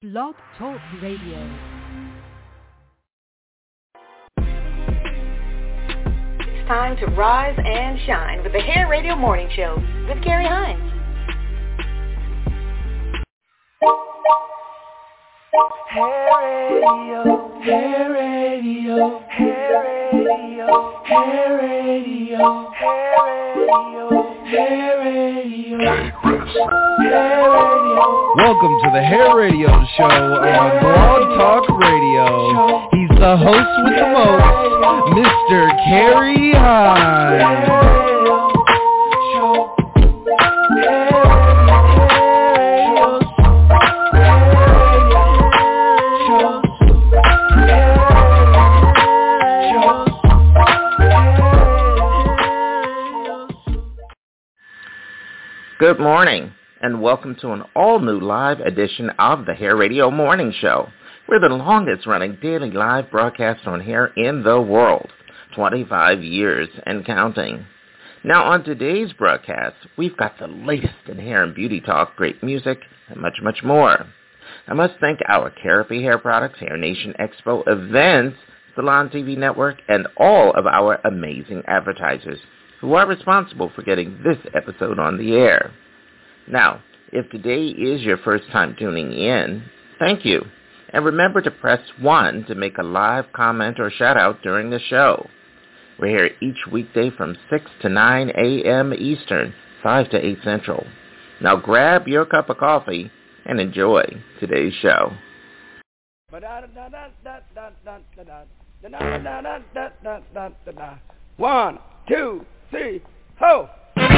Blog Talk Radio. It's time to rise and shine with the Hair Radio Morning Show with Carrie Hines. Hair Radio, Hair Radio, Hair Radio, Hair Radio, Hair Radio, Hair Radio, Hair Radio. Welcome to the Hair Radio Show on Blog Talk Radio. He's the host with the most, Mr. Carrie Hines. Good morning, and welcome to an all-new live edition of the Hair Radio Morning Show. We're the longest-running daily live broadcast on hair in the world, 25 years and counting. Now, on today's broadcast, we've got the latest in hair and beauty talk, great music, and much, much more. I must thank our Therapy Hair Products, Hair Nation Expo events, Salon TV Network, and all of our amazing advertisers who are responsible for getting this episode on the air. Now, if today is your first time tuning in, thank you. And remember to press 1 to make a live comment or shout out during the show. We're here each weekday from 6 to 9 a.m. Eastern, 5 to 8 Central. Now grab your cup of coffee and enjoy today's show. 1, 2, 3, ho!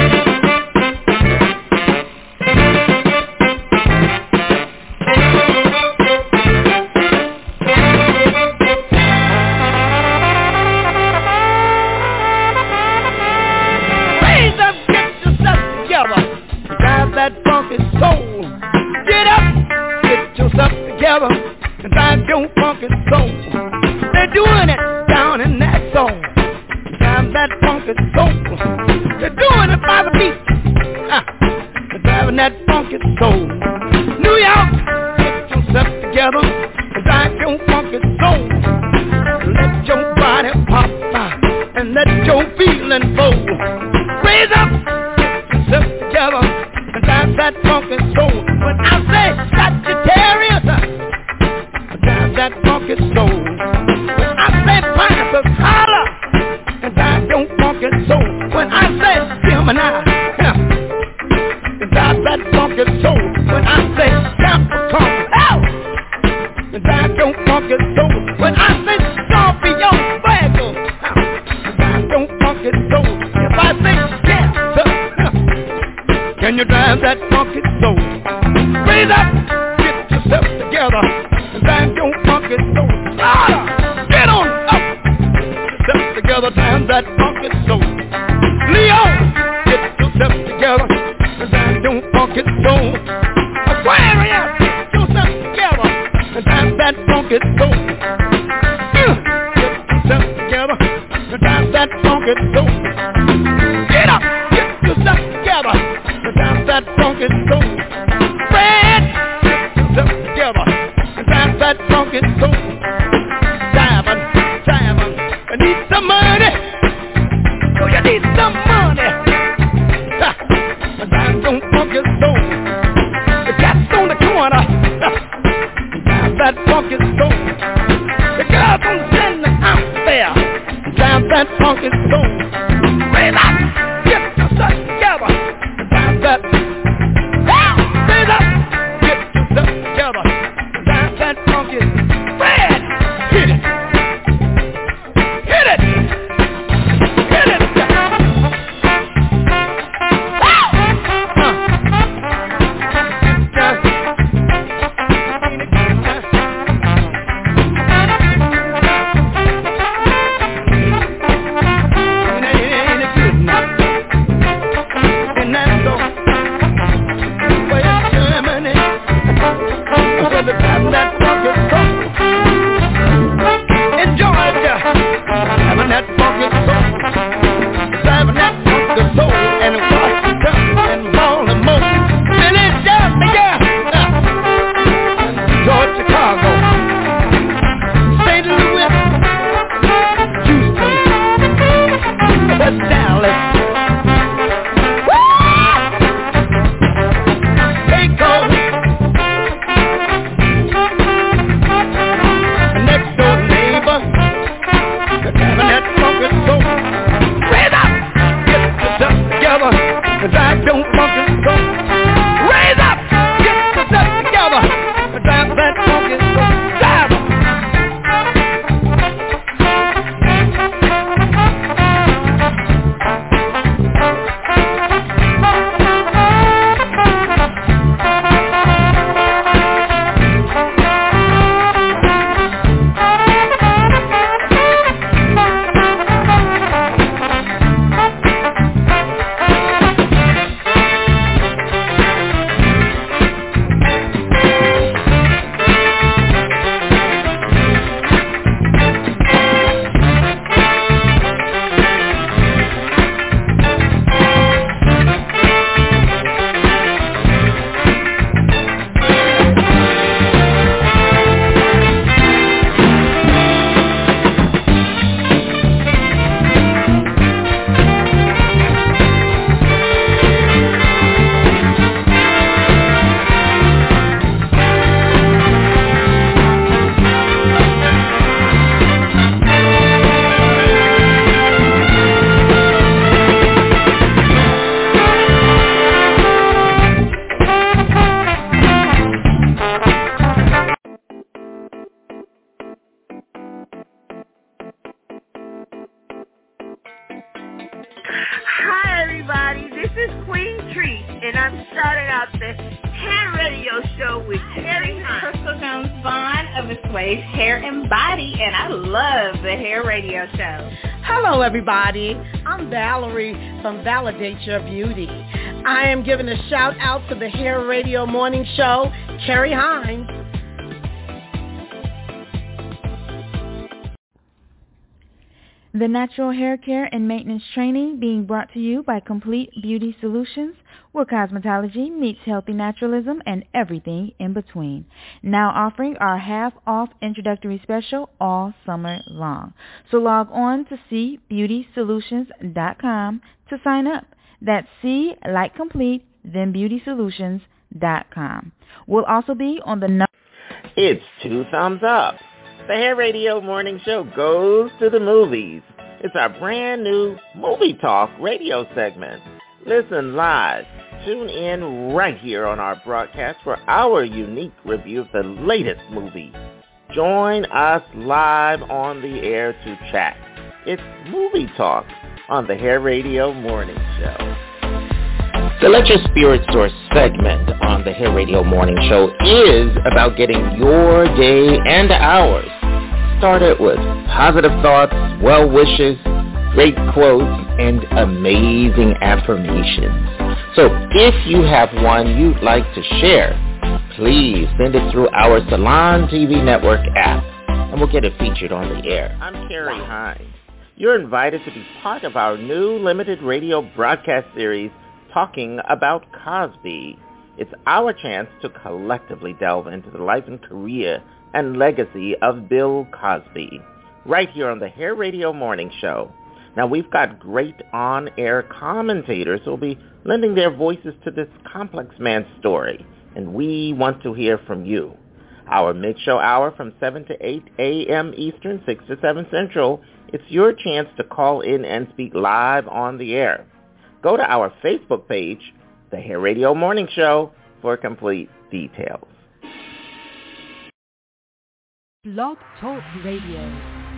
Raise up, get yourself together, drive that funky soul. Get up, get yourself together, and drive your funky soul. They're doing it down in that zone. That funky soul. They're doing it by the beat. They're driving that funky soul. New York, get yourself together and drive your funky soul. Let your body pop and let your feeling flow. Raise up, get yourself together and drive that funky soul. When I say Sagittarius, drive that funky soul. When I say Pisces, holler. Don't funky soul. When I say Gemini, drive that funky soul. When I say Capricorn, drive your funky soul. When I say Scorpio, Virgo, drive your funky soul. If I say Cancer, can you drive that funky soul? Raise up, get yourself together, and drive your funky soul. Get on up, yourself together, drive that funky soul. Leo, get yourself together, and drive your funky soul. Aquarius, get yourself together, and drive that funky soul. Get yourself together, and drive that funky soul. Get up, get yourself together, and drive that funky soul. Fred, get yourself together, and drive that funky soul. Diamond, I need some money. Oh, you need some money. Drive your funky soul. The cat's on the corner. Drive that funky soul. The girls on the out there. Drive that funky soul. Raise up, get yourself together. Drive that. Raise up, get yourself together. Drive that funky. Fred, hit it. Hit it. Hit it. Sways Hair and Body, and I love the Hair Radio Show. Hello, everybody. I'm Valerie from Validate Your Beauty. I am giving a shout out to the Hair Radio Morning Show, Carrie Hines. The natural hair care and maintenance training being brought to you by Complete Beauty Solutions, where cosmetology meets healthy naturalism and everything in between. Now offering our half-off introductory special all summer long. So log on to cbeautysolutions.com to sign up. That's C like complete, then beautysolutions.com. We'll also be on the... It's 2 thumbs up. The Hair Radio Morning Show goes to the movies. It's our brand new Movie Talk radio segment. Listen live. Tune in right here on our broadcast for our unique review of the latest movie. Join us live on the air to chat. It's Movie Talk on the Hair Radio Morning Show. The Let Your Spirit Soar segment on the Hair Radio Morning Show is about getting your day and ours started with positive thoughts, well wishes, great quotes, and amazing affirmations. So if you have one you'd like to share, please send it through our Salon TV Network app, and we'll get it featured on the air. I'm Carrie Hines. You're invited to be part of our new limited radio broadcast series, Talking About Cosby. It's our chance to collectively delve into the life and career and legacy of Bill Cosby, right here on the Hair Radio Morning Show. Now, we've got great on-air commentators who will be lending their voices to this complex man's story, and we want to hear from you. Our mid-show hour from 7 to 8 a.m. Eastern, 6 to 7 Central, it's your chance to call in and speak live on the air. Go to our Facebook page, The Hair Radio Morning Show, for complete details. Blog Talk Radio.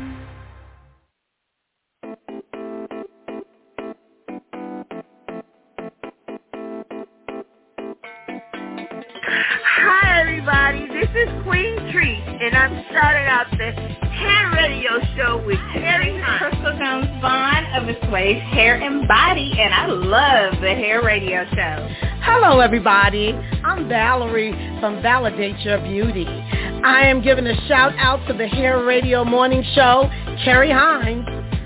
Hi, everybody. This is Queen Treat, and I'm starting out the Hair Radio Show with Carrie Crystal Jones Vaughn of the Sways Hair and Body, and I love the Hair Radio Show. Hello, everybody. I'm Valerie from Validate Your Beauty. I am giving a shout out to the Hair Radio Morning Show, Carrie Hines.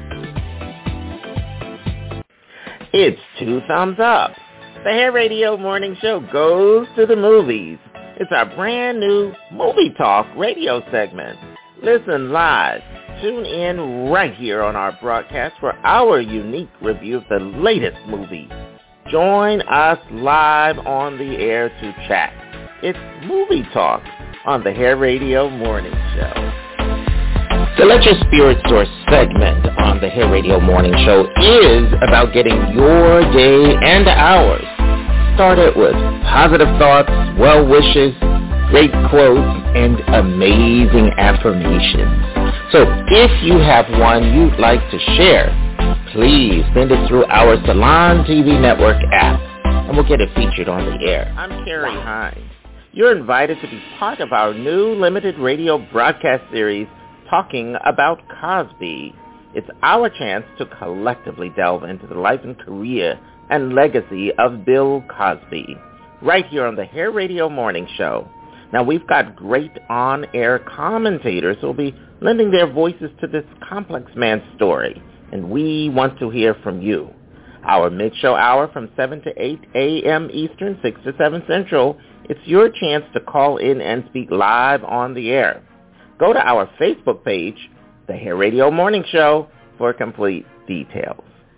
It's 2 thumbs up. The Hair Radio Morning Show goes to the movies. It's our brand new Movie Talk radio segment. Listen live. Tune in right here on our broadcast for our unique review of the latest movie. Join us live on the air to chat. It's Movie Talk on the Hair Radio Morning Show. The Let Your Spirit Soar segment on the Hair Radio Morning Show is about getting your day and ours started with positive thoughts, well wishes, great quotes, and amazing affirmations. So if you have one you'd like to share, please send it through our Salon TV Network app, and we'll get it featured on the air. I'm Carrie Hines. You're invited to be part of our new limited radio broadcast series, Talking About Cosby. It's our chance to collectively delve into the life and career and legacy of Bill Cosby, right here on the Hair Radio Morning Show. Now, we've got great on-air commentators who will be lending their voices to this complex man's story, and we want to hear from you. Our mid-show hour from 7 to 8 a.m. Eastern, 6 to 7 Central, it's your chance to call in and speak live on the air. Go to our Facebook page, The Hair Radio Morning Show, for complete details.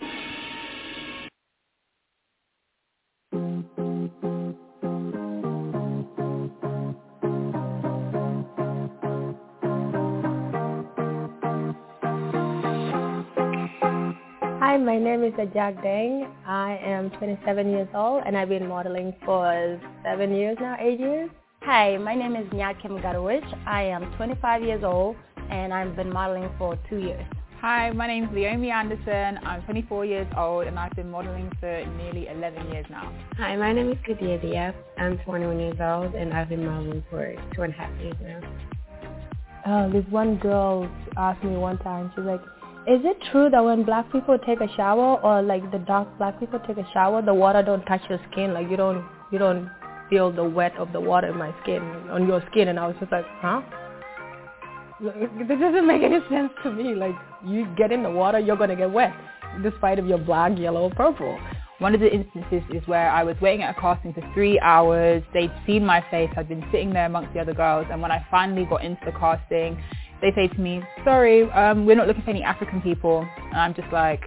Hi, my name is Ajak Deng. I am 27 years old and I've been modeling for 8 years. Hi, my name is Nyat Kim Garowich. I am 25 years old and I've been modeling for 2 years. Hi, my name is Leomi Anderson. I'm 24 years old and I've been modeling for nearly 11 years now. Hi, my name is Kadia Diaz. I'm 21 years old and I've been modeling for 2.5 years now. This one girl asked me one time, she's like, is it true that when black people take a shower, or like the dark black people take a shower, the water don't touch your skin? Like you don't feel the wet of the water in my skin, on your skin? And I was just like, huh? This doesn't make any sense to me. Like, you get in the water, you're going to get wet, despite if you're black, yellow, or purple. One of the instances is where I was waiting at a casting for 3 hours. They'd seen my face. I'd been sitting there amongst the other girls. And when I finally got into the casting, they say to me, sorry, we're not looking for any African people. And I'm just like,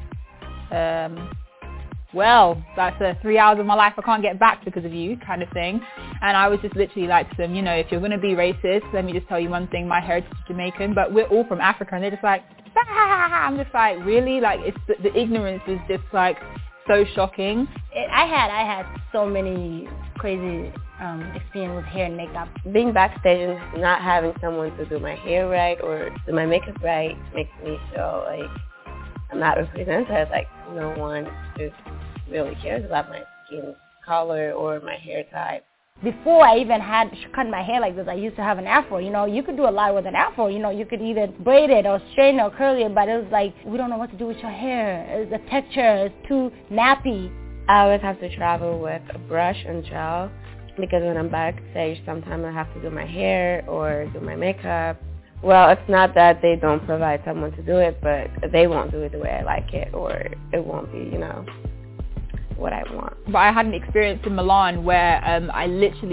well, that's 3 hours of my life I can't get back because of you, kind of thing. And I was just literally like to them, if you're going to be racist, let me just tell you one thing, my heritage is Jamaican, but we're all from Africa. And they're just like, bah! I'm just like, really? Like, it's the ignorance was just like so shocking. I had so many crazy experience with hair and makeup. Being backstage and not having someone to do my hair right or do my makeup right makes me feel like I'm not represented. Like no one just really cares about my skin color or my hair type. Before I even had cut my hair like this, I used to have an afro. You could do a lot with an afro. You could either braid it or straighten it or curl it, but it was like, we don't know what to do with your hair. The texture is too nappy. I always have to travel with a brush and gel because when I'm backstage, sometimes I have to do my hair or do my makeup. Well, it's not that they don't provide someone to do it, but they won't do it the way I like it, or it won't be, what I want. But I had an experience in Milan where I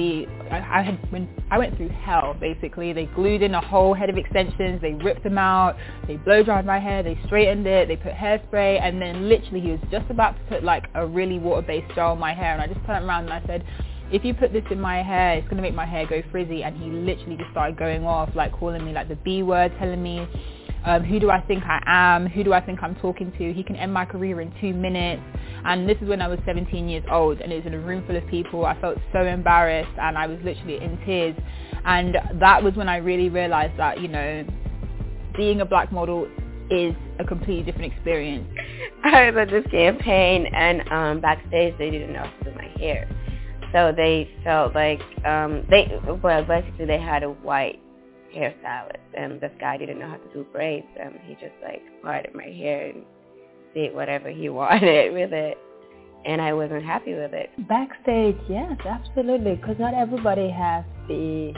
went through hell, basically. They glued in a whole head of extensions, they ripped them out, they blow dried my hair, they straightened it, they put hairspray, and then literally he was just about to put like a really water-based gel on my hair, and I just turned around and I said, if you put this in my hair, it's going to make my hair go frizzy. And he literally just started going off, like calling me like the B word, telling me, who do I think I am? Who do I think I'm talking to? He can end my career in 2 minutes. And this is when I was 17 years old, and it was in a room full of people. I felt so embarrassed, and I was literally in tears. And that was when I really realized that, being a black model is a completely different experience. I was at this campaign, and backstage they didn't know how to do my hair. So they felt like, basically they had a white hairstylist, and this guy didn't know how to do braids, and he just parted my hair and did whatever he wanted with it, and I wasn't happy with it. Backstage, yes, absolutely, because not everybody has the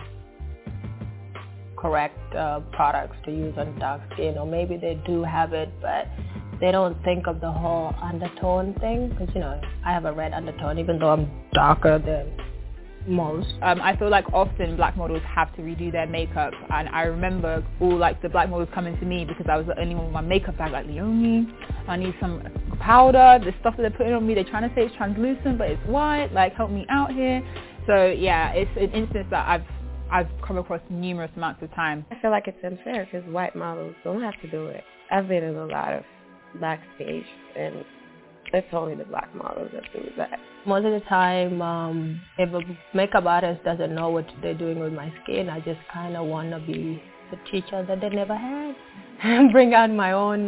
correct products to use on dark skin, or maybe they do have it, but they don't think of the whole undertone thing, because, I have a red undertone, even though I'm darker than most. I feel like often black models have to redo their makeup, and I remember all the black models coming to me because I was the only one with my makeup bag, like, Leonie, I need some powder, the stuff that they're putting on me, they're trying to say it's translucent, but it's white, help me out here. So yeah, it's an instance that I've come across numerous amounts of time. I feel like it's unfair because white models don't have to do it. I've been in a lot of backstage, and it's only the black models that do that. Most of the time, if a makeup artist doesn't know what they're doing with my skin, I just kind of want to be the teacher that they never had. Bring out my own,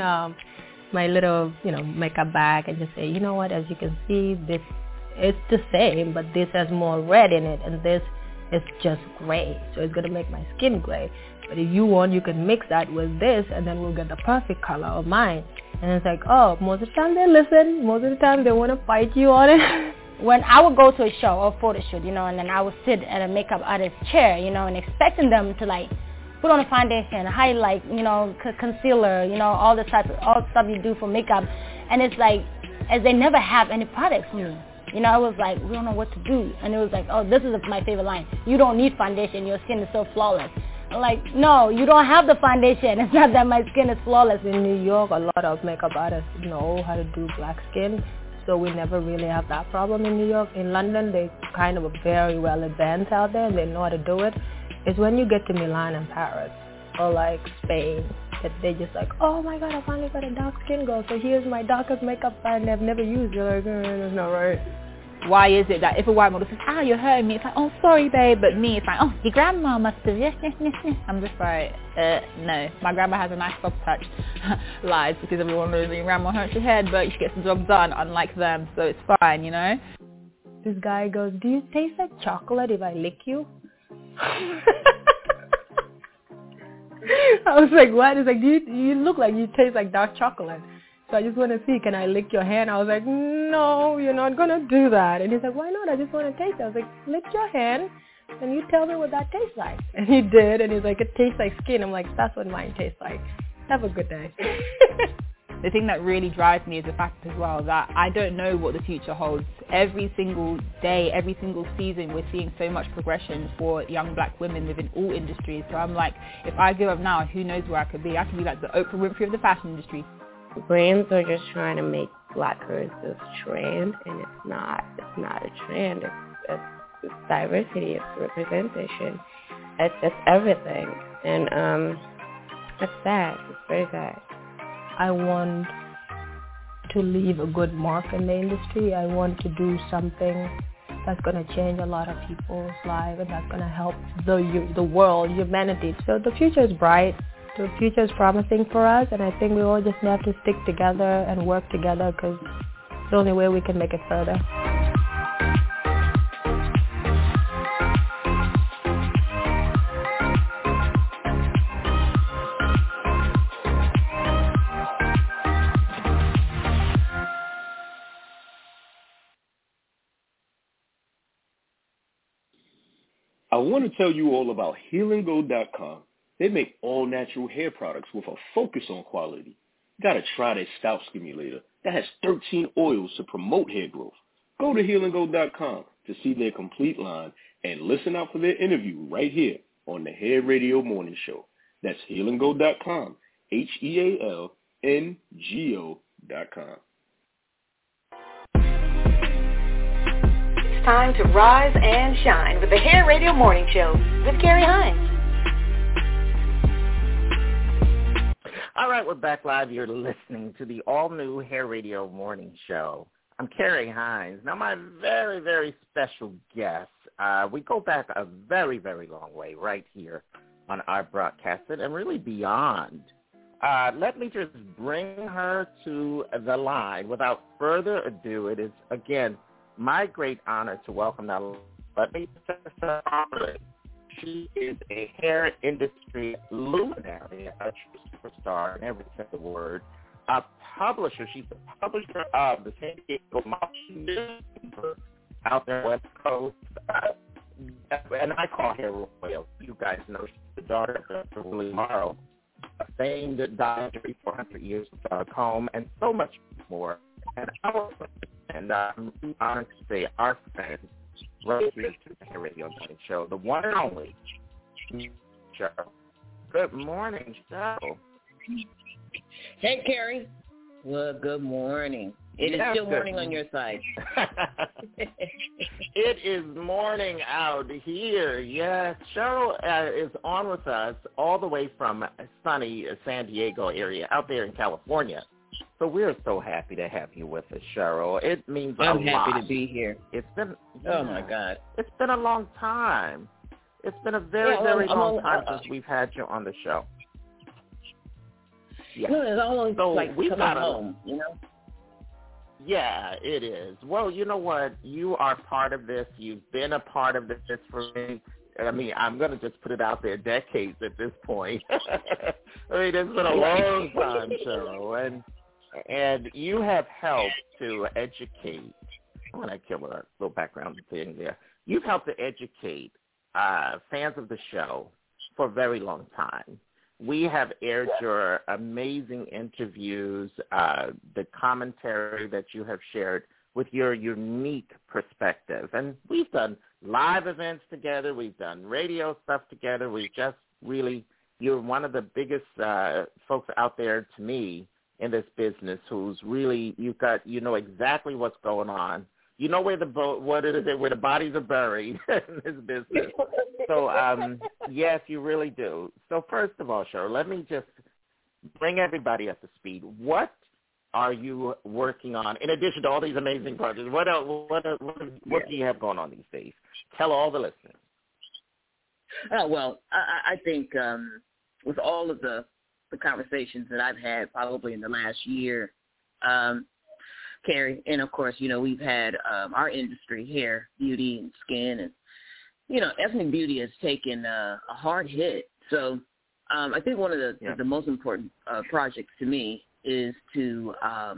my little, makeup bag and just say, you know what, as you can see, this it's the same, but this has more red in it, and this is just gray. So it's going to make my skin gray. But if you want, you can mix that with this, and then we'll get the perfect color of mine. And it's like, oh, most of the time they listen. Most of the time they want to fight you on it. When I would go to a show or photo shoot, and then I would sit at a makeup artist's chair, and expecting them to put on a foundation, highlight, concealer, all the stuff you do for makeup. And it's as they never have any products for me. I was like, we don't know what to do. And it was like, oh, this is my favorite line. You don't need foundation. Your skin is so flawless. I'm like, no, you don't have the foundation. It's not that my skin is flawless. In New York, a lot of makeup artists know how to do black skin, so we never really have that problem in New York. In London, they kind of very well advanced out there, and they know how to do it. It's when you get to Milan and Paris, or Spain, that they just oh my God, I finally got a dark skin girl, so here's my darkest makeup brand I've never used. You're like, that's not right. Why is it that if a white model says, you're hurting me, it's like, oh, sorry, babe, but me, it's like, oh, your grandma must have, yes. I'm just like, no. My grandma has a nice soft touch. Lies, because everyone knows that your grandma hurts your head, but she gets the job done, unlike them, so it's fine, This guy goes, do you taste like chocolate if I lick you? I was like, what? He's like, you look like you taste like dark chocolate. So I just want to see, can I lick your hand? I was like, no, you're not going to do that. And he's like, why not? I just want to taste it. I was like, lick your hand and you tell me what that tastes like. And he did, and he's like, it tastes like skin. I'm like, that's what mine tastes like. Have a good day. The thing that really drives me is the fact as well that I don't know what the future holds. Every single day, every single season, we're seeing so much progression for young black women within all industries. So I'm like, if I give up now, who knows where I could be? I could be like the Oprah Winfrey of the fashion industry. Brands are just trying to make black girls this trend, and it's not. It's not a trend. It's diversity. It's representation. It's everything, and it's sad. It's very sad. I want to leave a good mark in the industry. I want to do something that's going to change a lot of people's lives, and that's going to help the world, humanity. So the future is bright. The future is promising for us, and I think we all just have to stick together and work together, because it's the only way we can make it further. I want to tell you all about HealingGo.com. They make all-natural hair products with a focus on quality. You got to try their scalp stimulator that has 13 oils to promote hair growth. Go to HealingGo.com to see their complete line and listen out for their interview right here on the Hair Radio Morning Show. That's HealingGo.com, HealingGo.com. It's time to rise and shine with the Hair Radio Morning Show with Carrie Hines. All right, we're back live. You're listening to the all-new Hair Radio Morning Show. I'm Carrie Hines. Now, my very, very special guest, we go back a very, very long way right here on our broadcast and really beyond. Let me just bring her to the line. Without further ado, it is, again, my great honor to welcome now. Let me She is a hair industry luminary, a true superstar in every sense of the word, a publisher. She's the publisher of the San Diego newspaper out there West Coast. And I call her Royal. You guys know she's the daughter of Dr. Willie Morrow, a famed doctor, 400 years without a comb, and so much more. And I'm honored to say our fans right here to the Hair Radio Morning Show, the one and only show. Good morning, show. Hey, Carrie. Well, good morning. It is still morning on your side. It is morning out here. Yes, Cheryl is on with us all the way from sunny San Diego area out there in California. So we're so happy to have you with us, Cheryl. It means I'm a lot. happy to be here. It's been oh my God. It's been a long time. It's been a very long time since we've had you on the show. Yeah. No, it's almost so like we've coming got home, you know? Yeah, it is. Well, you know what? You are part of this. You've been a part of this for me. I mean, I'm going to just put it out there, decades at this point. I mean, it's been a long time, Cheryl. And you have helped to educate. I'm going to kill a little background thing there. You've helped to educate fans of the show for a very long time. We have aired your amazing interviews, the commentary that you have shared with your unique perspective. And we've done live events together. We've done radio stuff together. We've just really, you're one of the biggest folks out there to me in this business who's really, you know exactly what's going on. You know where the bodies are buried in this business. So, yes, you really do. So first of all, Cheryl, let me just bring everybody up to speed. What are you working on in addition to all these amazing projects? What do you have going on these days? Tell all the listeners. Oh, well, I think with all of the conversations that I've had probably in the last year, Carrie, and of course, you know, we've had our industry, hair, beauty, and skin, and, you know, ethnic beauty has taken a hard hit. So I think one of the most important projects to me is to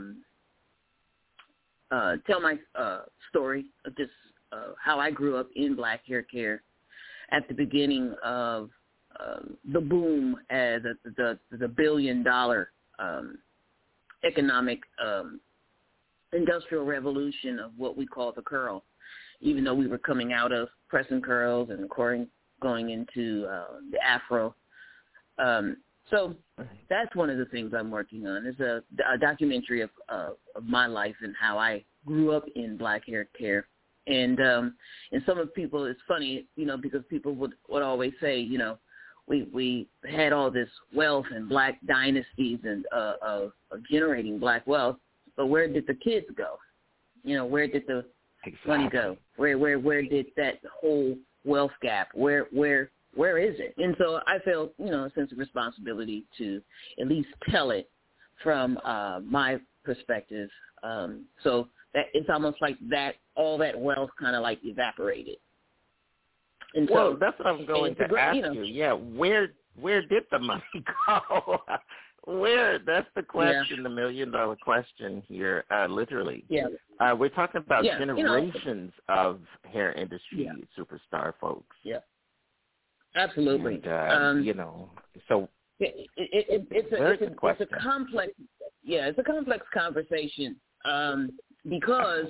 tell my story of just how I grew up in black hair care at the beginning of the boom as the billion-dollar economic industrial revolution of what we call the curl, even though we were coming out of pressing curls and going into the afro. So that's one of the things I'm working on is a documentary of my life and how I grew up in black hair care. And some of people, it's funny, because people would always say, we had all this wealth and black dynasties and of generating black wealth, but where did the kids go? Where did the money go? Where did that whole wealth gap? Where is it? And so I felt, a sense of responsibility to at least tell it from my perspective. So that it's almost like that all that wealth kind of like evaporated. And well, so that's what I'm going to ask you. Yeah, where did the money go? That's the question, the $1 million question here, literally. Yeah. We're talking about generations of hair industry superstar folks. Yeah. Absolutely. And, so it's a complex. Yeah, it's a complex conversation because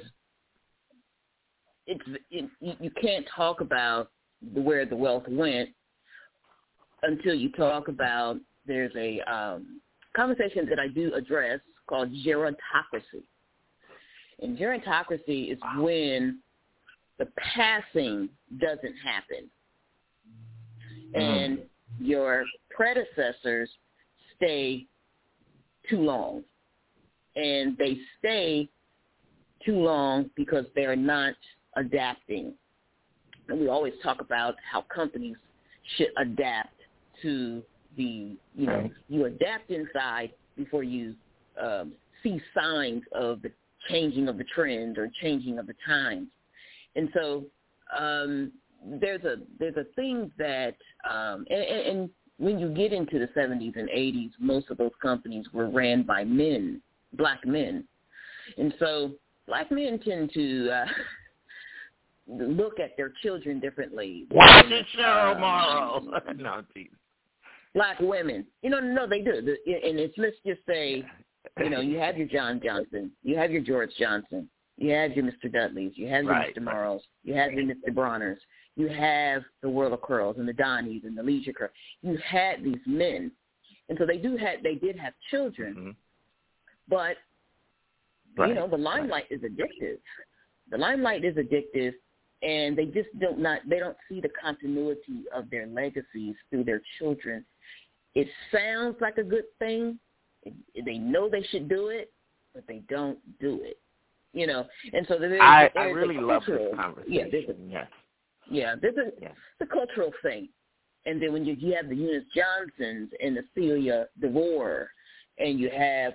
you can't talk about where the wealth went until you talk about there's a conversation that I do address called gerontocracy. And gerontocracy is when the passing doesn't happen and your predecessors stay too long. And they stay too long because they're not adapting. And we always talk about how companies should adapt to the, you adapt inside before you see signs of the changing of the trend or changing of the times. And so there's a thing that, and when you get into the 70s and 80s, most of those companies were ran by men, black men. And so black men tend to look at their children differently. Watch it, Cheryl Morrow. No, geez. Black women. No, they do. And it's, let's just say, you have your John Johnson, you have your George Johnson, you have your Mr. Dudleys, you have your Mr. Morrows, you have your Mr. Bronners, you have the World of Curls and the Donnies and the Leisure Curl. You had these men. And so they did have children, but, the limelight is addictive. The limelight is addictive, and they just they don't see the continuity of their legacies through their children. It sounds like a good thing. They know they should do it, but they don't do it. And so I really love this conversation. It's a cultural thing. And then when you have the Eunice Johnsons and the Celia DeVore, and you have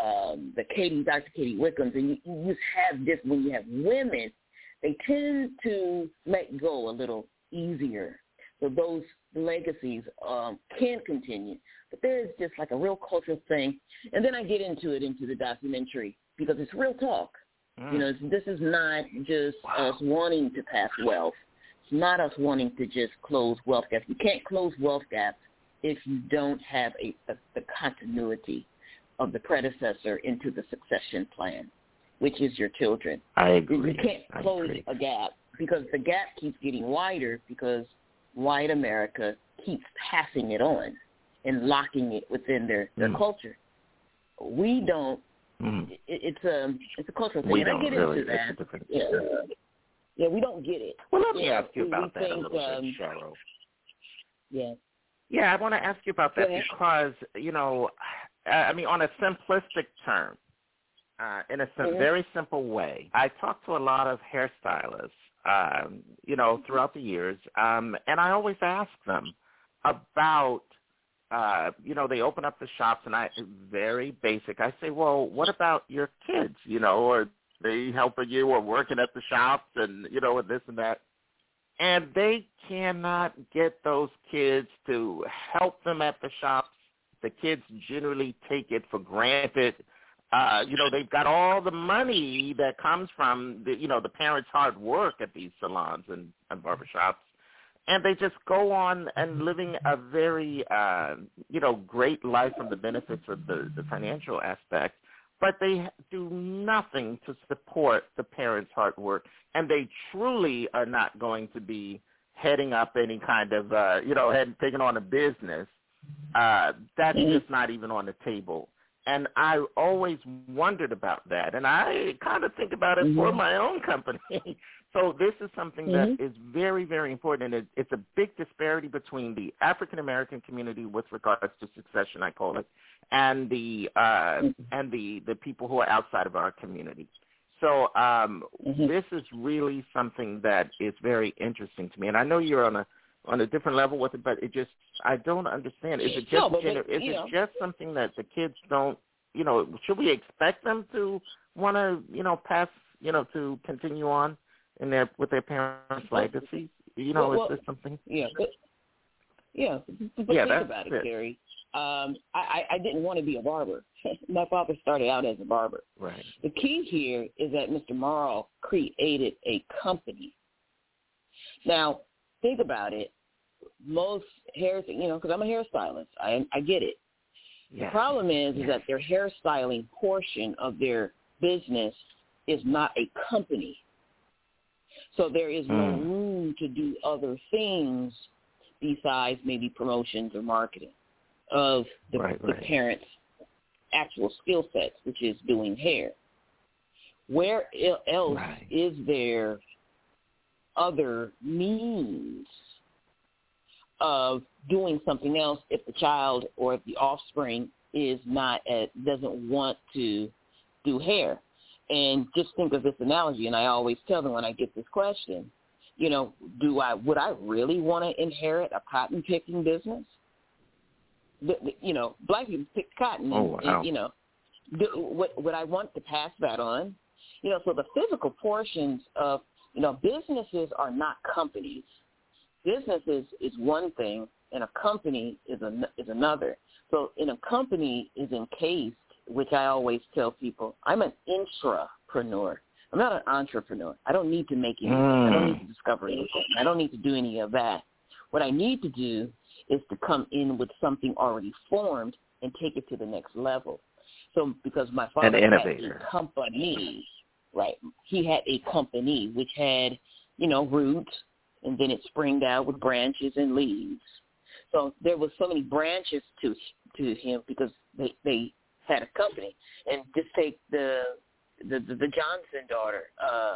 Dr. Katie Wickham's, and you just have this, when you have women, they tend to let go a little easier. So those legacies can continue. But there is just like a real cultural thing. And then I get into the documentary because it's real talk. This is not just us wanting to pass wealth. It's not us wanting to just close wealth gaps. You can't close wealth gaps if you don't have the continuity of the predecessor into the succession plan, which is your children. I agree. You can't close a gap because the gap keeps getting wider because white America keeps passing it on and locking it within their culture. We don't. It's a cultural thing. We and don't I get really. into that. It's a different Yeah, we don't get it. Well, let me ask you about that a little bit, Cheryl. Yeah, I want to ask you about that because, on a simplistic term, in a very simple way, I talk to a lot of hairstylists, throughout the years, and I always ask them about, they open up the shops, and very basic. I say, well, what about your kids, or they helping you or working at the shops and, and this and that. and they cannot get those kids to help them at the shops. The kids generally take it for granted. They've got all the money that comes from the parents' hard work at these salons and barbershops, and they just go on and living a very, great life from the benefits of the financial aspect, but they do nothing to support the parents' hard work, and they truly are not going to be heading up any kind of, taking on a business. That's just not even on the table. And I always wondered about that, and I kind of think about it for my own company. So this is something that is very, very important, and it's a big disparity between the African-American community with regards to succession, I call it, and the people who are outside of our community. So this is really something that is very interesting to me, and I know you're on a different level with it, but I don't understand. Is it just just something that the kids don't, should we expect them to want to, pass, to continue on with their parents' legacy? Is this something? Yeah, but think about it, Gary. I didn't want to be a barber. My father started out as a barber. Right. The key here is that Mr. Morrow created a company. Now, think about it. Most hair, because I'm a hairstylist, I get it. The problem is that their hairstyling portion of their business is not a company. So there is no room to do other things besides maybe promotions or marketing of the parents' actual skill sets, which is doing hair. Where else is there other means of doing something else if the child or if the offspring is doesn't want to do hair? And just think of this analogy, and I always tell them when I get this question, would I really want to inherit a cotton picking business? Black people pick cotton, would I want to pass that on? So the physical portions of, businesses are not companies. Businesses is one thing, and a company is another. So in a company is encased, which I always tell people, I'm an intrapreneur. I'm not an entrepreneur. I don't need to make anything. I don't need to discover anything. I don't need to do any of that. What I need to do is to come in with something already formed and take it to the next level. So because my father had a company, right? He had a company which had, roots, and then it springed out with branches and leaves. So there was so many branches to him because they had a company. And just take the Johnson daughter,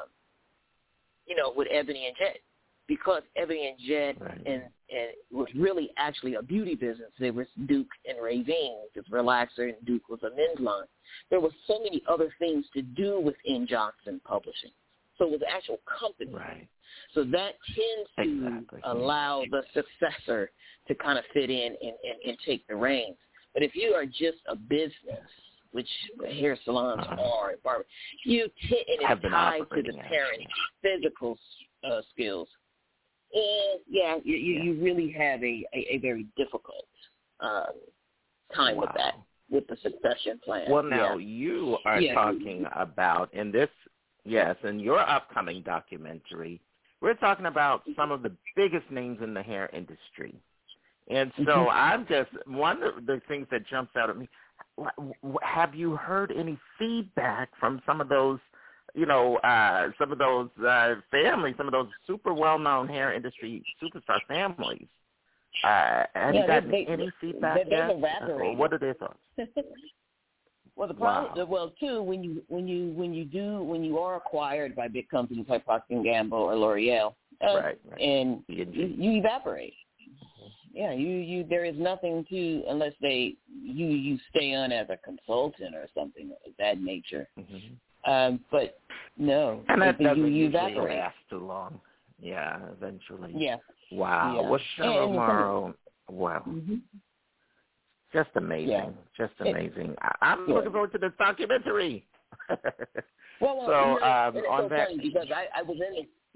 with Ebony and Jet. Because Ebony and Jet and was really actually a beauty business. There was Duke and Ravine, which was relaxer, and Duke was a men's line. There were so many other things to do within Johnson Publishing. So it was an actual company. Right. So that tends to allow the successor to kind of fit in and take the reins. But if you are just a business, which hair salons are, and it's tied to the parent's physical skills, and you really have a very difficult time with that, with the succession plan. Well, now you are talking about in your upcoming documentary, we're talking about some of the biggest names in the hair industry. And so one of the things that jumps out at me, have you heard any feedback from some of those, families, some of those super well-known hair industry superstar families? Have you gotten any feedback yet? What are their thoughts? Well, the problem, too, when you are acquired by big companies like Procter & Gamble or L'Oreal, and you evaporate. Yeah, there is nothing to, unless you stay on as a consultant or something of that nature. But no, and that doesn't you evaporate. Last too long. Yeah, eventually. Yeah. Wow. Yeah. Well, Cheryl Morrow, wow. Just amazing. Yeah. Just amazing. I'm looking forward to this documentary. Well, so it's on so that, funny because I was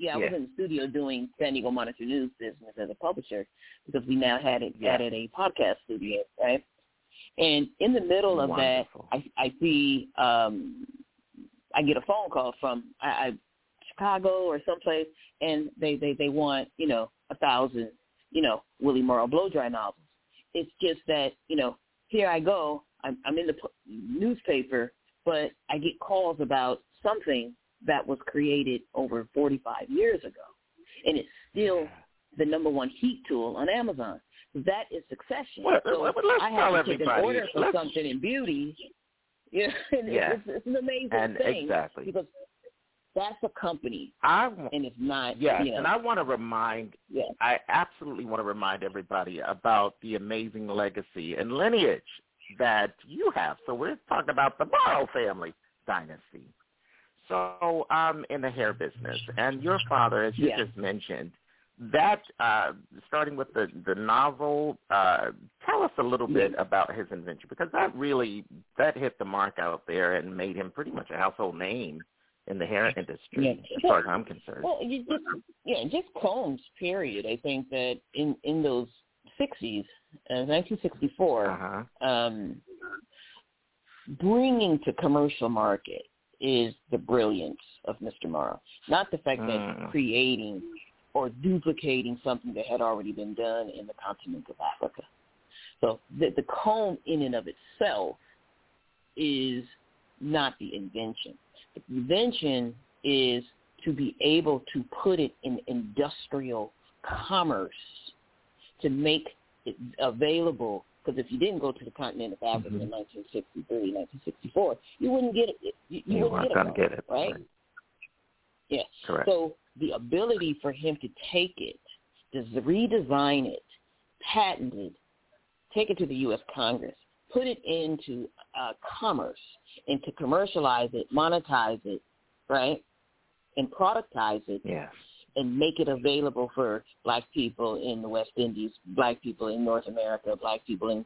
I was in the studio doing San Diego Monitor News business as a publisher because we now added a podcast studio, right? And in the middle of that, I see I get a phone call from Chicago or someplace, and they want 1,000 Willie Morrow blow dry novels. It's just that here I go. I'm in the newspaper, but I get calls about something that was created over 45 years ago, and it's still the number one heat tool on Amazon. That is succession. Well, so let's I tell have to take an everybody. order for something in beauty. It's an amazing thing. Exactly. Because that's a company, and it's not. Yes, and I want to remind. Yes. I absolutely want to remind everybody about the amazing legacy and lineage that you have. So we're talking about the Morrow family dynasty. So I'm in the hair business, and your father, as you just mentioned, that starting with the novel, tell us a little bit about his invention, because that hit the mark out there and made him pretty much a household name in the hair industry, as far as I'm concerned. Well, just combs, period. I think that in those 60s, 1964, bringing to commercial market is the brilliance of Mr. Morrow, not the fact that creating or duplicating something that had already been done in the continent of Africa. So the comb in and of itself is not the invention. The invention is to be able to put it in industrial commerce, to make it available. Because if you didn't go to the continent of Africa in 1963, 1964, you wouldn't get it. You weren't going to get it, right? Yeah. Correct. So the ability for him to take it, to redesign it, patent it, take it to the U.S. Congress, put it into commerce, and to commercialize it, monetize it, right, and productize it, and make it available for black people in the West Indies, black people in North America, black people in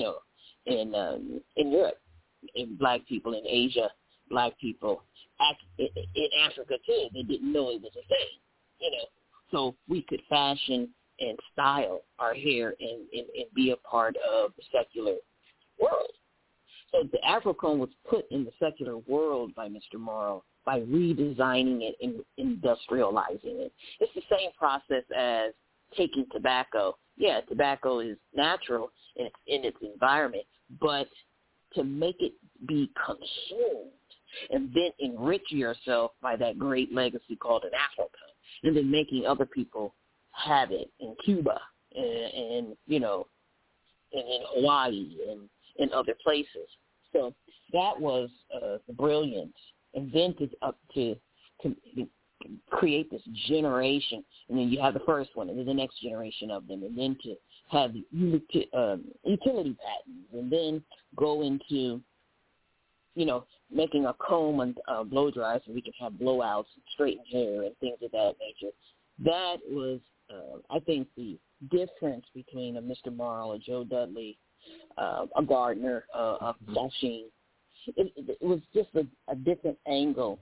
in Europe, and black people in Asia, black people in Africa too. They didn't know it was a thing, So we could fashion and style our hair and be a part of the secular world. So the Afro-comb was put in the secular world by Mr. Morrow by redesigning it and industrializing it. It's the same process as taking tobacco. Yeah, tobacco is natural in its environment, but to make it be consumed and then enrich yourself by that great legacy called an Afro-comb, and then making other people have it in Cuba and in Hawaii and in other places. So that was the brilliance invented up to create this generation, and then you have the first one, and then the next generation of them, and then to have utility patents, and then go into, making a comb and blow dry so we can have blowouts, straightened hair, and things of that nature. That was, I think, the difference between a Mr. Morrow, a Joe Dudley, a Gardner, a Flushing. It was just a different angle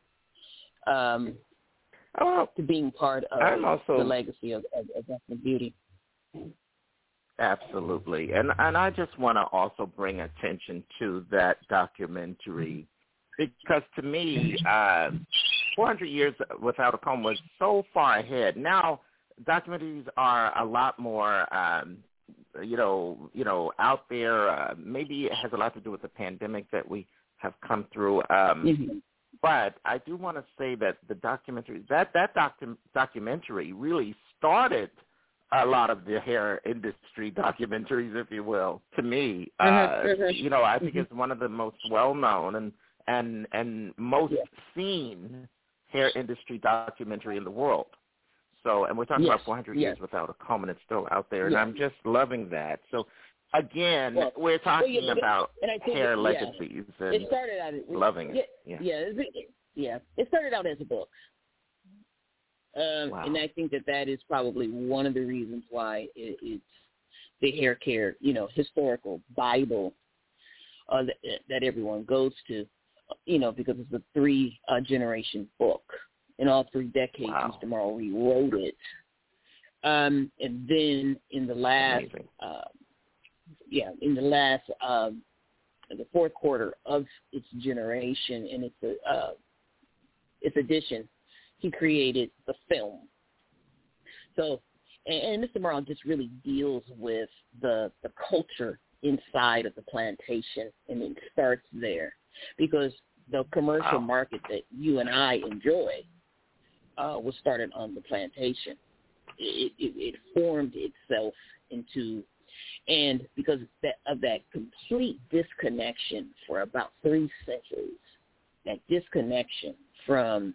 to being part of the legacy of Ethnic Beauty. Absolutely. And I just want to also bring attention to that documentary, because to me, 400 Years Without a Comb was so far ahead. Now, documentaries are a lot more, out there. Maybe it has a lot to do with the pandemic that we have come through. But I do want to say that the documentary, that documentary really started a lot of the hair industry documentaries, if you will, to me. I think it's one of the most well-known and most seen hair industry documentary in the world. So, and we're talking about 400 Years Without a Comb, and it's still out there, and I'm just loving that. So, again, we're talking about hair legacies, and it started out loving it. It started out as a book. And I think that is probably one of the reasons why it's the hair care, historical Bible that everyone goes to, because it's a 3-generation book. in all 3 decades. Mr. Morrow rewrote it. And then in the last, the fourth quarter of its generation and its edition, he created the film. So, and Mr. Morrow just really deals with the culture inside of the plantation, and it starts there because the commercial market that you and I enjoy was started on the plantation. It formed itself into, and because of that complete disconnection for about 3 centuries, that disconnection from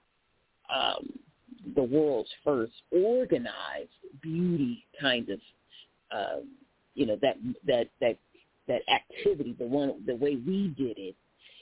the world's first organized beauty kind of, that activity, the way we did it,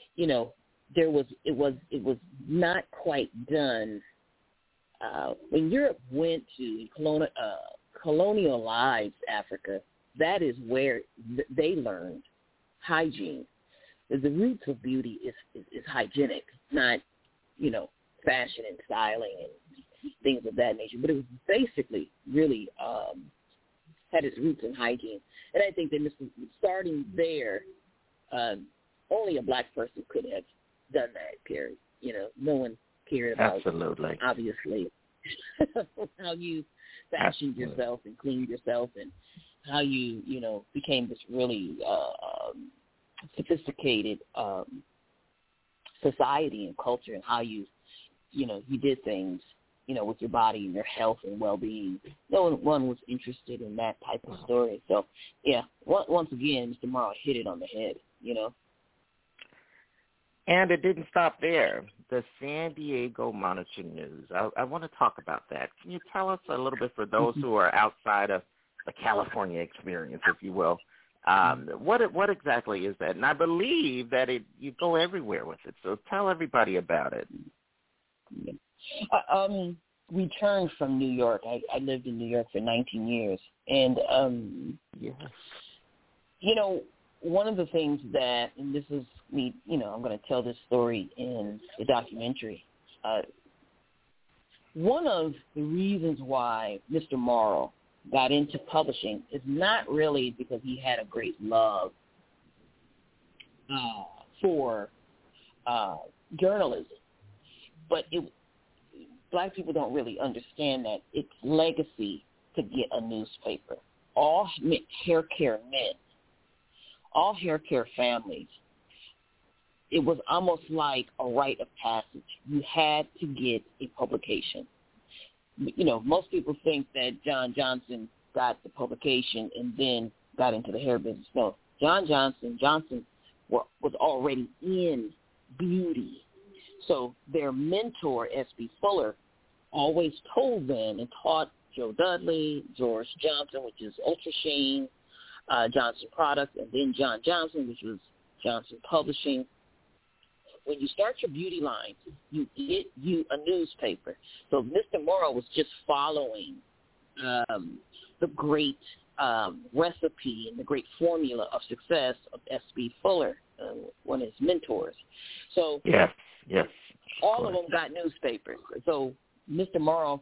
it was not quite done. When Europe went to colonialize Africa, that is where they learned hygiene. The roots of beauty is hygienic, not, fashion and styling and things of that nature. But it was basically really had its roots in hygiene. And I think that starting there, only a black person could have done that, Carrie. No one cared about, obviously, how you fashioned yourself and cleaned yourself and how you, became this really sophisticated society and culture, and how you did things, with your body and your health and well-being. No one was interested in that type of story. So, yeah, once again, Mr. Morrow hit it on the head, And it didn't stop there. The San Diego Monitor News. I want to talk about that. Can you tell us a little bit, for those who are outside of the California experience, if you will, what exactly is that? And I believe that you go everywhere with it. So tell everybody about it. Returned from New York. I lived in New York for 19 years. And, one of the things that, and this is me, I'm going to tell this story in the documentary. One of the reasons why Mr. Morrow got into publishing is not really because he had a great love for journalism, but black people don't really understand that it's legacy to get a newspaper. All hair care men, all hair care families, it was almost like a rite of passage. You had to get a publication. Most people think that John Johnson got the publication and then got into the hair business. No, Johnson was already in beauty. So their mentor, S.B. Fuller, always told them and taught Joe Dudley, George Johnson, which is Ultra Sheen, Johnson Products, and then John Johnson, which was Johnson Publishing. When you start your beauty line, you get you a newspaper. So Mr. Morrow was just following the great recipe and the great formula of success of S.B. Fuller, one of his mentors. So yes. All of them got newspapers. So Mr. Morrow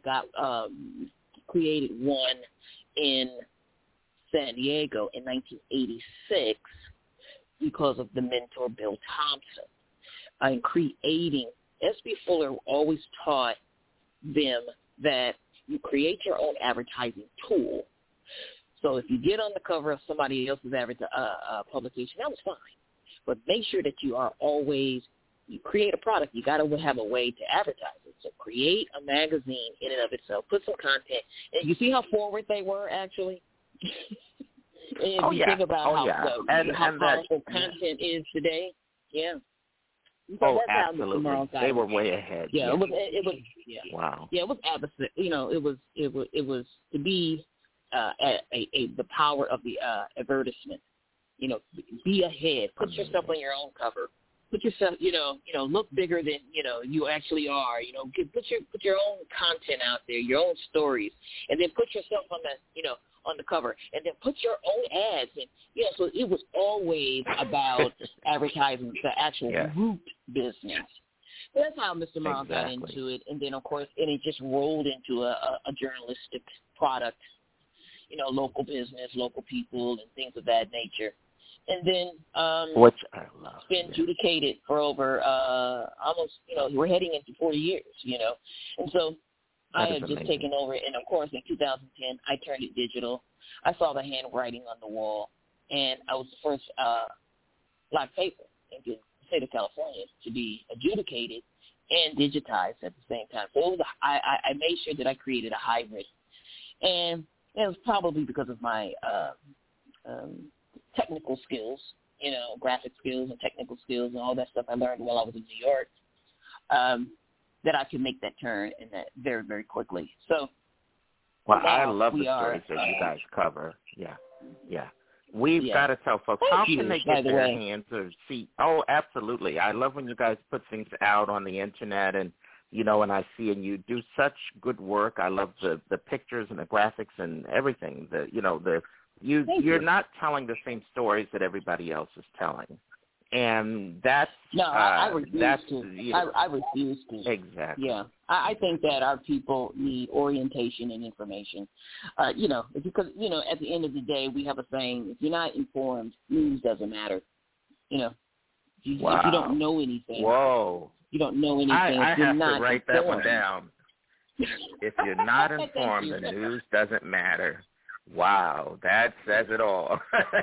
created one in San Diego in 1986 because of the mentor Bill Thompson. In creating, S.B. Fuller always taught them that you create your own advertising tool. So if you get on the cover of somebody else's publication, that was fine. But make sure that you create a product, you got to have a way to advertise it. So create a magazine in and of itself, put some content. And you see how forward they were, actually? And you think about how powerful content is today, So that's absolutely. They were way ahead. Yeah, it was. Wow. Yeah, it was opposite. It was to be the power of the advertisement. Be ahead. Put yourself on your own cover. Put yourself, look bigger than you actually are. Put your own content out there, your own stories, and then put yourself on the cover, and then put your own ads. And so it was always about advertising the actual root business. That's how Mr. Miles got into it, and then of course, and it just rolled into a journalistic product. Local business, local people, and things of that nature. And then which I love. It's been adjudicated for over almost, we're heading into 40 years, And so I had just taken over, and of course in 2010 I turned it digital. I saw the handwriting on the wall, and I was the first black paper in the state of California to be adjudicated and digitized at the same time. So it was I made sure that I created a hybrid, and it was probably because of my technical skills, graphic skills and technical skills and all that stuff I learned while I was in New York, that I could make that turn and that very, very quickly. So, well, I love the stories that you guys cover. Yeah. We've got to tell folks, how can they get their hands or see? Oh, absolutely. I love when you guys put things out on the Internet and, and I see, and you do such good work. I love the pictures and the graphics and everything. You're not telling the same stories that everybody else is telling, and that's I refuse to. I refuse to. Exactly. Yeah, I think that our people need orientation and information. Because at the end of the day, we have a saying: if you're not informed, news doesn't matter. If you don't know anything. Whoa. You don't know anything. I if you're have not to write informed. that one down. If you're not informed, the news doesn't matter. Wow, that says it all.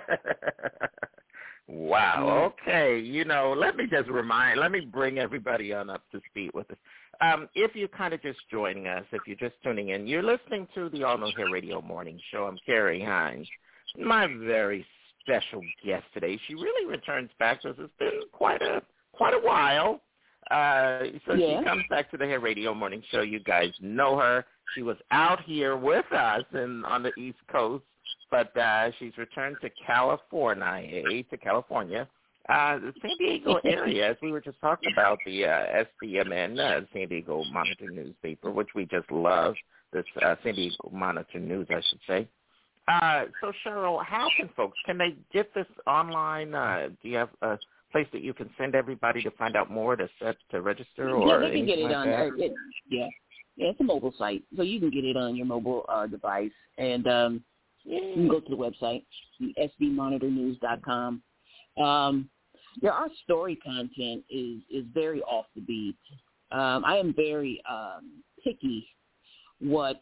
Wow, okay. Let me bring everybody on up to speed with us. If you're kind of just joining us, if you're just tuning in, you're listening to the All New Hair Radio Morning Show. I'm Carrie Hines. My very special guest today, she really returns back to us. It's been quite a while. She comes back to the Hair Radio Morning Show. You guys know her. She was out here with us on the East Coast, but she's returned to California, the San Diego area, as we were just talking about, the SDMN, San Diego Monitor newspaper, which we just love, this San Diego Monitor News, I should say. So, Cheryl, how can they get this online? Do you have a place that you can send everybody to find out more, to register, or they can get it on. Yeah, it's a mobile site, so you can get it on your mobile device, and you can go to the website, sdmonitornews.com. Our story content is very off the beat. I am very picky what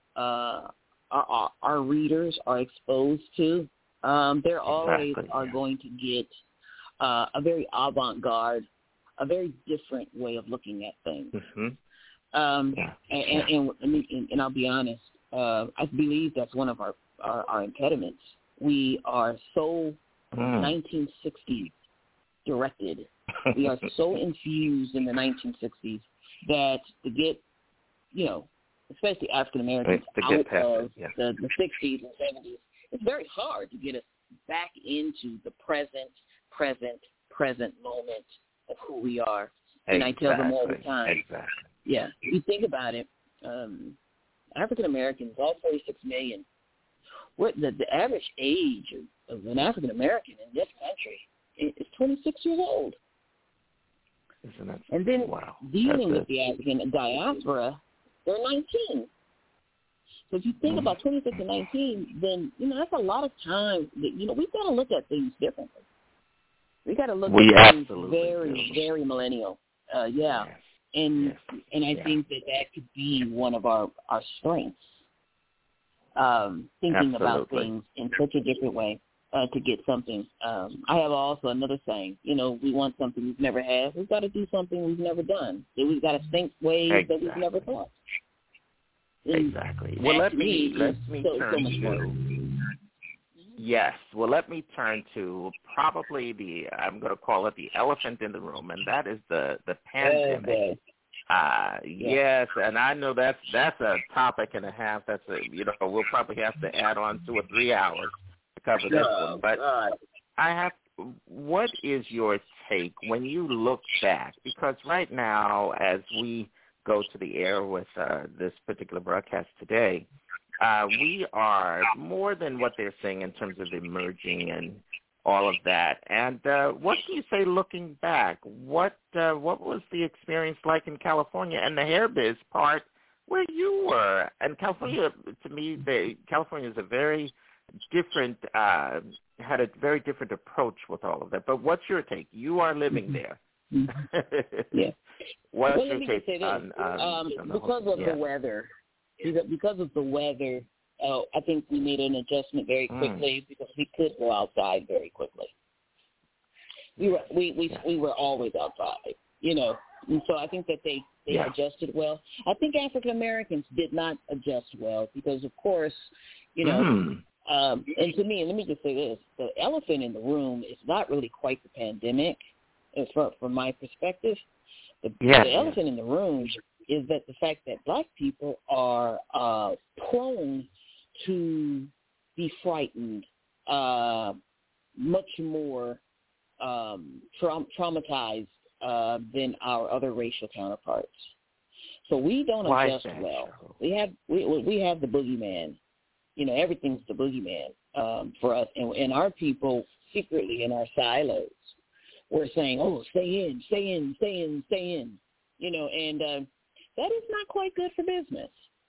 our readers are exposed to. They're always are going to get a very avant-garde, a very different way of looking at things. Mm-hmm. And I'll be honest, I believe that's one of our impediments. We are so 1960s directed. We are so infused in the 1960s that to get, especially African Americans out of the 60s and 70s, it's very hard to get us back into the present moment of who we are. And I tell them all the time. Exactly. Yeah, you think about it, African Americans, all 46 million, the average age of an African American in this country is 26 years old. Isn't that, and then dealing with the African diaspora, they're 19. So if you think about 26 and 19, then that's a lot of time. That, we've got to look at things differently. We got to look at things very, very millennial. Yes. And I think that could be one of our strengths, thinking about things in such a different way to get something. I have also another saying, we want something we've never had. We've got to do something we've never done. We've got to think ways that we've never thought. Exactly. Well, let me turn to. Yes. Well, let me turn to probably I'm going to call it the elephant in the room, and that is the pandemic. Yes, and I know that's a topic and a half. That's we'll probably have to add on 2 or 3 hours to cover this one. But what is your take when you look back? Because right now, as we go to the air with this particular broadcast today, we are more than what they're saying in terms of emerging and all of that. And what do you say looking back? What was the experience like in California and the hair biz part where you were? And California, to me, California is a very different, had a very different approach with all of that. But what's your take? You are living there. Yeah. What's Well, your let me take just say this. on Because of the weather, I think we made an adjustment very quickly because we could go outside very quickly. We were always outside, you know, and so I think that they adjusted well. I think African Americans did not adjust well because, of course, you know, and to me, let me just say this: the elephant in the room is not really quite the pandemic, from my perspective. The elephant in the room is that the fact that Black people are prone to be frightened, much more traumatized than our other racial counterparts. So we don't adjust well. We have the boogeyman. You know, everything's the boogeyman for us, and our people secretly in our silos, we're saying, "Oh, stay in, stay in, stay in, stay in." You know, and that is not quite good for business.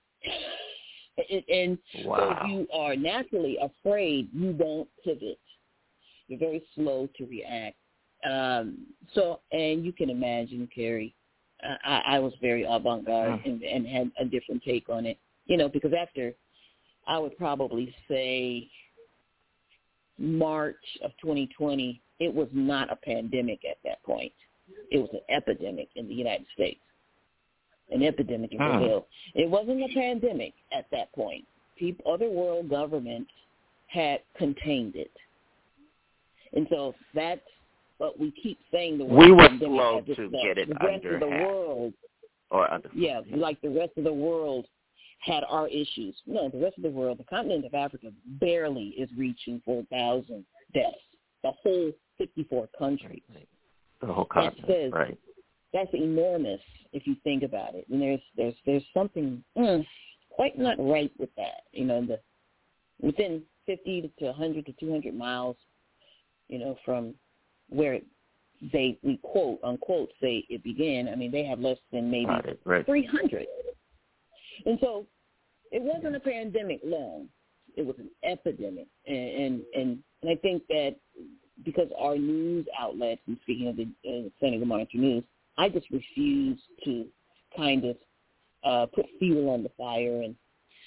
And so if you are naturally afraid, you don't pivot. You're very slow to react. So, and you can imagine, Carrie, I was very avant-garde and had a different take on it, you know, because after, I would probably say March of 2020, it was not a pandemic at that point. It was an epidemic in the United States, an epidemic in Brazil. It wasn't a pandemic at that point. Other world governments had contained it. And so that's what we keep saying. We were slow to get it the rest of the world. Like the rest of the world had our issues. No, the rest of the world, the continent of Africa barely is reaching 4,000 deaths. The whole 54 countries. The whole continent, right. That's enormous if you think about it. And there's something quite not right with that. You know, within 50 to 100 to 200 miles, you know, from where we quote unquote say it began. I mean, they have less than maybe 300. And so it wasn't a pandemic long. It was an epidemic. And I think that because our news outlets, and speaking of the Senegal Monitor News, I just refuse to kind of put fuel on the fire, and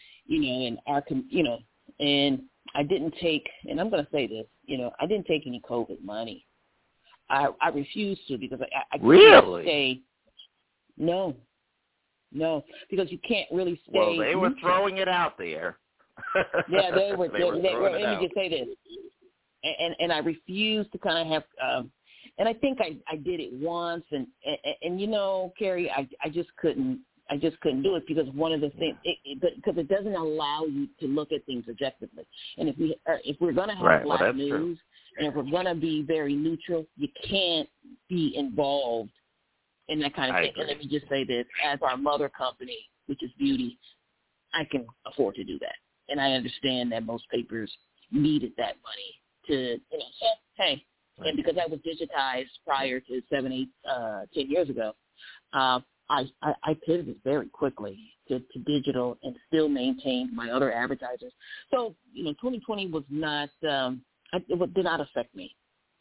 and I didn't take, and I'm going to say this, you know, I didn't take any COVID money. I refused to because I couldn't stay. No, because you can't really stay. Well, they were throwing it out there. Yeah, they were. Let me just say this. And I refused to kind of have, and I think I did it once, and you know, Carrie, I just couldn't do it because one of the things, because it doesn't allow you to look at things objectively. And if we're going to have Black news, and if we're going to be very neutral, you can't be involved in that kind of thing. And let me just say this: as our mother company, which is Beauty, I can afford to do that, and I understand that most papers needed that money. To, you know, so, hey, and because I was digitized prior to 7, 8, 10 years ago, I pivoted very quickly to digital and still maintained my other advertisers. So, you know, 2020 was not, it did not affect me.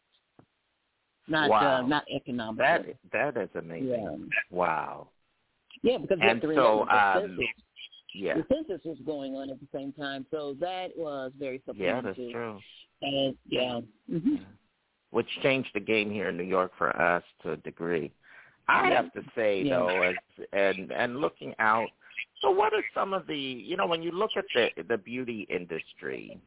Not economically. That is amazing. Yeah. Wow. Yeah, because and so, the census was going on at the same time, so that was very supplementary. Yeah, that's true. And which changed the game here in New York for us to a degree. I have to say though, and looking out. So, what are some of the, you know, when you look at the beauty industry,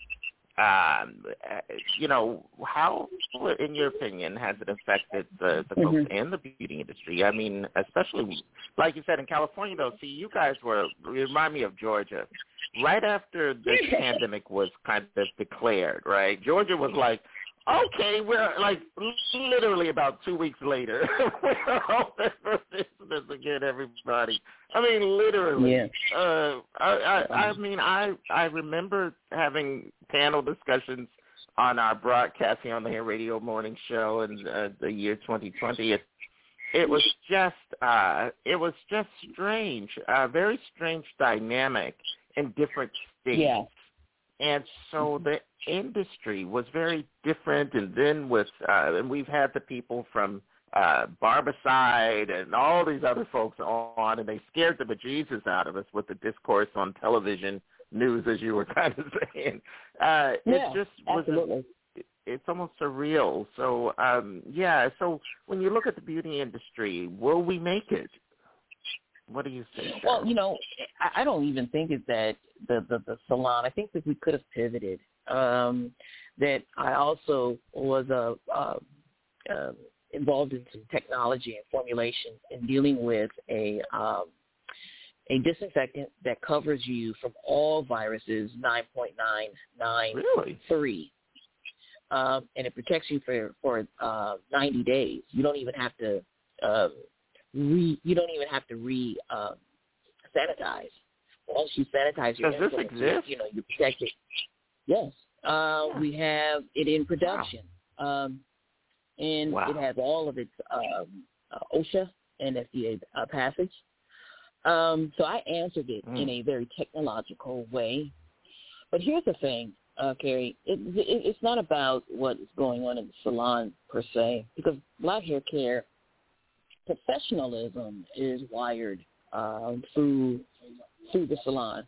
you know, how, in your opinion, has it affected the folks in the beauty industry? I mean, especially, like you said, in California, though, see, you guys remind me of Georgia. Right after this pandemic was kind of declared, right, Georgia was like, okay, we're like literally about 2 weeks later, we're open for business again, everybody. I mean, literally. Yeah. I mean, I remember having panel discussions on our broadcasting on the Hair Radio Morning Show in the year 2020. It was just strange, a very strange dynamic in different states. Yeah. And so the industry was very different. And then and we've had the people from Barbicide and all these other folks on, and they scared the bejesus out of us with the discourse on television news, as you were kind of saying. It just was it's almost surreal. So, so when you look at the beauty industry, will we make it? What do you think? Well, I don't even think it's that the salon. I think that we could have pivoted. That I also was involved in some technology and formulation and dealing with a disinfectant that covers you from all viruses 9.993. Really? And it protects you for 90 days. You don't even have to sanitize. Once you sanitize your Does this exist? You protect it. Yes. We have it in production. Wow. And it has all of its OSHA and FDA passage. So I answered it in a very technological way. But here's the thing, Carrie. It's not about what is going on in the salon per se, because Black hair care professionalism is wired through the salon.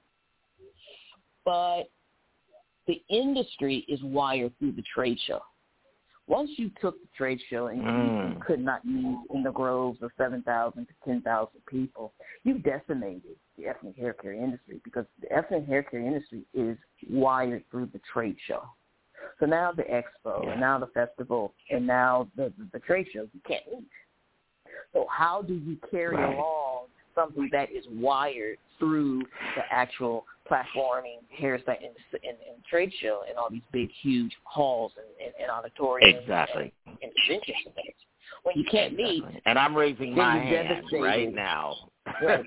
But the industry is wired through the trade show. Once you took the trade show and you could not use in the groves of 7,000 to 10,000 people, you decimated the ethnic hair care industry, because the ethnic hair care industry is wired through the trade show. So now the expo, and now the festival, and now the trade shows, you can't meet. So how do you carry along something that is wired through the actual platforming, hairstyle, and trade show, and all these big, huge halls and auditoriums and convention centers? When you can't meet, and I'm raising my hand right now. Right.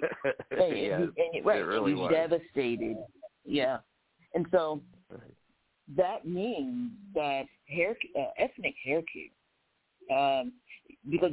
Really you're devastated. Yeah. And so that means that ethnic hair care, because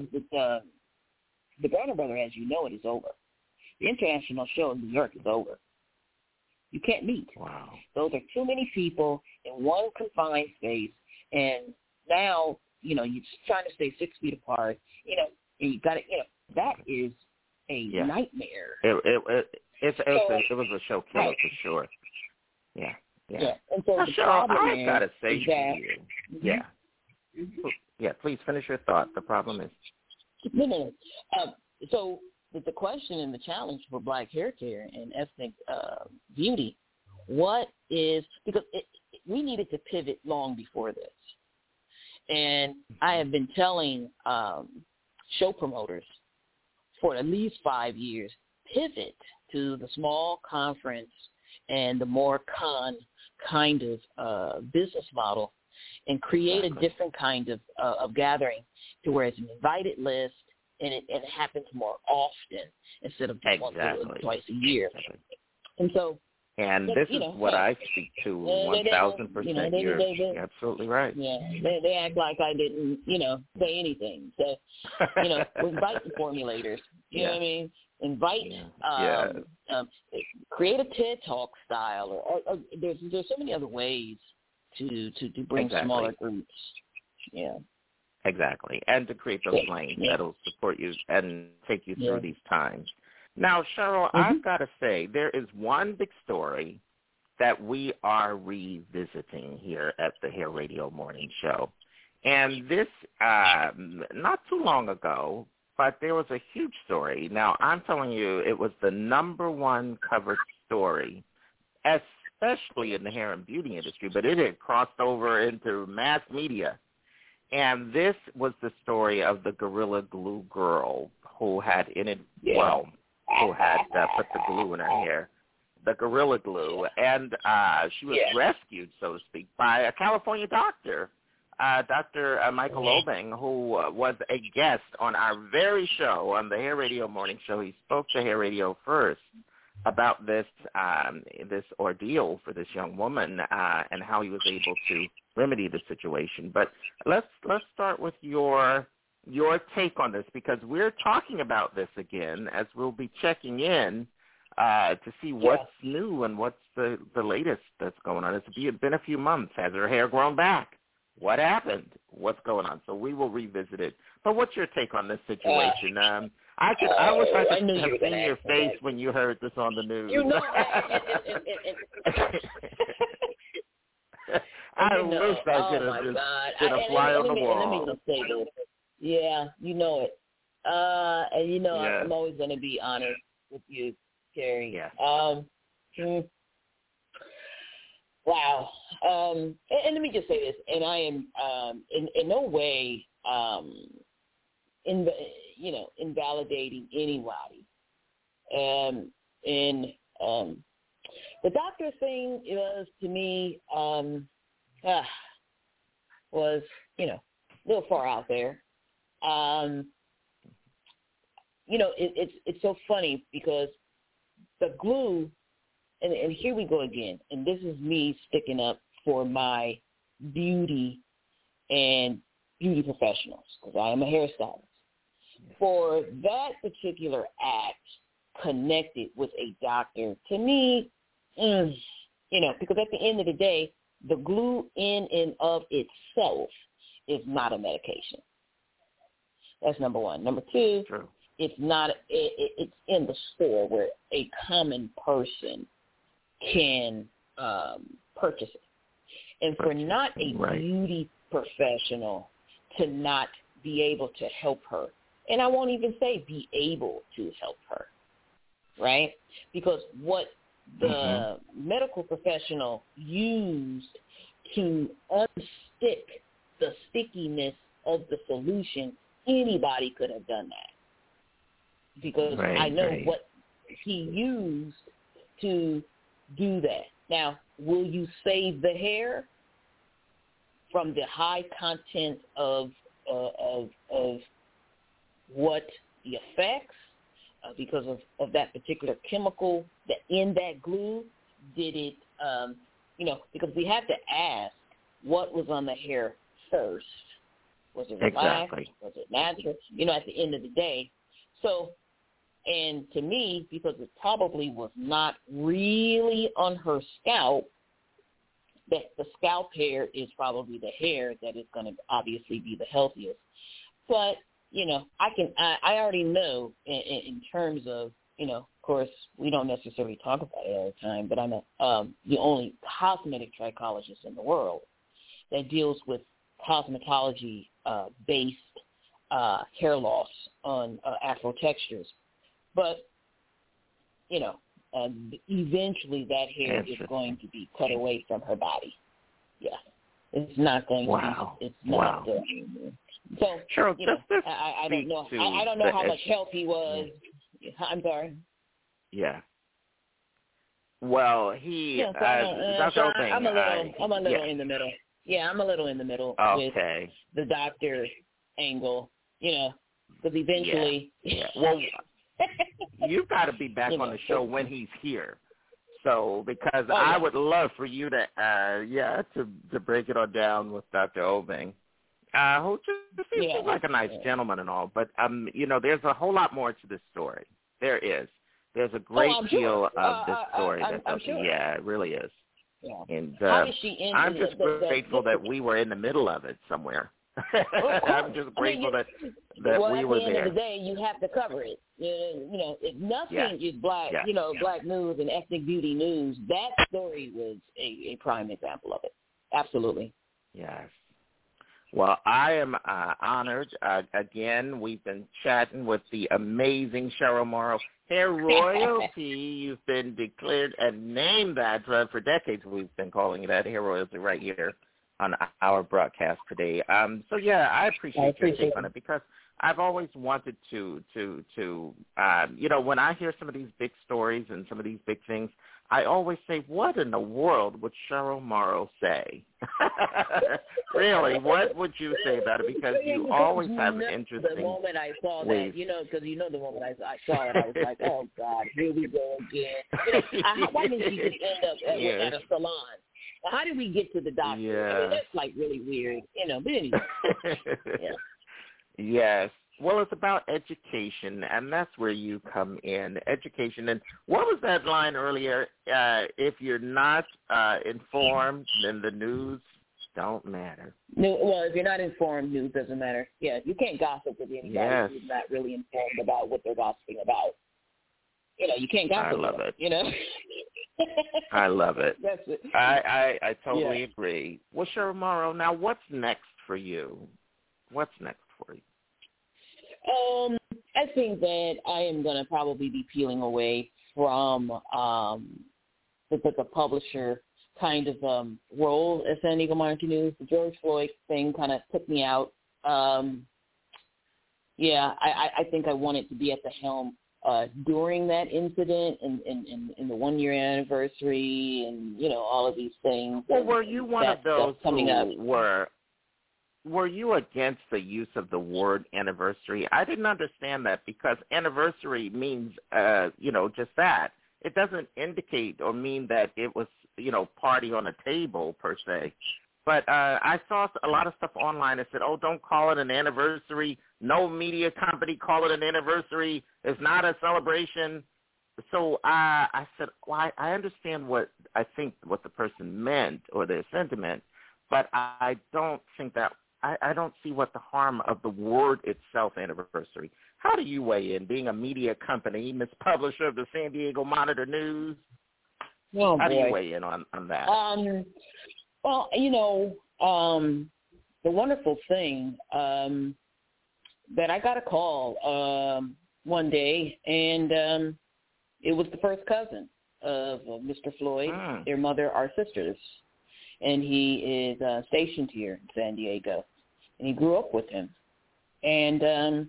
the Garner Brother, as you know, it is over. The international show in New York is over. You can't meet. Wow. Those are too many people in one confined space, and now, you're trying to stay 6 feet apart, and you got to, that is a nightmare. It was a show killer for sure. Yeah. And so the problem I got to say is that, to you. Yeah, please finish your thought. The problem is. No. So the question and the challenge for Black hair care and ethnic beauty, because we needed to pivot long before this. And I have been telling show promoters for at least 5 years, pivot to the small conference and the more kind of business model, and create a different kind of gathering to where it's an invited list, and it happens more often instead of just once or twice a year. And so, this is what I speak to 1,000%. You're absolutely right. Yeah, they act like I didn't, say anything. So, invite the formulators. You know what I mean? Invite, create a TED Talk style, or there's so many other ways to bring smaller groups. Yeah. Exactly, and to create those lanes that'll support you and take you through these times. Now, Cheryl, I've got to say, there is one big story that we are revisiting here at the Hair Radio Morning Show. And this, not too long ago, but there was a huge story. Now, I'm telling you, it was the number one covered story, especially in the hair and beauty industry, but it had crossed over into mass media. And this was the story of the Gorilla Glue girl who had put the glue in her hair, the Gorilla Glue. And she was rescued, so to speak, by a California doctor, Dr. Michael Obeng, who was a guest on our very show, on the Hair Radio Morning Show. He spoke to Hair Radio first about this this ordeal for this young woman and how he was able to remedy the situation. But let's start with your take on this, because we're talking about this again as we'll be checking in to see what's new and what's the latest that's going on. It's been a few months. Has her hair grown back? What happened? What's going on? So we will revisit it. But what's your take on this situation? I wish I could have seen your face when you heard this on the news. You know, I wish I could have just been a fly on the wall. Let me just say this. Yeah, you know it. And you know, I'm always going to be honest with you, Terry. Yeah. Wow. And let me just say this, and I am in no way invalidating anybody. And the doctor thing was, to me, was, a little far out there. It's so funny because the glue, and here we go again, and this is me sticking up for my beauty and beauty professionals, because I am a hairstylist. For that particular act connected with a doctor, to me, because at the end of the day, the glue in and of itself is not a medication. That's number one. Number two, it's not. It's in the store where a common person can purchase it. And for not a beauty professional to not be able to help her, and I won't even say be able to help her, right? Because what the medical professional used to unstick the stickiness of the solution, anybody could have done that. Because I know what he used to do that. Now, will you save the hair from the high content of what the effects, because of that particular chemical that in that glue? Did it, because we have to ask what was on the hair first. Was it relaxed? Was it natural? At the end of the day. So, and to me, because it probably was not really on her scalp, that the scalp hair is probably the hair that is going to obviously be the healthiest. But, I already know in terms of, of course, we don't necessarily talk about it all the time, but I'm the only cosmetic trichologist in the world that deals with cosmetology based hair loss on afro textures. But, eventually that hair is going to be cut away from her body. Yeah. It's not going to be. It's not good. So, I don't know. I don't know how much help he was. I'm sorry. Yeah. Well, he. I'm a little in the middle. Yeah, I'm a little in the middle with the doctor angle. Because eventually. Yeah. Well, you've got to be back on the show when he's here. So, because I would love for you to, to break it all down with Dr. Obeng, who just seems like a nice gentleman and all. But, there's a whole lot more to this story. There is. There's a great deal of this story. Yeah, it really is. Yeah. And I'm just grateful that we were in the middle of it somewhere. I'm just grateful that we were there. At the end of the day, you have to cover it. If nothing is black, black news and ethnic beauty news, that story was a prime example of it. Absolutely. Yes. Well, I am honored. Again, we've been chatting with the amazing Cheryl Morrow, hair royalty. You've been declared and named that for decades. We've been calling it that, hair royalty, right here on our broadcast today. I appreciate your take on it, because I've always wanted to when I hear some of these big stories and some of these big things, I always say, what in the world would Cheryl Morrow say? Really, what would you say about it? Because you always have interesting The moment I saw ways. that, because the moment I saw it, I was like, oh, God, here we go again. Why didn't she just end up at a salon? How did we get to the doctor? Yeah. I mean, that's like really weird, but anyway. Yeah. Yes. Well, it's about education, and that's where you come in, education. And what was that line earlier? If you're not informed, then the news don't matter. No, well, if you're not informed, news doesn't matter. Yeah, you can't gossip with anybody who's not really informed about what they're gossiping about. You can't gossip. I love it. I love it. That's it. I totally agree. Well, Cheryl Morrow, now what's next for you? What's next for you? I think that I am going to probably be peeling away from the publisher kind of role at San Diego Monitor News. The George Floyd thing kind of took me out. I think I wanted to be at the helm during that incident and the 1-year anniversary and, all of these things. Well, were you one of those coming up? Were you against the use of the word anniversary? I didn't understand that because anniversary means, just that. It doesn't indicate or mean that it was, party on a table per se. But I saw a lot of stuff online that said, oh, don't call it an anniversary. No media company call it an anniversary. It's not a celebration. So I said, well, I understand what the person meant or their sentiment, but I don't think that I don't see what the harm of the word itself, anniversary. How do you weigh in, being a media company, Miss Publisher of the San Diego Monitor News? Oh, How boy. do you weigh in on that? Well, the wonderful thing that I got a call one day, and it was the first cousin of Mr. Floyd. Their mother are sisters. And he is stationed here in San Diego, and he grew up with him. And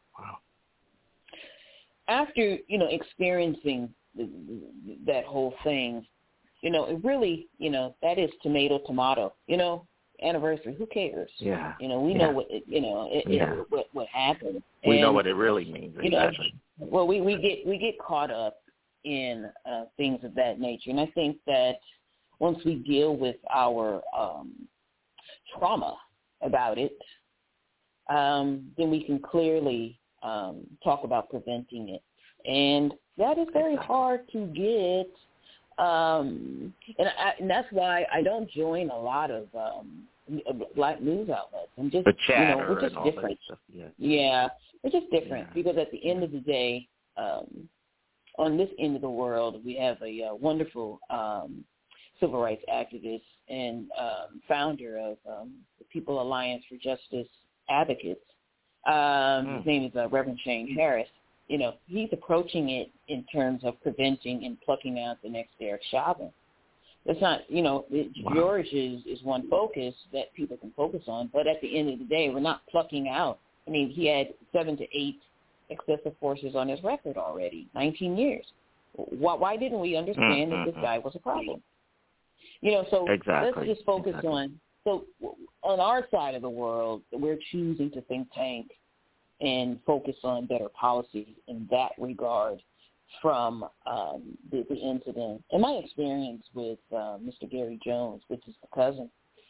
after, experiencing that whole thing, it really, that is tomato, anniversary. Who cares? Yeah. We know what, what happened. We know what it really means. Exactly. Well, we get caught up in things of that nature, and I think that once we deal with our trauma about it, then we can clearly talk about preventing it. And that is very hard to get. And that's why I don't join a lot of black news outlets. I'm just, the chatter we're just and different. All that stuff. Yeah, we're just different because at the end of the day, on this end of the world, we have a wonderful civil rights activist and founder of the People Alliance for Justice Advocates. His name is Reverend Shane Harris. He's approaching it in terms of preventing and plucking out the next Derek Chauvin. It's not, George is one focus that people can focus on, but at the end of the day, we're not plucking out. I mean, he had 7 to 8 excessive forces on his record already, 19 years. Why didn't we understand that this guy was a problem? So let's just focus on our side of the world, we're choosing to think tank and focus on better policy in that regard from the incident. In my experience with Mr. Gary Jones, which is the cousin,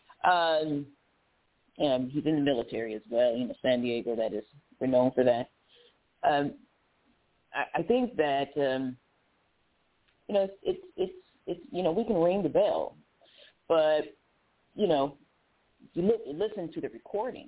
and he's in the military as well, San Diego, that is, we're known for that. I think that, it's we can ring the bell, but, you listen to the recording,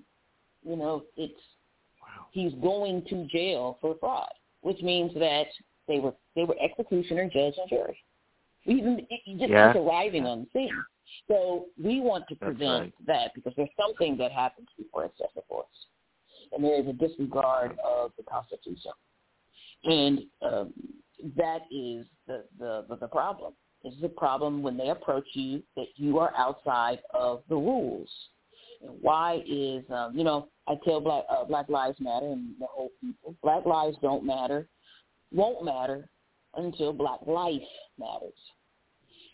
he's going to jail for fraud, which means that they were executioner, judge, and jury. Just arriving on the scene. So we want to prevent that because there's something that happens before excessive force, and there is a disregard of the Constitution, and that is the problem. This is a problem when they approach you that you are outside of the rules. And why is I tell Black Lives Matter and the whole people, Black lives don't matter, won't matter until Black life matters.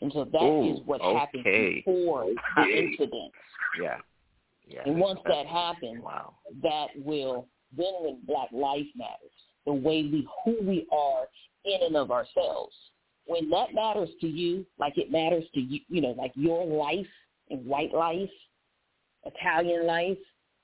And so that is what happens before the incident. Yeah. And once that happens, that will, then when Black Life Matters, the way who we are in and of ourselves, when that matters to you, like it matters to you, like your life and white life, Italian life,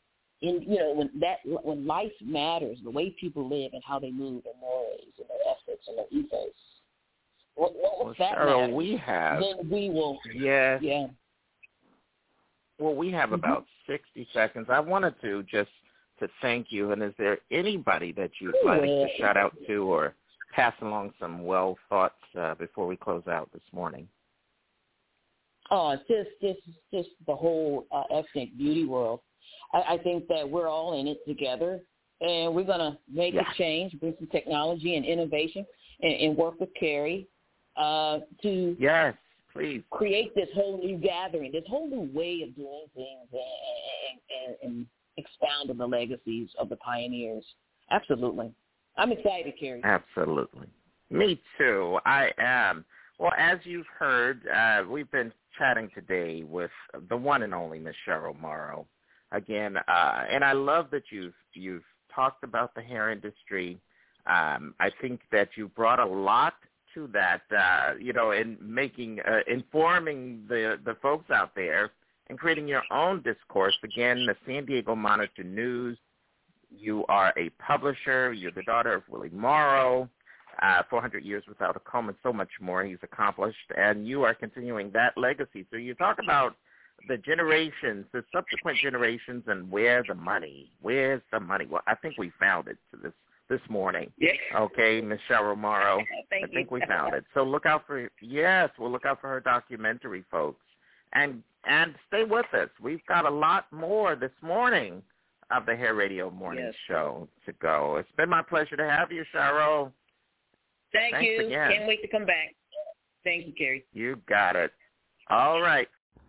when life matters, the way people live and how they move, their mores and their ethics and their ethos. Once that matters, then we will. Yes. Yeah. Well, we have about 60 seconds. I wanted to thank you. And is there anybody that you'd like to shout out to or pass along some well thoughts before we close out this morning? Oh, just the whole ethnic beauty world. I think that we're all in it together, and we're going to make a change, bring some technology and innovation, and work with Carrie to please create this whole new gathering, this whole new way of doing things, and expound on the legacies of the pioneers. Absolutely. I'm excited, Carrie. Absolutely. Me too. I am. Well, as you've heard, we've been chatting today with the one and only Miss Cheryl Morrow. Again, and I love that you've talked about the hair industry. I think that you brought a lot to that, in making, informing the folks out there and creating your own discourse. Again, the San Diego Monitor News. You are a publisher. You're the daughter of Willie Morrow. 400 Years Without a Comb, and so much more he's accomplished, and you are continuing that legacy. So you talk about the generations, the subsequent generations, and where's the money? Well, I think we found it this morning. Yes. Okay, Ms. Cheryl Morrow. I think we found it. So look out for we'll look out for her documentary, folks, and stay with us. We've got a lot more this morning of the Hair Radio Morning Show to go. It's been my pleasure to have you, Cheryl. Thanks you. Again. Can't wait to come back. Thank you, Carrie. You got it. All right.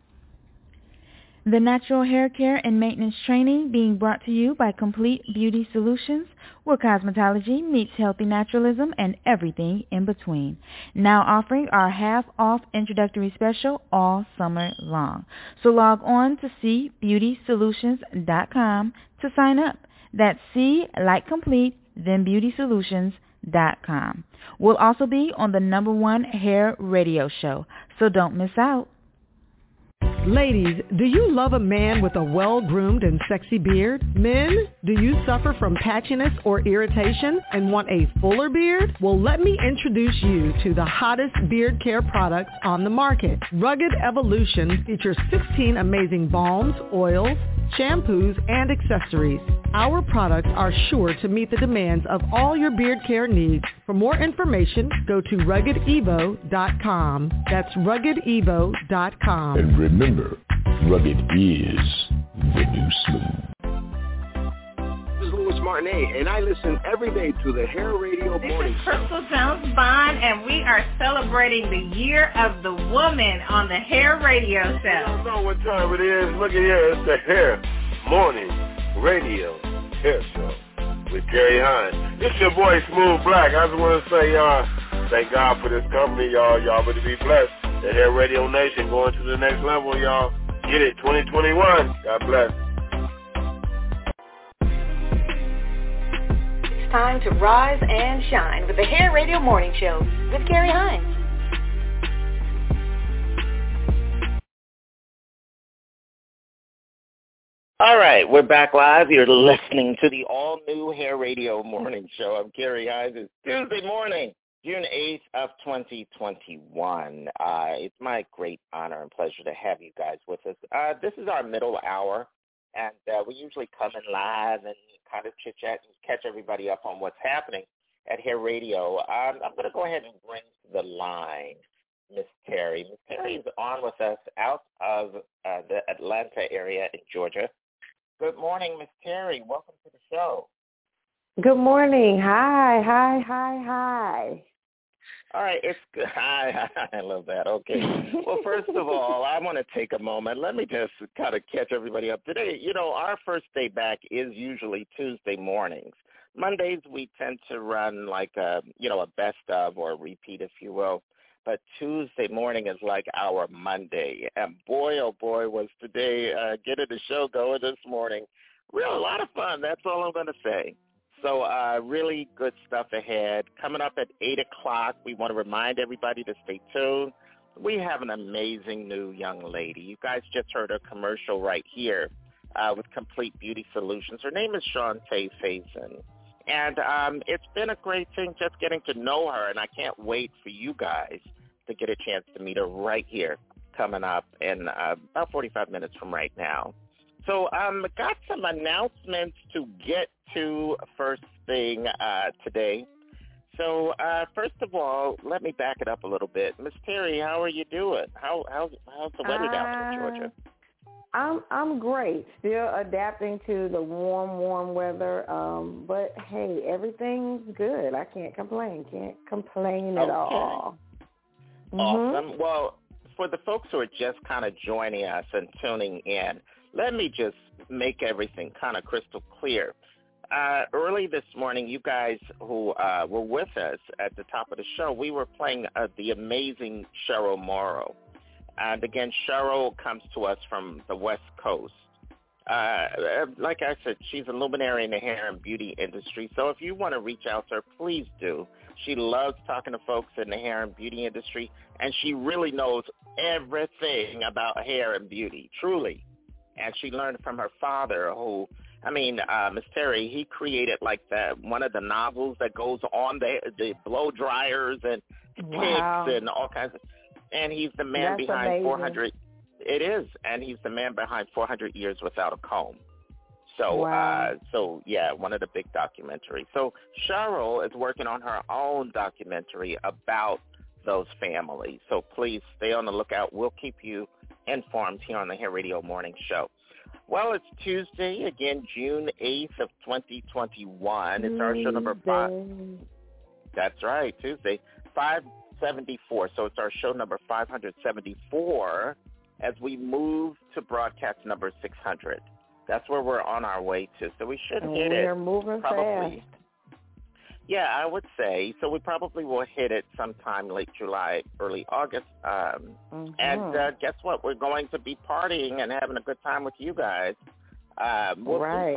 The natural hair care and maintenance training being brought to you by Complete Beauty Solutions, where cosmetology meets healthy naturalism and everything in between. Now offering our half-off introductory special all summer long. So log on to cbeautysolutions.com to sign up. That's C like complete, then beautysolutions.com. We'll also be on the #1 hair radio show, so don't miss out. Ladies, do you love a man with a well-groomed and sexy beard? Men, do you suffer from patchiness or irritation and want a fuller beard? Well, let me introduce you to the hottest beard care products on the market. Rugged Evolution features 16 amazing balms, oils, shampoos, and accessories. Our products are sure to meet the demands of all your beard care needs. For more information, go to RuggedEvo.com. That's RuggedEvo.com. And remember, rugged is the new smooth. This is Louis Martinet, and I listen every day to the Hair Radio Morning Show. This is Crystal Jones-Bond, and we are celebrating the Year of the Woman on the Hair Radio Show. I don't know what time it is. Look at here. It's the Hair Morning Radio Hair Show with Carrie Hines. This your boy Smooth Black. I just want to say, thank God for this company, y'all. Y'all better be blessed. The Hair Radio Nation going to the next level, y'all. Get it, 2021. God bless. It's time to rise and shine with the Hair Radio Morning Show with Carrie Hines. All right, we're back live. You're listening to the all-new Hair Radio Morning Show. I'm Carrie Hines. It's Tuesday morning, June 8th of 2021. It's my great honor and pleasure to have you guys with us. This is our middle hour, and we usually come in live and kind of chit-chat and catch everybody up on what's happening at Hair Radio. I'm going to go ahead and bring to the line Miss Terry. Miss Terry is on with us out of the Atlanta area in Georgia. Good morning, Miss Terry. Welcome to the show. Good morning. Hi. All right, it's good. Hi, I love that. Okay. Well, first of all, I want to take a moment. Let me just kind of catch everybody up. Today, our first day back is usually Tuesday mornings. Mondays, we tend to run like a best of or a repeat, if you will. but Tuesday morning is like our Monday. And boy, oh boy, was today getting the show going this morning. Real a lot of fun. That's all I'm going to say. So really good stuff ahead. Coming up at 8 o'clock, we want to remind everybody to stay tuned. We have an amazing new young lady. You guys just heard her commercial right here with Complete Beauty Solutions. Her name is Shantae Faison. And it's been a great thing just getting to know her, and I can't wait for you guys to get a chance to meet her right here coming up in about 45 minutes from right now. So got some announcements to get to first thing today. So first of all, let me back it up a little bit. Miss Terry, how are you doing? How's the weather down in Georgia? I'm great. Still adapting to the warm weather. But hey, everything's good. I can't complain. Can't complain at all. Awesome. Well, for the folks who are just kind of joining us and tuning in, let me just make everything kind of crystal clear. Early this morning, you guys who were with us at the top of the show, we were playing the amazing Cheryl Morrow. And again, Cheryl comes to us from the West Coast. Like I said, she's a luminary in the hair and beauty industry. So if you want to reach out to her, please do. She loves talking to folks in the hair and beauty industry, and she really knows everything about hair and beauty, truly. And she learned from her father, who, Miss Terry, he created like one of the novels that goes on the blow dryers and picks and all kinds of. And he's the man behind amazing. 400. It is, and he's the man behind 400 Years Without a Comb. So, one of the big documentaries. So Cheryl is working on her own documentary about those families. So please stay on the lookout. We'll keep you informed here on the Hair Radio Morning Show. Well, it's Tuesday, again, June 8th of 2021. It's our show number 5. That's right, Tuesday, 574. So it's our show number 574 as we move to broadcast number 600. That's where we're on our way to. So we should hit it. We're moving probably fast. Yeah, I would say. So we probably will hit it sometime late July, early August. And guess what? We're going to be partying and having a good time with you guys. We'll do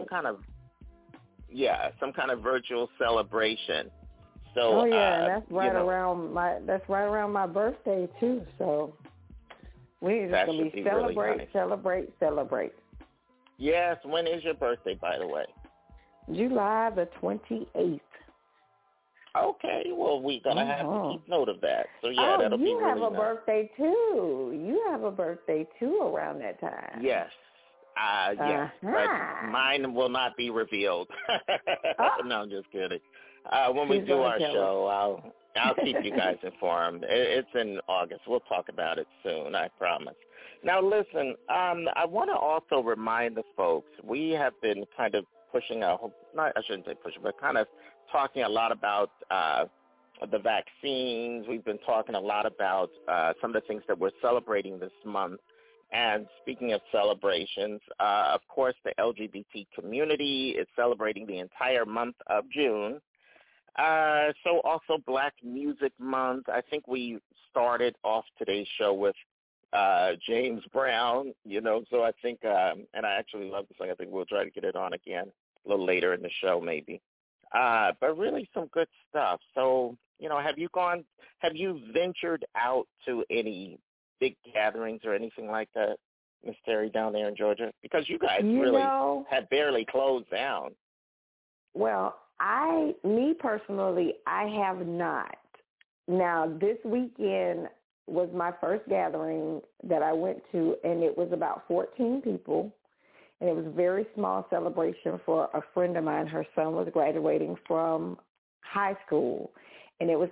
some kind of virtual celebration. So, that's right around my birthday too. So we're just gonna be celebrate. Yes. When is your birthday, by the way? July the 28th. Okay, well, we're going to have to keep note of that. So, that'll be really nice. You have a birthday, too. You have a birthday, too, around that time. Yes. Yes. But mine will not be revealed. No, I'm just kidding. When we do our show, I'll keep you guys informed. It's in August. We'll talk about it soon, I promise. Now, listen, I want to also remind the folks, we have been kind of pushing I shouldn't say pushing, but kind of talking a lot about the vaccines. We've been talking a lot about some of the things that we're celebrating this month. And speaking of celebrations, of course, the LGBT community is celebrating the entire month of June. So also Black Music Month. I think we started off today's show with James Brown, so I think, and I actually love the song. I think we'll try to get it on again a little later in the show maybe. But really some good stuff. So, have you ventured out to any big gatherings or anything like that, Miss Terry, down there in Georgia? Because you guys have barely closed down. Well, me personally, I have not. Now, this weekend was my first gathering that I went to, and it was about 14 people. And it was a very small celebration for a friend of mine. Her son was graduating from high school, and it was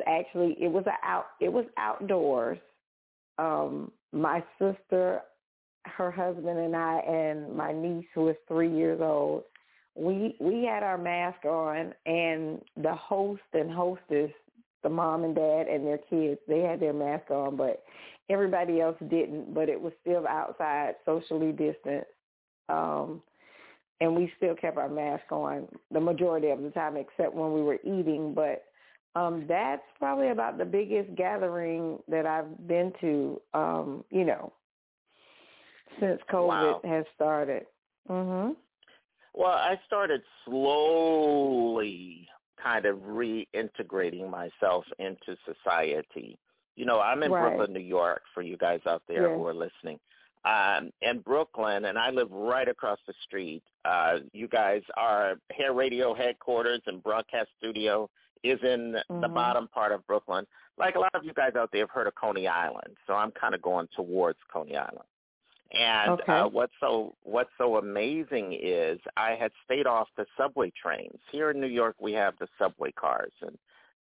outdoors. My sister, her husband, and I, and my niece, who is 3 years old, we had our mask on, and the host and hostess, the mom and dad and their kids, they had their mask on, but everybody else didn't. But it was still outside, socially distanced. And we still kept our mask on the majority of the time, except when we were eating. But That's probably about the biggest gathering that I've been to, since COVID has started. Mhm. Well, I started slowly kind of reintegrating myself into society. I'm in Brooklyn, New York, for you guys out there who are listening. In Brooklyn, and I live right across the street. You guys, our Hair Radio headquarters and broadcast studio is in the bottom part of Brooklyn. Like a lot of you guys out there have heard of Coney Island, so I'm kind of going towards Coney Island. And what's so amazing is I had stayed off the subway trains. Here in New York, we have the subway cars, and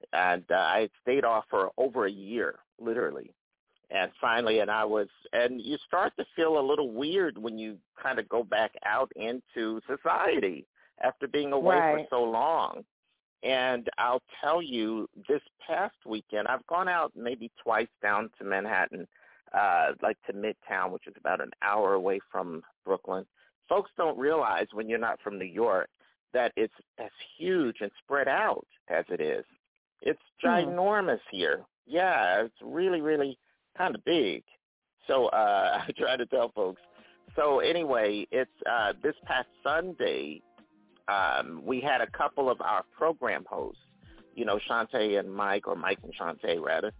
I had stayed off for over a year, literally. And finally, and you start to feel a little weird when you kind of go back out into society after being away for so long. And I'll tell you, this past weekend, I've gone out maybe twice down to Manhattan, like to Midtown, which is about an hour away from Brooklyn. Folks don't realize when you're not from New York that it's as huge and spread out as it is. It's ginormous here. Yeah, it's really, really kind of big. So I try to tell folks. So anyway, it's this past Sunday, we had a couple of our program hosts, Shantae and Mike, or Mike and Shantae rather,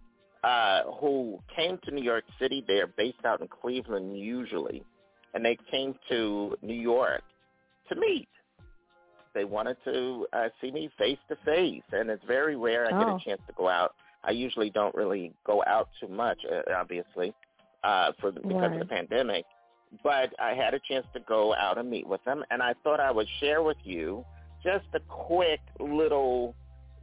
who came to New York City. They're based out in Cleveland usually, and they came to New York to meet. They wanted to see me face to face, and it's very rare I get a chance to go out. I usually don't really go out too much, obviously, because of the pandemic. But I had a chance to go out and meet with them, and I thought I would share with you just a quick little,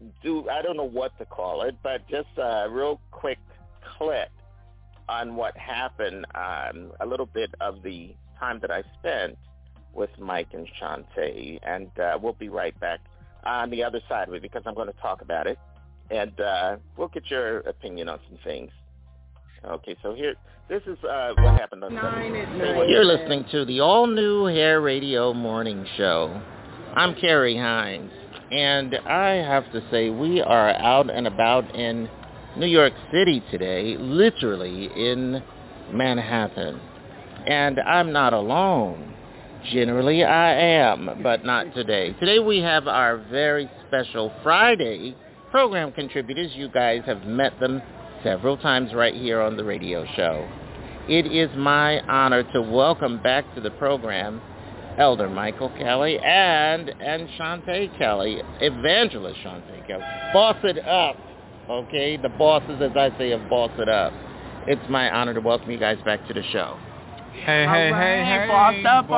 I don't know what to call it, but just a real quick clip on what happened, a little bit of the time that I spent with Mike and Shantae, and we'll be right back on the other side of it because I'm going to talk about it, and we'll get your opinion on some things. Okay, so this is what happened on Sunday. You're listening to the all-new Hair Radio Morning Show. I'm Kerry Hines, and I have to say we are out and about in New York City today, literally in Manhattan. And I'm not alone. Generally I am, but not today. Today we have our very special Friday program contributors. You guys have met them several times right here on the radio show. It is my honor to welcome back to the program Elder Michael Kelly and Shantae Kelly, Evangelist Shantae Kelly. Boss it up, okay? The bosses, as I say, have bossed it up. It's my honor to welcome you guys back to the show. Hey, boss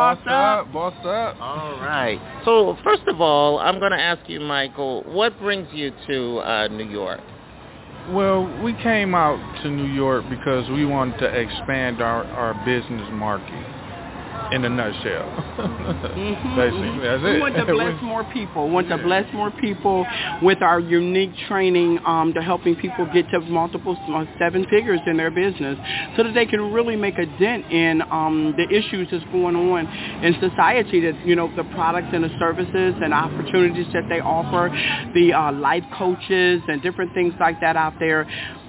up. All right. So, first of all, I'm going to ask you, Michael, what brings you to New York? Well, we came out to New York because we wanted to expand our business market. In a nutshell. Basically, that's it. We want to bless more people. We want to bless more people with our unique training to helping people get to multiple 7 figures in their business so that they can really make a dent in the issues that's going on in society, that, the products and the services and opportunities that they offer, the life coaches and different things like that out there.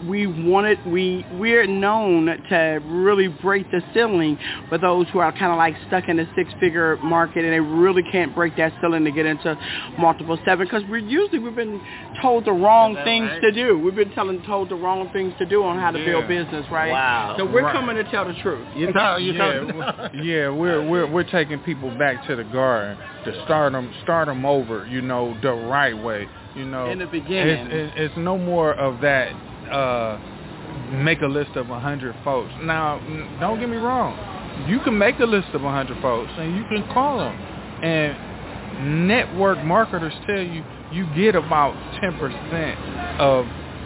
We're known to really break the ceiling for those who are kind of like stuck in a 6-figure market and they really can't break that ceiling to get into multiple 7, because we've been told the wrong things to do. We've been told the wrong things to do on how to build business, right? Wow. So we're coming to tell the truth. We're taking people back to the garden to start them over, the right way. In the beginning, it's no more of that. Make a list of 100 folks. Now, don't get me wrong. You can make a list of 100 folks and you can call them. And network marketers tell you get about 10% of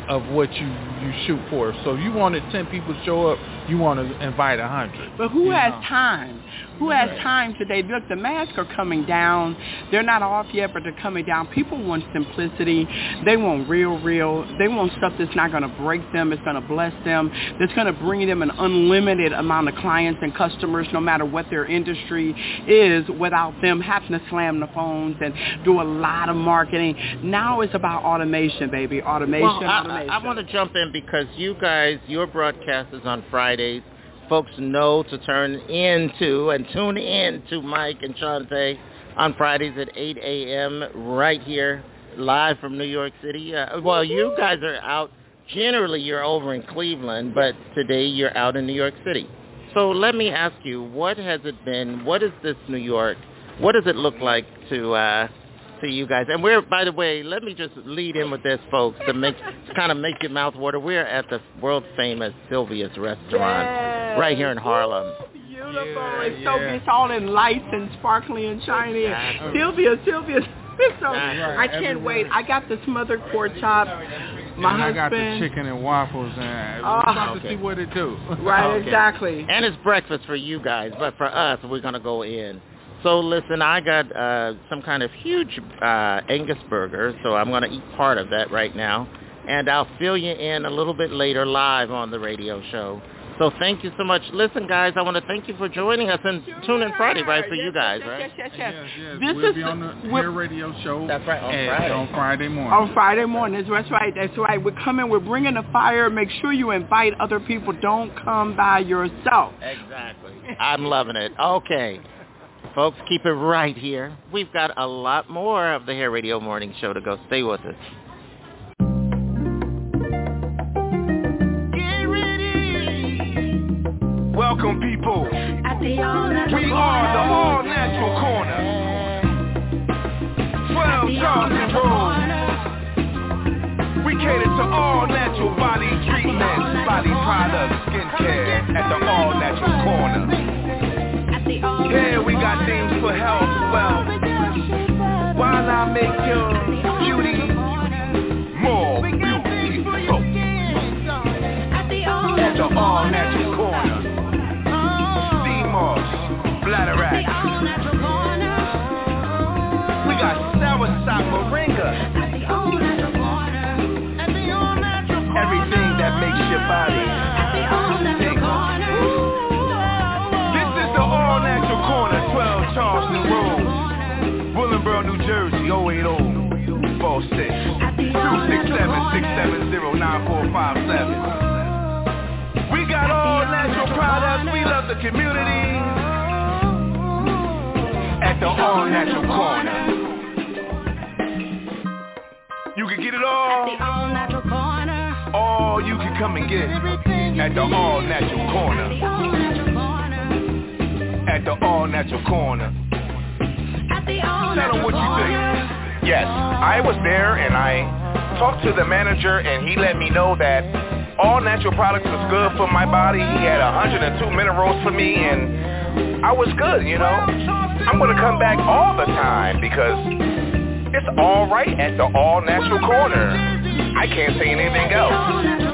of what you shoot for. So if you wanted 10 people to show up, you want to invite 100. But who has time? Who has time today? Look, the masks are coming down. They're not off yet, but they're coming down. People want simplicity. They want real. They want stuff that's not going to break them. It's going to bless them. That's going to bring them an unlimited amount of clients and customers, no matter what their industry is, without them having to slam the phones and do a lot of marketing. Now it's about automation, baby. Automation. I want to jump in because you guys, your broadcast is on Fridays. Folks know to tune in to Mike and Shante on Fridays at 8 a.m. right here, live from New York City. You guys are out. Generally, you're over in Cleveland, but today you're out in New York City. So let me ask you, what has it been? What is this New York? What does it look like to you guys? And we're, by the way, let me just lead in with this, folks, to kind of make your mouth water. We're at the world famous Sylvia's restaurant right here in Harlem. Beautiful. It's all in lights and sparkly and shiny. Exactly. Sylvia. So I can't wait. I got the smothered pork chop. I got the chicken and waffles, and we're about to see what it do. Right, exactly. And it's breakfast for you guys, but for us, we're going to go in. So listen, I got some kind of huge Angus burger, so I'm going to eat part of that right now. And I'll fill you in a little bit later live on the radio show. So thank you so much. Listen, guys, I want to thank you for joining us, and tune in Friday, right, for you guys, right? Yes. We'll be on the Hair Radio Show. That's right, on Friday morning. On Friday morning, that's right. We're coming, we're bringing the fire. Make sure you invite other people. Don't come by yourself. Exactly. I'm loving it. Okay. Folks, keep it right here. We've got a lot more of the Hair Radio Morning Show to go. Stay with us. Welcome, people. We are the All Natural Corner. 12 Charleston Road. We cater to all natural body treatments, body products, skincare at the All Natural Corner. Here we got things for health, well, while I make your beauty more beautiful. At the All Natural Corner. Bladderwrack. We got soursop moringa. Everything that makes your body tingle. This is the All Natural Corner, 12 Charleston Road, Willingboro, New Jersey, 08046 267-670-9457. We got all natural products. We love the community. At the All Natural Corner. You can get it all. At the All Natural Corner. All you can come and get at the All Natural Corner. At the All Natural Corner. Tell them what you think. Yes, I was there and I talked to the manager and he let me know that all natural products was good for my body. He had 102 minerals for me and I was good, you know. I'm going to come back all the time because it's all right at the All Natural Corner. I can't say anything else.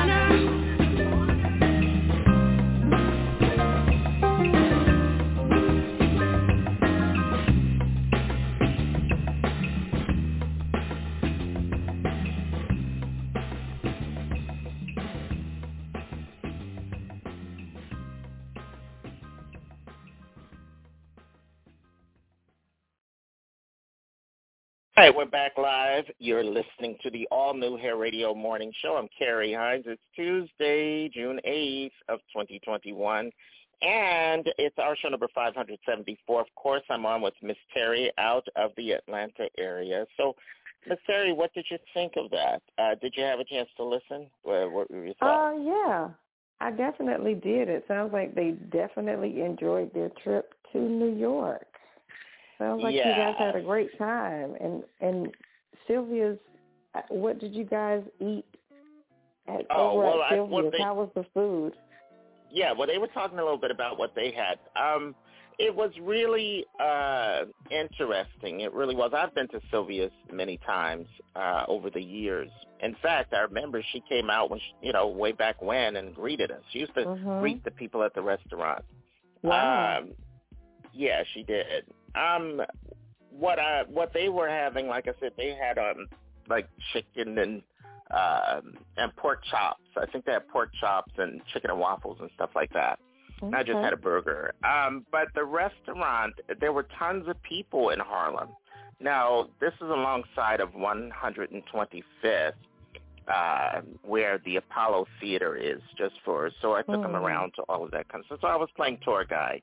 All right, we're back live. You're listening to the all-new Hair Radio Morning Show. I'm Carrie Hines. It's Tuesday, June 8th of 2021, and it's our show number 574. Of course, I'm on with Miss Terry out of the Atlanta area. So, Miss Terry, what did you think of that? Did you have a chance to listen? What were your thoughts? Yeah, I definitely did. It sounds like they definitely enjoyed their trip to New York. Sounds like you guys had a great time. And Sylvia's, what did you guys eat at Sylvia's? How was the food? Yeah, well, they were talking a little bit about what they had. It was really interesting. It really was. I've been to Sylvia's many times over the years. In fact, I remember she came out when way back when and greeted us. She used to greet the people at the restaurant. Wow. Yeah, she did. What they were having, like I said, they had like chicken and pork chops. I think they had pork chops and chicken and waffles and stuff like that. Okay. I just had a burger. But the restaurant, there were tons of people in Harlem. Now, this is alongside of 125th, where the Apollo Theater is, so I took them around to all of that kind of stuff. So I was playing tour guide.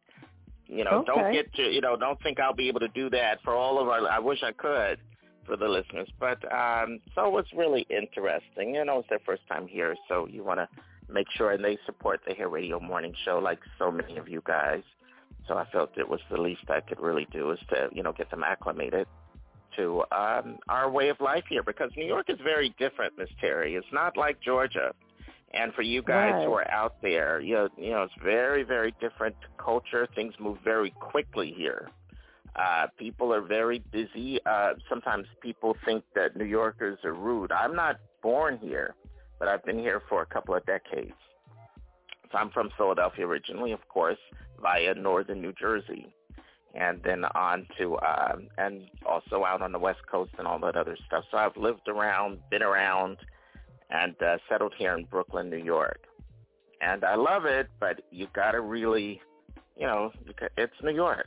Don't think I'll be able to do that for all of I wish I could for the listeners. But so it was really interesting. It's their first time here, so you want to make sure, and they support the Hair Radio Morning Show like so many of you guys. So I felt it was the least I could really do is to, get them acclimated to our way of life here, because New York is very different, Miss Terry. It's not like Georgia. And for you guys who are out there, it's very, very different culture. Things move very quickly here. People are very busy. Sometimes people think that New Yorkers are rude. I'm not born here, but I've been here for a couple of decades. So I'm from Philadelphia originally, of course, via northern New Jersey, and then on to, and also out on the West Coast and all that other stuff. So I've lived around, been around, and settled here in Brooklyn, New York. And I love it, but you got to really, it's New York.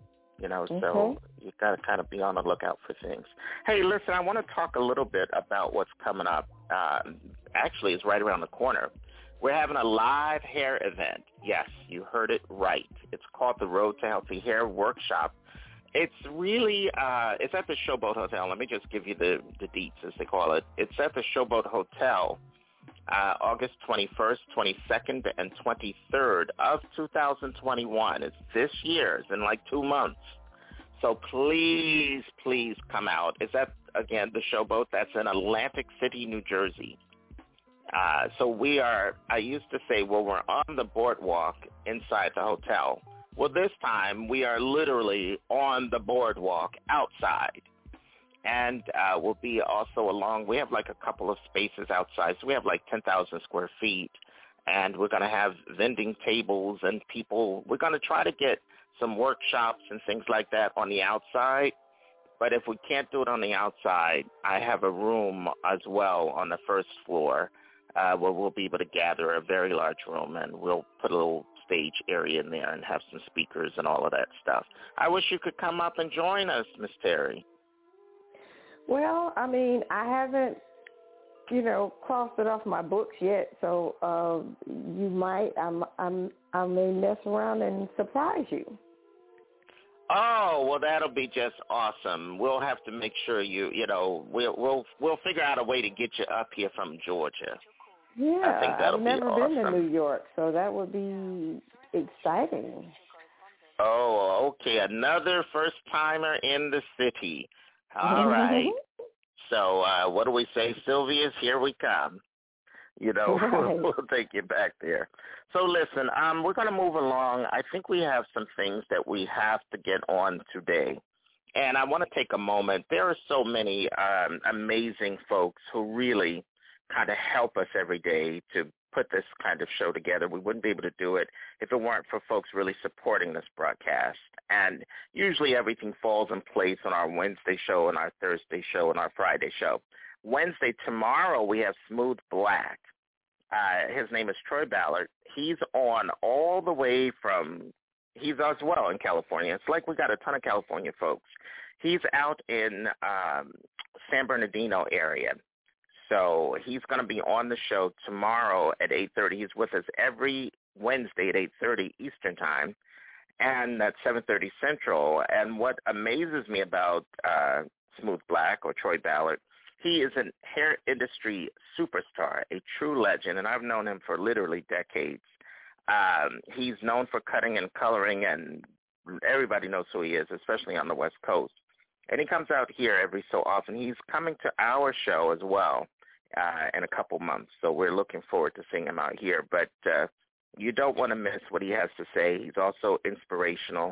So you got to kind of be on the lookout for things. Hey, listen, I want to talk a little bit about what's coming up. Actually, it's right around the corner. We're having a live hair event. Yes, you heard it right. It's called the Road to Healthy Hair Workshop. It's really, it's at the Showboat Hotel. Let me just give you the deets, as they call it. It's at the Showboat Hotel, August 21st, 22nd, and 23rd of 2021. It's this year. It's in like 2 months. So please, please come out. It's at, again, the Showboat. That's in Atlantic City, New Jersey. So I used to say, well, we're on the boardwalk inside the hotel. Well, this time we are literally on the boardwalk outside. And we'll be also we have like a couple of spaces outside. So we have like 10,000 square feet. And we're going to have vending tables and people. We're going to try to get some workshops and things like that on the outside. But if we can't do it on the outside, I have a room as well on the first floor where we'll be able to gather, a very large room, and we'll put a little stage area in there and have some speakers and all of that stuff. I wish you could come up and join us, Miss Terry. Well, I mean, I haven't, crossed it off my books yet, so you might, I may mess around and surprise you. Oh, well, that'll be just awesome. We'll have to make sure we'll figure out a way to get you up here from Georgia. Yeah, I think that'll I've never be awesome. been to New York, so that would be exciting. Oh, okay, another first-timer in the city. All right. So what do we say, Sylvia's? Here we come. Right. We'll take you back there. So listen, we're going to move along. I think we have some things that we have to get on today. And I want to take a moment. There are so many amazing folks who really kind of help us every day to put this kind of show together. We wouldn't be able to do it if it weren't for folks really supporting this broadcast. And usually everything falls in place on our Wednesday show and our Thursday show and our Friday show. Wednesday, tomorrow, we have Smooth Black. His name is Troy Ballard. He's on all the way he's as well in California. It's like we got a ton of California folks. He's out in San Bernardino area. So he's going to be on the show tomorrow at 8:30. He's with us every Wednesday at 8:30 Eastern Time, and at 7:30 Central. And what amazes me about Smooth Black, or Troy Ballard, he is a hair industry superstar, a true legend, and I've known him for literally decades. He's known for cutting and coloring, and everybody knows who he is, especially on the West Coast. And he comes out here every so often. He's coming to our show as well in a couple months, so we're looking forward to seeing him out here. But you don't want to miss what he has to say. He's also inspirational.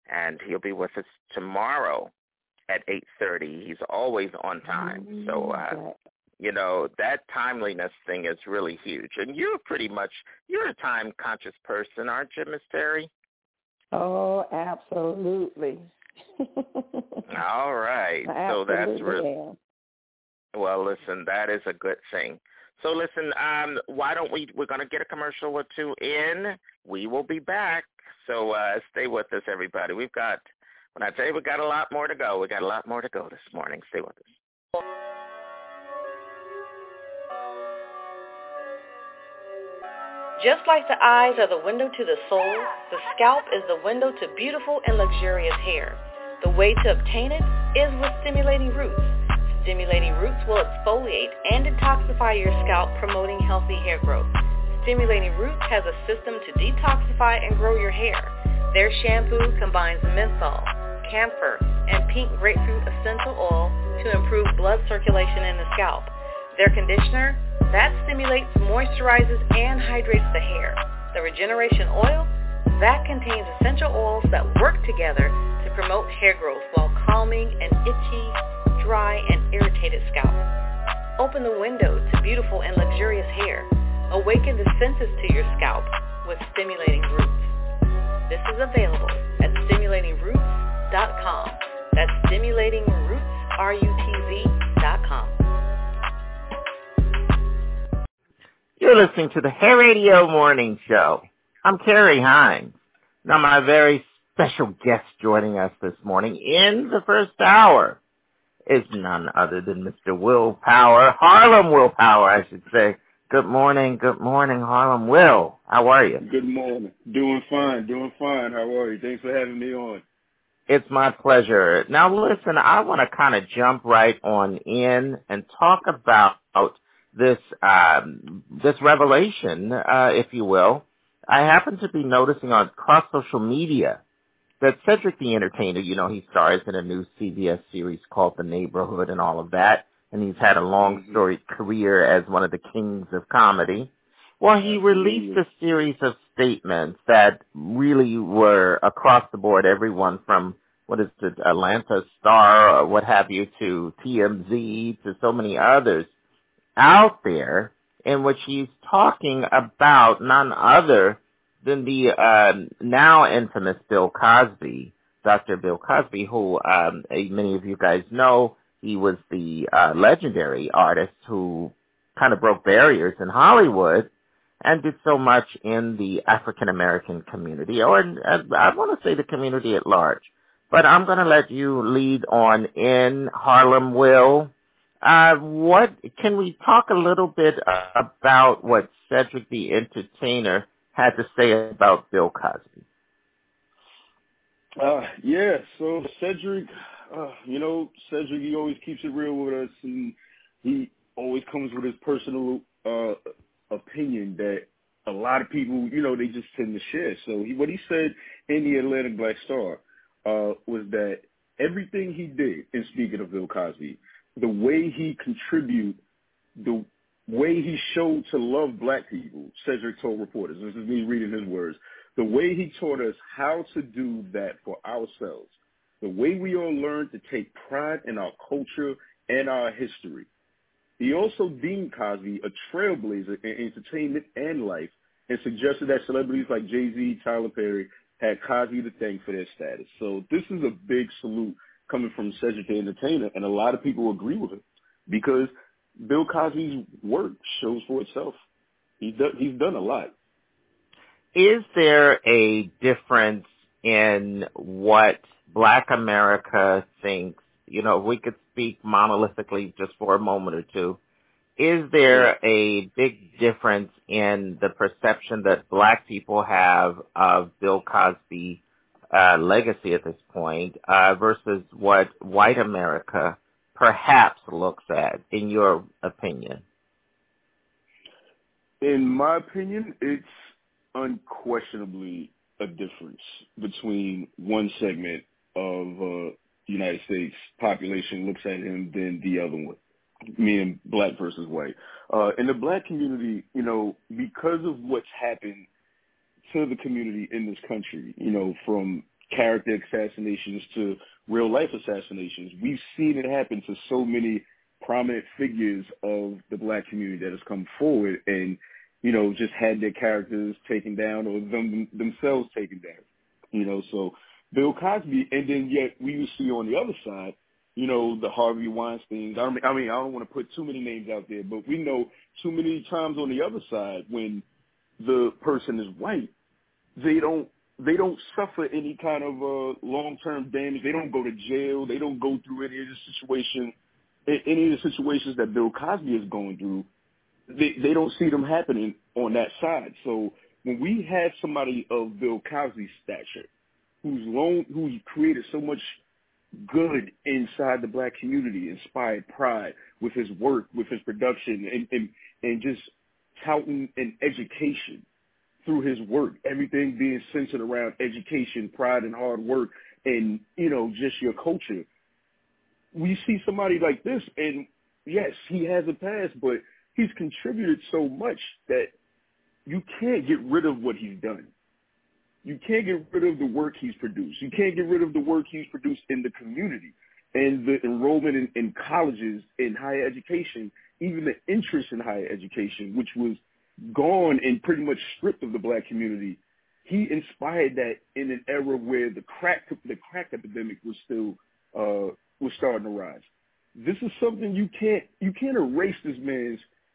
and he'll be with us tomorrow at 8:30. He's always on time. So, you know, that timeliness thing is really huge. And you're a time-conscious person, aren't you, Miss Terry? Oh, absolutely. All right. So that's really, well, listen, that is a good thing. So listen, why don't we're going to get a commercial or two in. We will be back. So stay with us, everybody. When I tell you we got a lot more to go, we got a lot more to go this morning. Stay with us. Just like the eyes are the window to the soul, the scalp is the window to beautiful and luxurious hair. The way to obtain it is with Stimulating Roots. Stimulating Roots will exfoliate and detoxify your scalp, promoting healthy hair growth. Stimulating Roots has a system to detoxify and grow your hair. Their shampoo combines menthol, camphor, and pink grapefruit essential oil to improve blood circulation in the scalp. Their conditioner, that stimulates, moisturizes, and hydrates the hair. The Regeneration Oil, that contains essential oils that work together to promote hair growth while calming an itchy, dry, and irritated scalp. Open the window to beautiful and luxurious hair. Awaken the senses to your scalp with Stimulating Roots. This is available at StimulatingRoots.com. That's StimulatingRoots, RUTZ.com. You're listening to the Hair Radio Morning Show. I'm Carrie Hines. Now, my very special guest joining us this morning in the first hour is none other than Mr. Willpower, Harlem Willpower, I should say. Good morning, Harlem Will. How are you? Good morning. Doing fine. How are you? Thanks for having me on. It's my pleasure. Now, listen, I want to kind of jump right on in and talk about this revelation, if you will. I happen to be noticing across social media that Cedric the Entertainer, you know, he stars in a new CBS series called The Neighborhood and all of that, and he's had a long storied career as one of the kings of comedy. Well, he released a series of statements that really were across the board, everyone from, Atlanta Star or what have you, to TMZ, to so many others out there, in which he's talking about none other than the now infamous Bill Cosby, Dr. Bill Cosby, who many of you guys know. He was the legendary artist who kind of broke barriers in Hollywood and did so much in the African-American community, or I want to say the community at large. But I'm going to let you lead on in, Harlem Will. What can we talk a little bit about what Cedric the Entertainer had to say about Bill Cosby? So Cedric, Cedric, he always keeps it real with us, and he always comes with his personal opinion that a lot of people, they just tend to share. So what he said in the Atlantic Black Star was that everything he did, and speaking of Bill Cosby, the way he contributed, the way he showed to love black people, Cedric told reporters, this is me reading his words, the way he taught us how to do that for ourselves, the way we all learned to take pride in our culture and our history. He also deemed Cosby a trailblazer in entertainment and life, and suggested that celebrities like Jay-Z, Tyler Perry, had Cosby to thank for their status. So this is a big salute coming from Cedric the Entertainer, and a lot of people agree with him because Bill Cosby's work shows for itself. He's done a lot. Is there a difference in what Black America thinks? If we could speak monolithically just for a moment or two, is there a big difference in the perception that Black people have of Bill Cosby's legacy at this point versus what white America perhaps looks at, in your opinion? In my opinion, it's unquestionably a difference between one segment of the United States population looks at him than the other one, meaning black versus white. In the black community, because of what's happened to the community in this country, from character assassinations to real-life assassinations. We've seen it happen to so many prominent figures of the black community that has come forward and, you know, just had their characters taken down or themselves taken down. You know, so Bill Cosby, and then yet we see on the other side, you know, the Harvey Weinsteins. I don't want to put too many names out there, but we know too many times on the other side when the person is white, they don't suffer any kind of long-term damage. They don't go to jail. They don't go through any of the situations that Bill Cosby is going through. They don't see them happening on that side. So when we have somebody of Bill Cosby's stature, who's created so much good inside the black community, inspired pride with his work, with his production, and just touting an education through his work, everything being centered around education, pride, and hard work, and, you know, just your culture. We see somebody like this, and yes, he has a past, but he's contributed so much that you can't get rid of what he's done. You can't get rid of the work he's produced. You can't get rid of the work he's produced in the community and the enrollment in colleges, in higher education, even the interest in higher education, which was gone and pretty much stripped of the black community. He inspired that in an era where the crack epidemic was still was starting to rise. This is something you can't erase this man's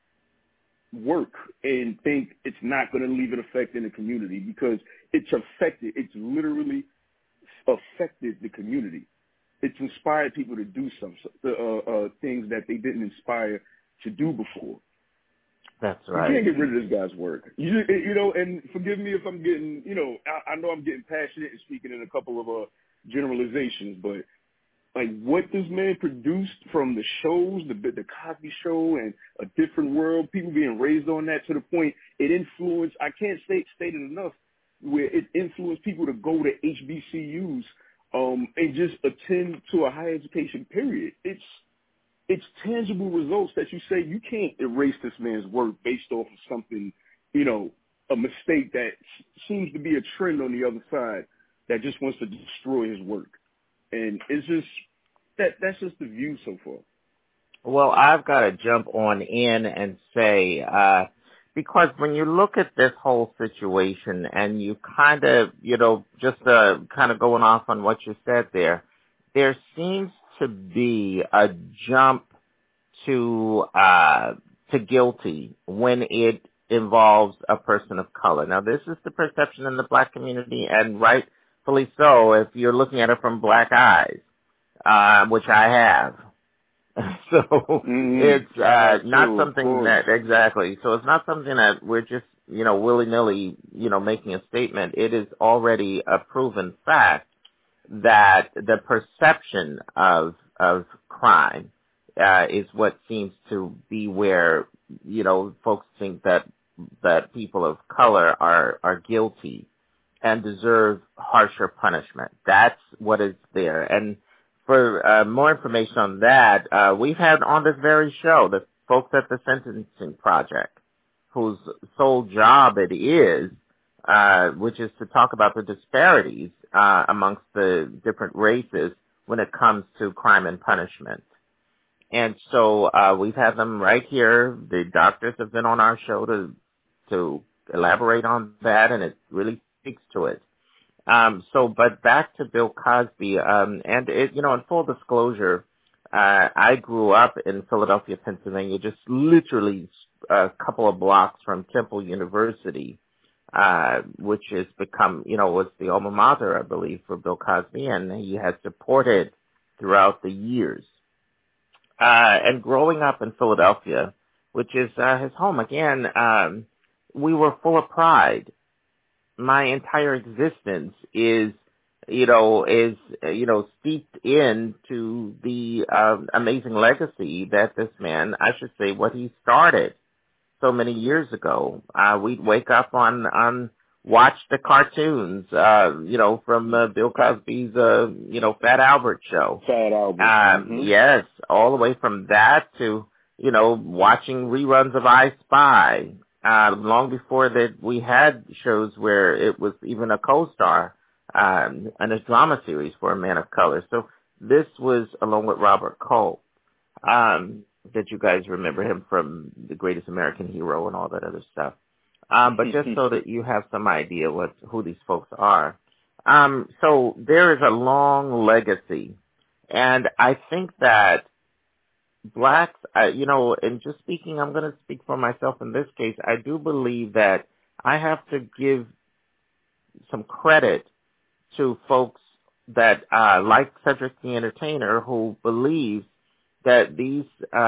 work and think it's not going to leave an effect in the community, because it's literally affected the community. It's inspired people to do some things that they didn't inspire to do before. That's right. You can't get rid of this guy's work. You know, and forgive me if I'm getting, you know, I know I'm getting passionate and speaking in a couple of generalizations, but like what this man produced from the shows, the Cosby Show and A Different World, people being raised on that to the point it influenced, I can't state it enough, where it influenced people to go to HBCUs and just attend to a higher education period. It's tangible results that you say you can't erase this man's work based off of something, you know, a mistake that seems to be a trend on the other side that just wants to destroy his work. And it's just, that's just the view so far. Well, I've got to jump on in and say, because when you look at this whole situation and you kind of, you know, just kind of going off on what you said there seems to be a jump to guilty when it involves a person of color. Now, this is the perception in the black community, and rightfully so if you're looking at it from black eyes, which I have. So it's not something that, exactly, so it's not something that we're just, you know, willy-nilly, you know, making a statement. It is already a proven fact that the perception of crime is what seems to be where, you know, folks think that people of color are guilty and deserve harsher punishment. That's what is there. And for more information on that, we've had on this very show the folks at the Sentencing Project, whose sole job it is, which is to talk about the disparities amongst the different races when it comes to crime and punishment. And so we've had them right here. The doctors have been on our show to elaborate on that, and it really speaks to it. But back to Bill Cosby, and it, you know, in full disclosure, I grew up in Philadelphia, Pennsylvania, just literally a couple of blocks from Temple University, which has become, you know, was the alma mater, I believe, for Bill Cosby, and he has supported throughout the years. And growing up in Philadelphia, which is his home, again, we were full of pride. My entire existence is steeped into the amazing legacy that this man, I should say, what he started so many years ago. We'd wake up on watch the cartoons, from Bill Cosby's, Fat Albert show. Fat Albert. Yes, all the way from that to, watching reruns of I Spy. Long before that, we had shows where it was even a co-star and a drama series for a man of color. So this was along with Robert Culp, that you guys remember him from The Greatest American Hero and all that other stuff. But just so that you have some idea who these folks are. So there is a long legacy. And I think that blacks, and just speaking, I'm going to speak for myself in this case, I do believe that I have to give some credit to folks that, like Cedric the Entertainer, who believes that these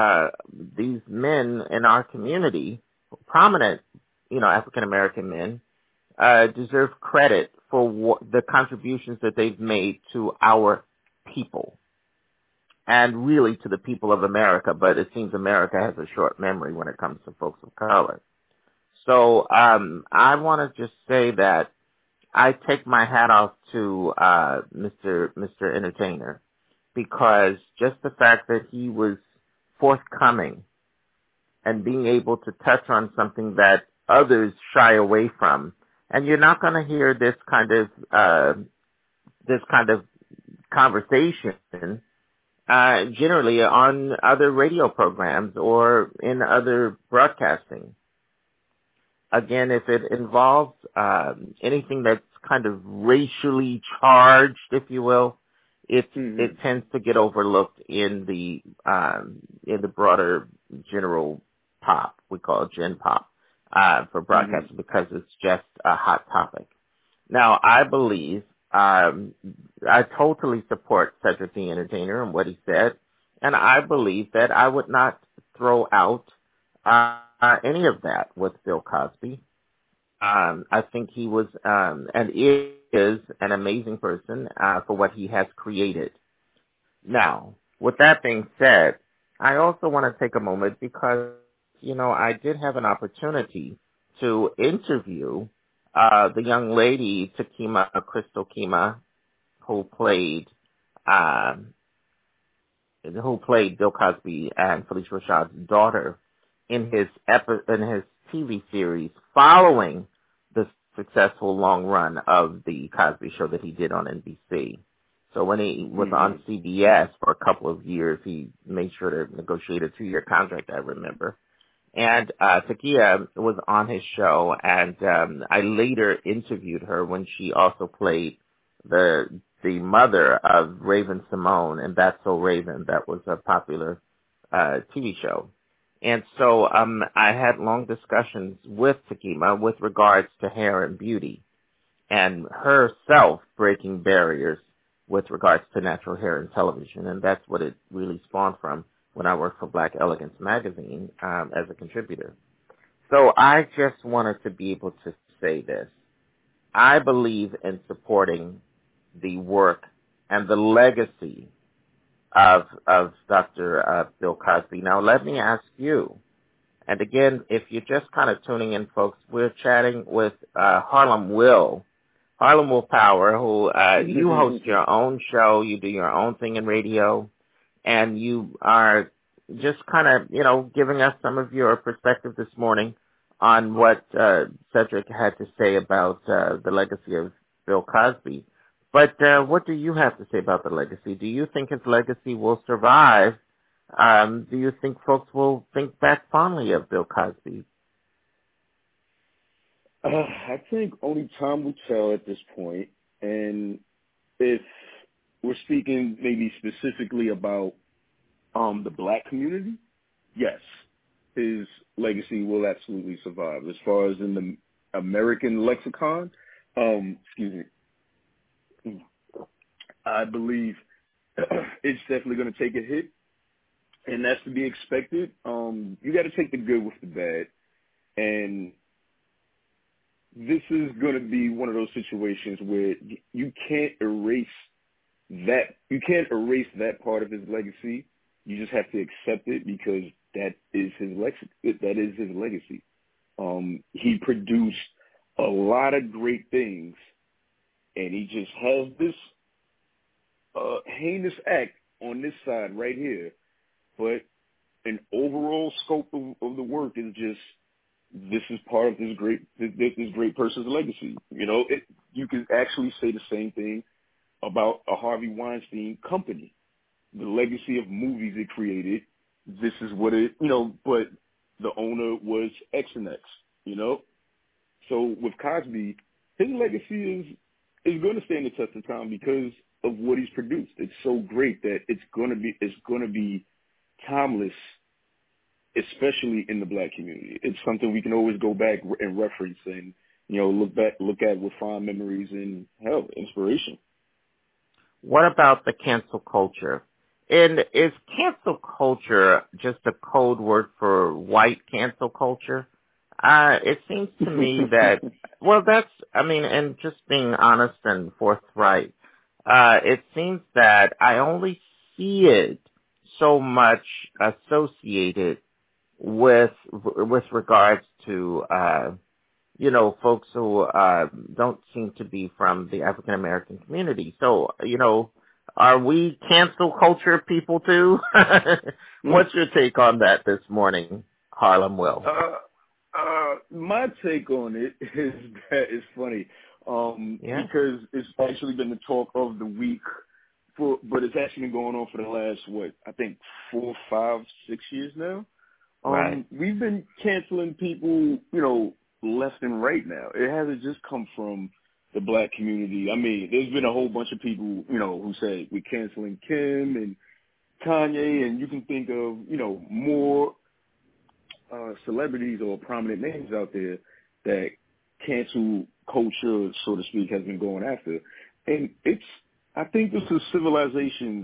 men in our community, prominent, African American men, deserve credit for the contributions that they've made to our people, and really to the people of America. But it seems America has a short memory when it comes to folks of color. So I want to just say that I take my hat off to Mr. Entertainer, because just the fact that he was forthcoming and being able to touch on something that others shy away from. And you're not going to hear this kind of conversation generally on other radio programs or in other broadcasting. Again, if it involves anything that's kind of racially charged, if you will, it tends to get overlooked in the broader general pop. We call it gen pop for broadcasting, because it's just a hot topic. Now, I believe I totally support Cedric the Entertainer and what he said, and I believe that I would not throw out any of that with Bill Cosby. I think he was and is an amazing person for what he has created. Now, with that being said, I also want to take a moment because, I did have an opportunity to interview the young lady, Crystal Kima, who played Bill Cosby and Felicia Rashad's daughter in his TV series following the successful long run of the Cosby Show that he did on NBC. So when he was on CBS for a couple of years, he made sure to negotiate a 2-year contract, I remember. And Takia was on his show, and I later interviewed her when she also played the mother of Raven Simone, and That's So Raven. That was a popular TV show. And so I had long discussions with Takima with regards to hair and beauty, and herself breaking barriers with regards to natural hair in television, and that's what it really spawned from when I worked for Black Elegance magazine as a contributor. So I just wanted to be able to say this. I believe in supporting the work and the legacy of Dr. Bill Cosby. Now, let me ask you, and again, if you're just kind of tuning in, folks, we're chatting with Harlem Will Power, who you host your own show, you do your own thing in radio, and you are just kind of, giving us some of your perspective this morning on what Cedric had to say about the legacy of Bill Cosby. But what do you have to say about the legacy? Do you think his legacy will survive? Do you think folks will think back fondly of Bill Cosby? I think only time will tell at this point. And if we're speaking maybe specifically about the black community, yes, his legacy will absolutely survive. As far as in the American lexicon, I believe it's definitely going to take a hit, and that's to be expected. You got to take the good with the bad, and this is going to be one of those situations where you can't erase that. You can't erase that part of his legacy. You just have to accept it because that is his legacy. He produced a lot of great things, and he just has this heinous act on this side right here. But an overall scope of the work is just this is part of this great person's legacy. You know, you can actually say the same thing about a Harvey Weinstein company. The legacy of movies it created, this is what it, you know, but the owner was X and X, you know? So with Cosby, his legacy is going to stand the test of time because of what he's produced. It's so great that it's going to be timeless, especially in the black community. It's something we can always go back and reference and, you know, look at with fond memories and, hell, inspiration. What about the cancel culture? And is cancel culture just a code word for white cancel culture? It seems to me that, well, and just being honest and forthright, it seems that I only see it so much associated with regards to, you know, folks who don't seem to be from the African American community. So, you know, are we cancel culture people too? What's your take on that this morning, Harlem Will? My take on it is that it's funny because it's actually been the talk of the week, but it's actually been going on for the last, 4, 5, 6 years now. Right. We've been canceling people, you know, left and right now. It hasn't just come from the black community. I mean, there's been a whole bunch of people, you know, who say we're canceling Kim and Kanye, and you can think of, you know, more celebrities or prominent names out there that cancel culture, so to speak, has been going after. And I think this is civilization's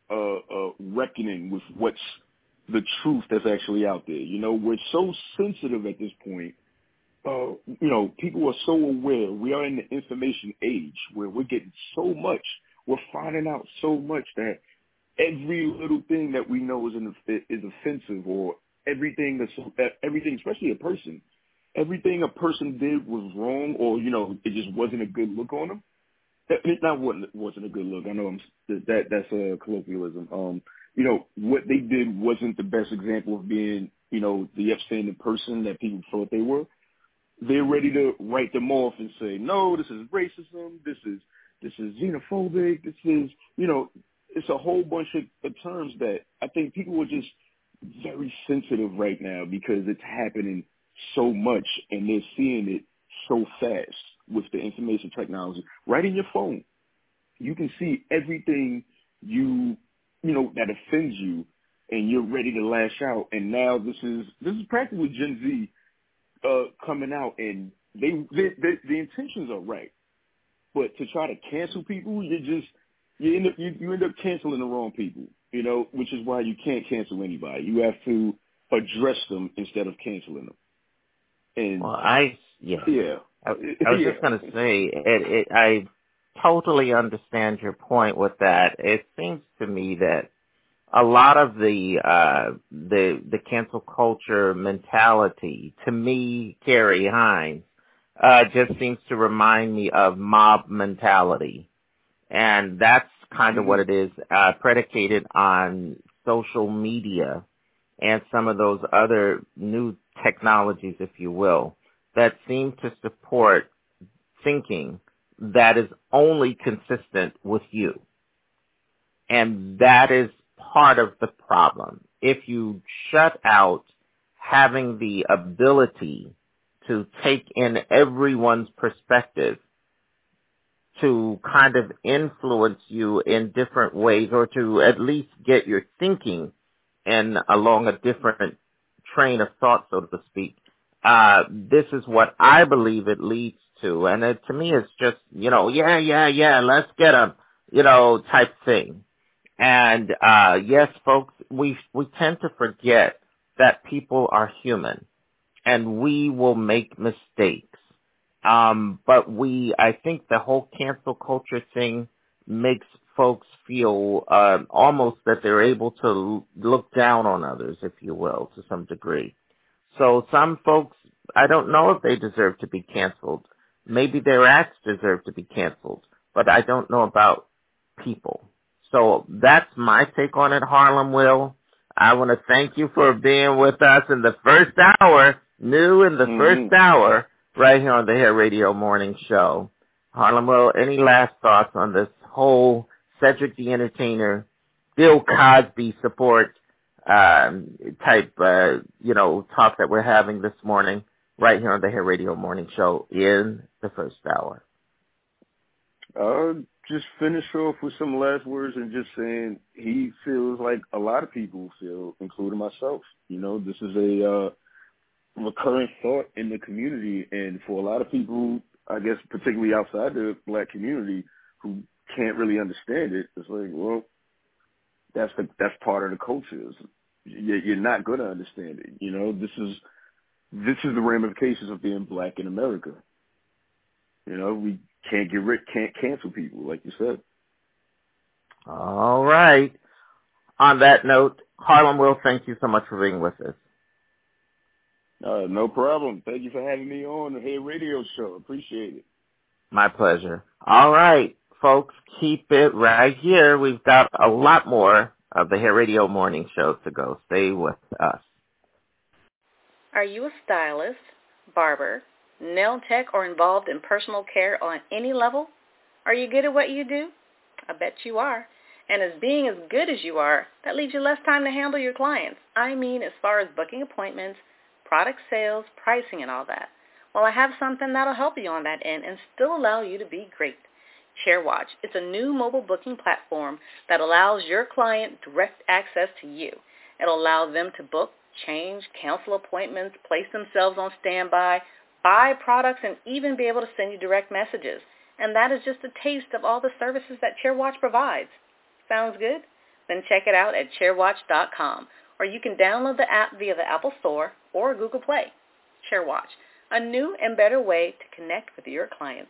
reckoning with what's the truth that's actually out there. You know, we're so sensitive at this point. You know, people are so aware. We are in the information age where we're getting so much. We're finding out so much that every little thing that we know is offensive, or everything, especially a person, everything a person did was wrong, or, you know, it just wasn't a good look on them. Wasn't a good look. I know that's a colloquialism. You know, what they did wasn't the best example of being, you know, the upstanding person that people thought they were. They're ready to write them off and say, no, this is racism, this is xenophobic, this is, you know, it's a whole bunch of terms that I think people are just very sensitive right now because it's happening so much and they're seeing it so fast with the information technology. Right in your phone, you can see everything you know, that offends you, and you're ready to lash out. And now this is practically Gen Z coming out, and the intentions are right, but to try to cancel people, you end up canceling the wrong people, you know, which is why you can't cancel anybody. You have to address them instead of canceling them. And well, I was just going to say, I totally understand your point with that. It seems to me that a lot of the cancel culture mentality, to me, Carrie Hines, just seems to remind me of mob mentality. And that's kind of what it is, predicated on social media and some of those other new technologies, if you will, that seem to support thinking that is only consistent with you. And that is part of the problem. If you shut out having the ability to take in everyone's perspective, to kind of influence you in different ways, or to at least get your thinking in along a different train of thought, so to speak, this is what I believe it leads to. And to me, it's just, you know, yeah, let's get them, you know, type thing. And yes, folks, we tend to forget that people are human and we will make mistakes. But I think the whole cancel culture thing makes folks feel almost that they're able to look down on others, if you will, to some degree. So some folks, I don't know if they deserve to be canceled. Maybe their acts deserve to be canceled, but I don't know about people. So that's my take on it, Harlem Will. I want to thank you for being with us in the first hour. New in the first hour, right here on the Hair Radio Morning Show. Harlem Will, any last thoughts on this whole Cedric the Entertainer, Bill Cosby support type, talk that we're having this morning, right here on the Hair Radio Morning Show in the first hour? Just finish off with some last words and just saying he feels like a lot of people feel, including myself. This is a recurrent thought in the community, and for a lot of people, I guess particularly outside the black community, who can't really understand it, it's like, well, that's part of the culture. You're not going to understand it. This is the ramifications of being black in America. We can't can't cancel people, like you said. All right. On that note, Harlem Will, thank you so much for being with us. No problem. Thank you for having me on the Hair Radio Show. Appreciate it. My pleasure. All right, folks, keep it right here. We've got a lot more of the Hair Radio Morning Show to go. Stay with us. Are you a stylist, barber, nail tech, or involved in personal care on any level? Are you good at what you do? I bet you are. And as being as good as you are, that leaves you less time to handle your clients. I mean, as far as booking appointments, product sales, pricing, and all that. Well, I have something that'll help you on that end and still allow you to be great. ChairWatch. It's a new mobile booking platform that allows your client direct access to you. It'll allow them to book, change, cancel appointments, place themselves on standby, buy products, and even be able to send you direct messages. And that is just a taste of all the services that ChairWatch provides. Sounds good? Then check it out at chairwatch.com, or you can download the app via the Apple Store or Google Play. ChairWatch, a new and better way to connect with your clients.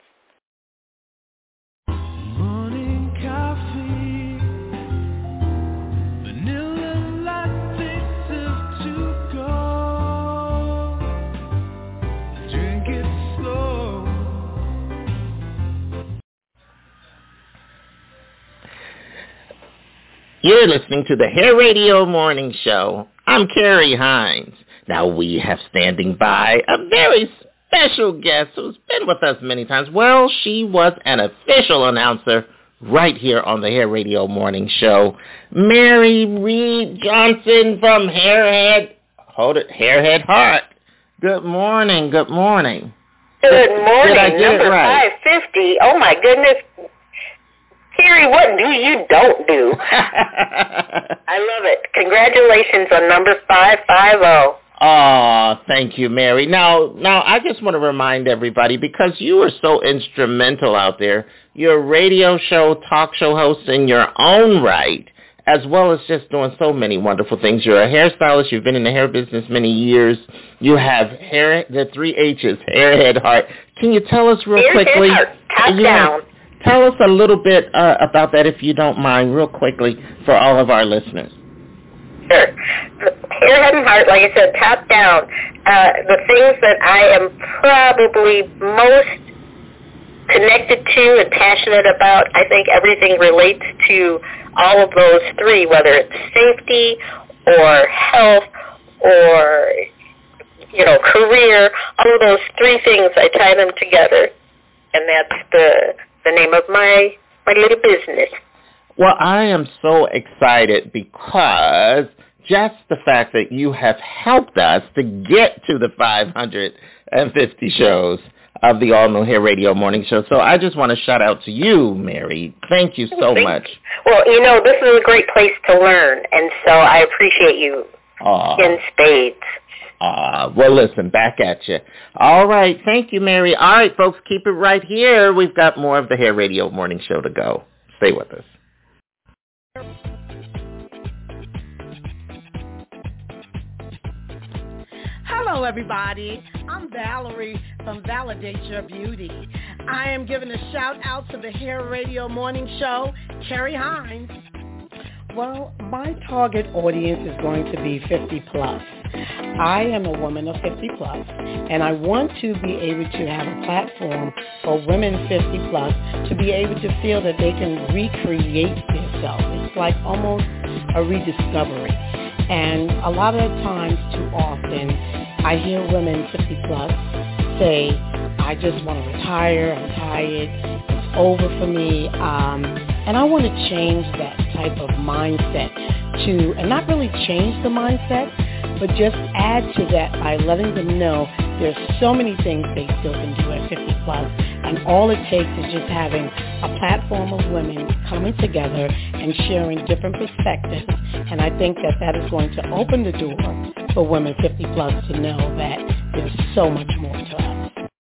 You're listening to the Hair Radio Morning Show. I'm Carrie Hines. Now we have standing by a very special guest who's been with us many times. Well, she was an official announcer right here on the Hair Radio Morning Show. Mary Reed Johnson from Hairhead Heart. Good morning. Good morning. Number 550. Oh, my goodness. Carrie, what do you don't do? I love it. Congratulations on number 550. Oh, thank you, Mary. Now, I just want to remind everybody, because you were so instrumental out there, you're a radio show, talk show host in your own right, as well as just doing so many wonderful things. You're a hairstylist. You've been in the hair business many years. You have hair, the 3 H's, Hairhead Heart. Can you tell us real quickly? Top down. Tell us a little bit about that, if you don't mind, real quickly, for all of our listeners. Sure. Hairhead and Heart, like I said, top down. The things that I am probably most connected to and passionate about, I think everything relates to all of those three, whether it's safety or health or, career. All of those three things, I tie them together, and that's the name of my little business. Well, I am so excited because just the fact that you have helped us to get to the 550 shows of the All New Hair Radio Morning Show. So I just want to shout out to you, Mary. Thank you so much. Well, this is a great place to learn, and so I appreciate you in spades. Well, listen, back at you. All right. Thank you, Mary. All right, folks, keep it right here. We've got more of the Hair Radio Morning Show to go. Stay with us. Hello, everybody. I'm Valerie from Validate Your Beauty. I am giving a shout out to the Hair Radio Morning Show, Carrie Hines. Well, my target audience is going to be 50 plus. I am a woman of 50 plus, and I want to be able to have a platform for women 50 plus to be able to feel that they can recreate themselves. It's like almost a rediscovery. And a lot of times, too often, I hear women 50 plus say, I just want to retire, I'm tired, it's over for me, and I want to change that type of mindset to, and not really change the mindset, but just add to that by letting them know there's so many things they still can do at 50 plus, and all it takes is just having a platform of women coming together and sharing different perspectives, and I think that that is going to open the door for women 50 plus to know that there's so much more to us.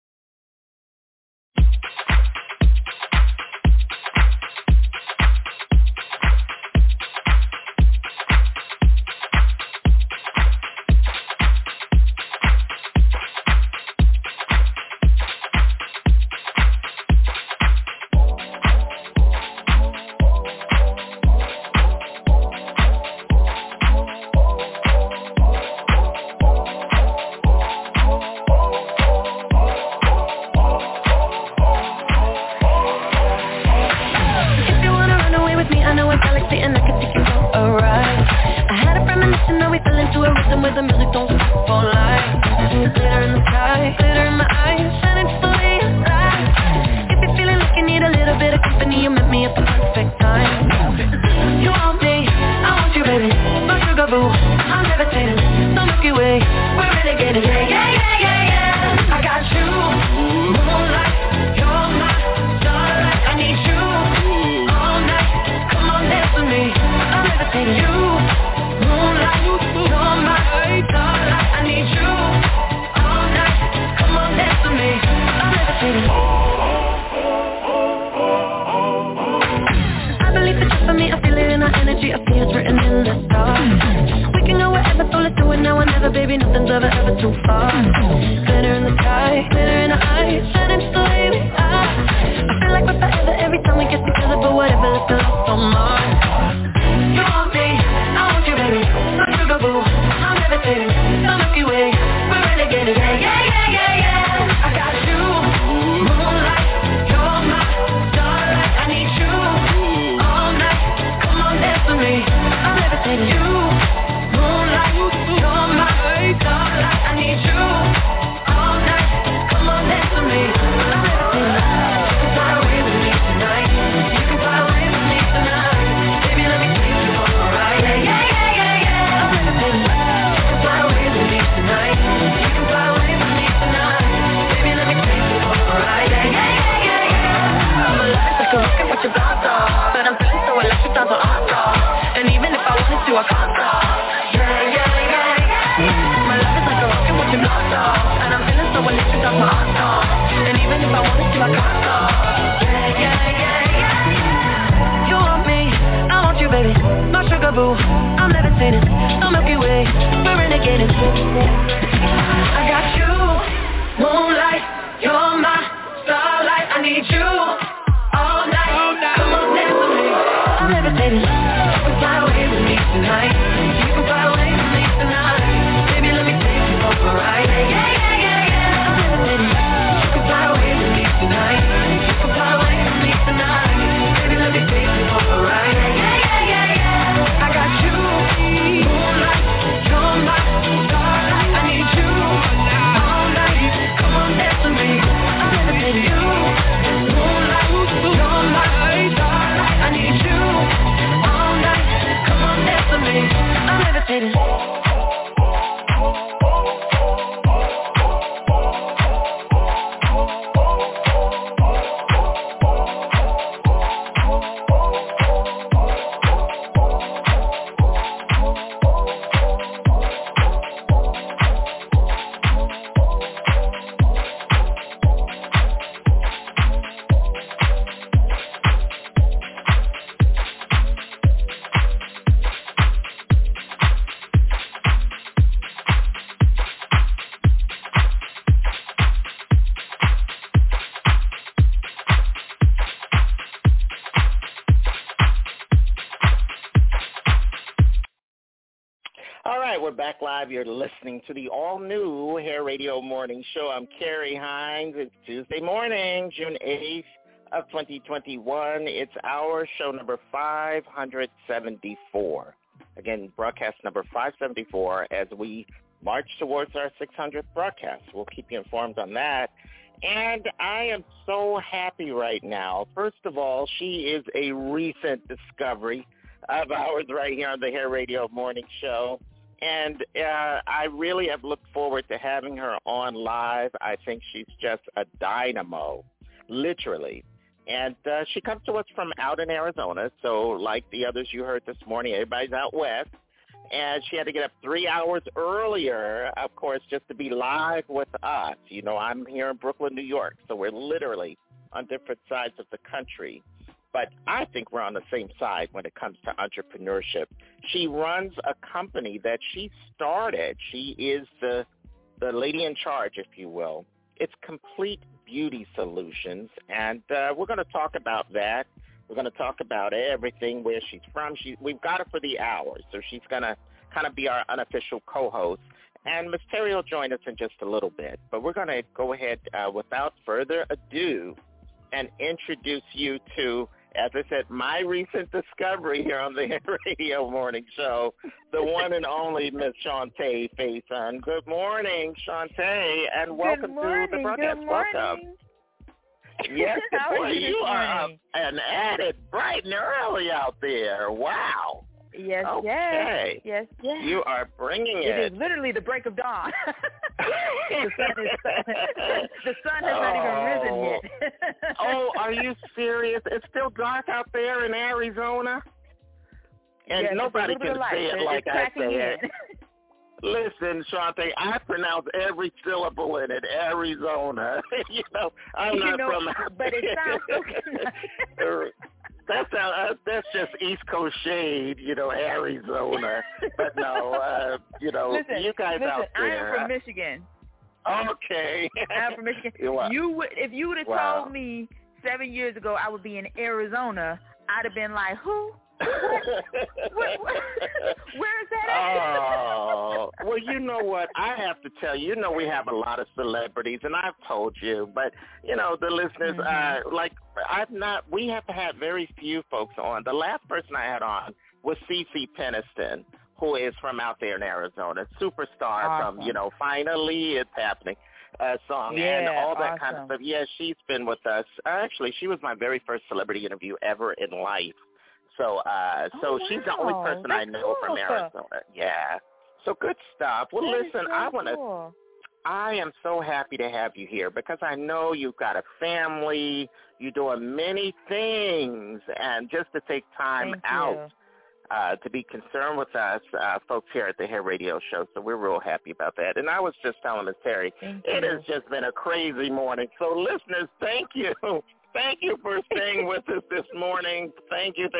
All right, we're back live. You're listening to the all-new Hair Radio Morning Show. I'm Carrie Hines. It's Tuesday morning, June 8th of 2021. It's our show number 574. Again, broadcast number 574 as we march towards our 600th broadcast. We'll keep you informed on that. And I am so happy right now. First of all, she is a recent discovery of ours right here on the Hair Radio Morning Show. And I really have looked forward to having her on live. I think she's just a dynamo, literally. And she comes to us from out in Arizona. So like the others you heard this morning, everybody's out west. And she had to get up 3 hours earlier, of course, just to be live with us. You know, I'm here in Brooklyn, New York. So we're literally on different sides of the country. But I think we're on the same side when it comes to entrepreneurship. She runs a company that she started. She is the lady in charge, if you will. It's Complete Beauty Solutions, and we're going to talk about that. We're going to talk about everything, where she's from. We've got her for the hour, so she's going to kind of be our unofficial co-host. And Ms. Terry will join us in just a little bit. But we're going to go ahead, without further ado, and introduce you to, as I said, my recent discovery here on the Hair Radio Morning Show, the one and only Miss Shantae Faison. Good morning, Shantae, and welcome to the broadcast. Good morning. Yes, How boy, are you you are this up and at it bright and early out there. Wow. Yes, okay. yes. You are bringing it. It is literally the break of dawn. the sun has not even risen yet. Oh, are you serious? It's still dark out there in Arizona? And yes, nobody can say it like I say it. Listen, Shantae, I pronounce every syllable in it, Arizona. You know, I'm not from... But it sounds so That's just East Coast shade, you know, Arizona. But no, you know, listen, you guys out there. I am from Michigan. Okay. I'm from Michigan. If you would have told me 7 years ago I would be in Arizona, I'd have been like, who? What? Where is that at? Oh, well, you know what? I have to tell you, you know, we have a lot of celebrities, and I've told you, but, you know, the listeners, we have had very few folks on. The last person I had on was CeCe Peniston, who is from out there in Arizona, superstar from, you know, Finally It's Happening song and all that kind of stuff. Yeah, she's been with us. Actually, she was my very first celebrity interview ever in life. So she's the only person I know from Arizona. Yeah. So good stuff. Well, listen, I am so happy to have you here because I know you've got a family, you're doing many things, and just to take time out to be concerned with us, folks here at the Hair Radio Show. So we're real happy about that. And I was just telling Ms. Terry, it has just been a crazy morning. So listeners, thank you. Thank you for staying with us this morning. Thank you.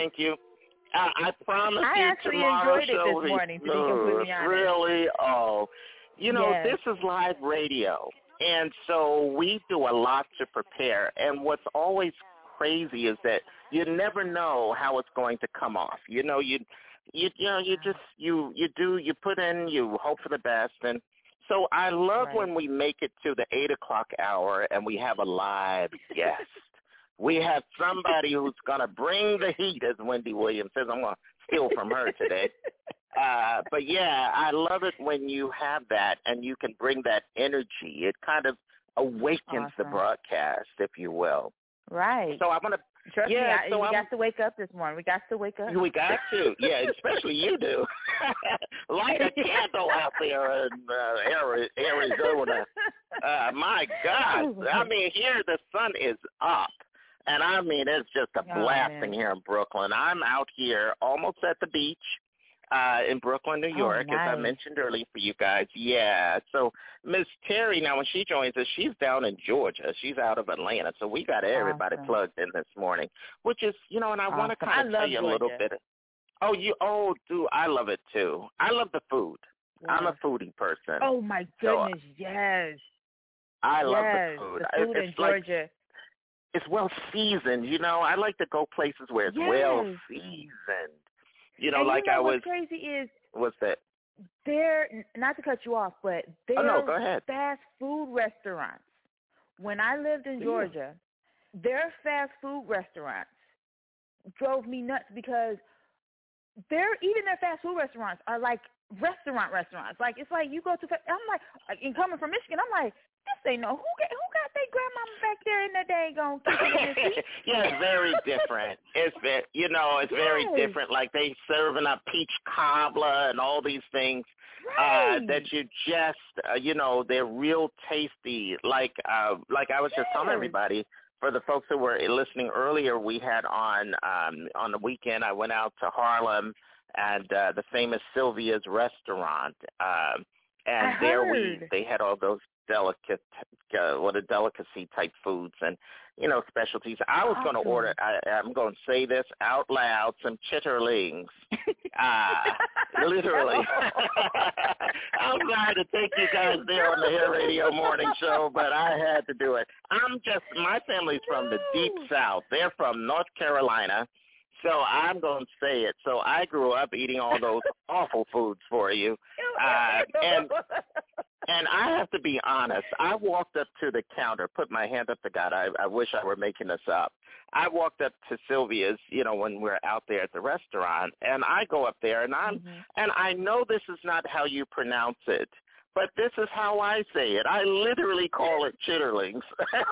I promise you tomorrow's show. I actually enjoyed it this morning, to be completely honest. Really? Oh. You know, this is live radio, and so we do a lot to prepare. And what's always crazy is that you never know how it's going to come off. You know, you put in, you hope for the best, and so I love when we make it to the 8 o'clock hour and we have a live guest. We have somebody who's going to bring the heat, as Wendy Williams says. I'm going to steal from her today. But, yeah, I love it when you have that and you can bring that energy. It kind of awakens the broadcast, if you will. Right. So I'm going to... Trust me, we got to wake up this morning. We got to wake up. We got to. Yeah, especially you do. Light a candle out there in Arizona. My God. I mean, here the sun is up. And I mean, it's just a blasting here in Brooklyn. I'm out here almost at the beach in Brooklyn, New York, as I mentioned earlier for you guys. Yeah. So Miss Terry, now when she joins us, she's down in Georgia. She's out of Atlanta. So we got everybody plugged in this morning, which is, you know, and I want to kind of tell you a little bit. Dude, I love it too. I love the food. Yeah. I'm a foodie person. Oh my goodness, yes. I love the food. The food in Georgia. It's well seasoned, you know. I like to go places where it's well seasoned. You know, and what's crazy is what's that? They're not to cut you off, but go ahead. Fast food restaurants. When I lived in Georgia, their fast food restaurants drove me nuts because even their fast food restaurants are like restaurants. Like, it's like you go to, I'm like, and coming from Michigan, I'm like, this ain't no, who got their grandmama back there in the daggone kitchen? Yeah, it's very different. It's very different. Like they serving up peach cobbler and all these things that you just, they're real tasty. Like I was just telling everybody, for the folks who were listening earlier, we had on the weekend, I went out to Harlem and the famous Sylvia's restaurant, and they had all those delicacy type foods and specialties. I was going to order. I'm going to say this out loud: some chitterlings. Literally. I'm sorry to take you guys there on the Hair Radio Morning Show, but I had to do it. My family's from the deep South. They're from North Carolina. So I'm going to say it. So I grew up eating all those awful foods for you. And I have to be honest. I walked up to the counter, put my hand up to God. I wish I were making this up. I walked up to Sylvia's, when we're out there at the restaurant, and I go up there, and and I know this is not how you pronounce it, but this is how I say it. I literally call it chitterlings.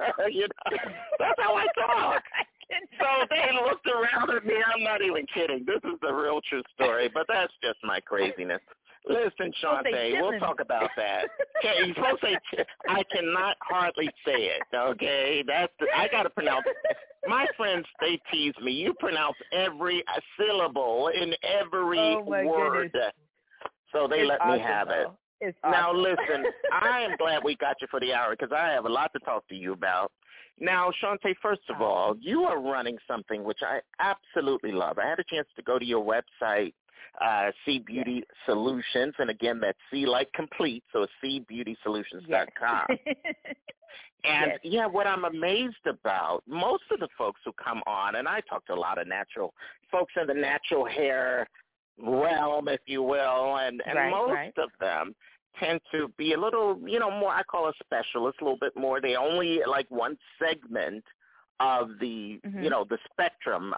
That's how I talk. So they looked around at me. I'm not even kidding. This is the real true story, but that's just my craziness. Listen, Shantae, we'll talk about that. Okay, you're supposed to say, I cannot hardly say it, okay? I got to pronounce it. My friends, they tease me. You pronounce every syllable in every word. Goodness. So they let me have it. It's now, awesome. listen, I am glad we got you for the hour because I have a lot to talk to you about. Now, Shantae, first of all, you are running something which I absolutely love. I had a chance to go to your website, C Beauty Solutions, and again, that's C like complete, so it's cbeautysolutions.com. And, what I'm amazed about, most of the folks who come on, and I talk to a lot of natural folks in the natural hair realm, if you will, and most of them tend to be a little, more, I call a specialist, a little bit more. They only like one segment of the, the spectrum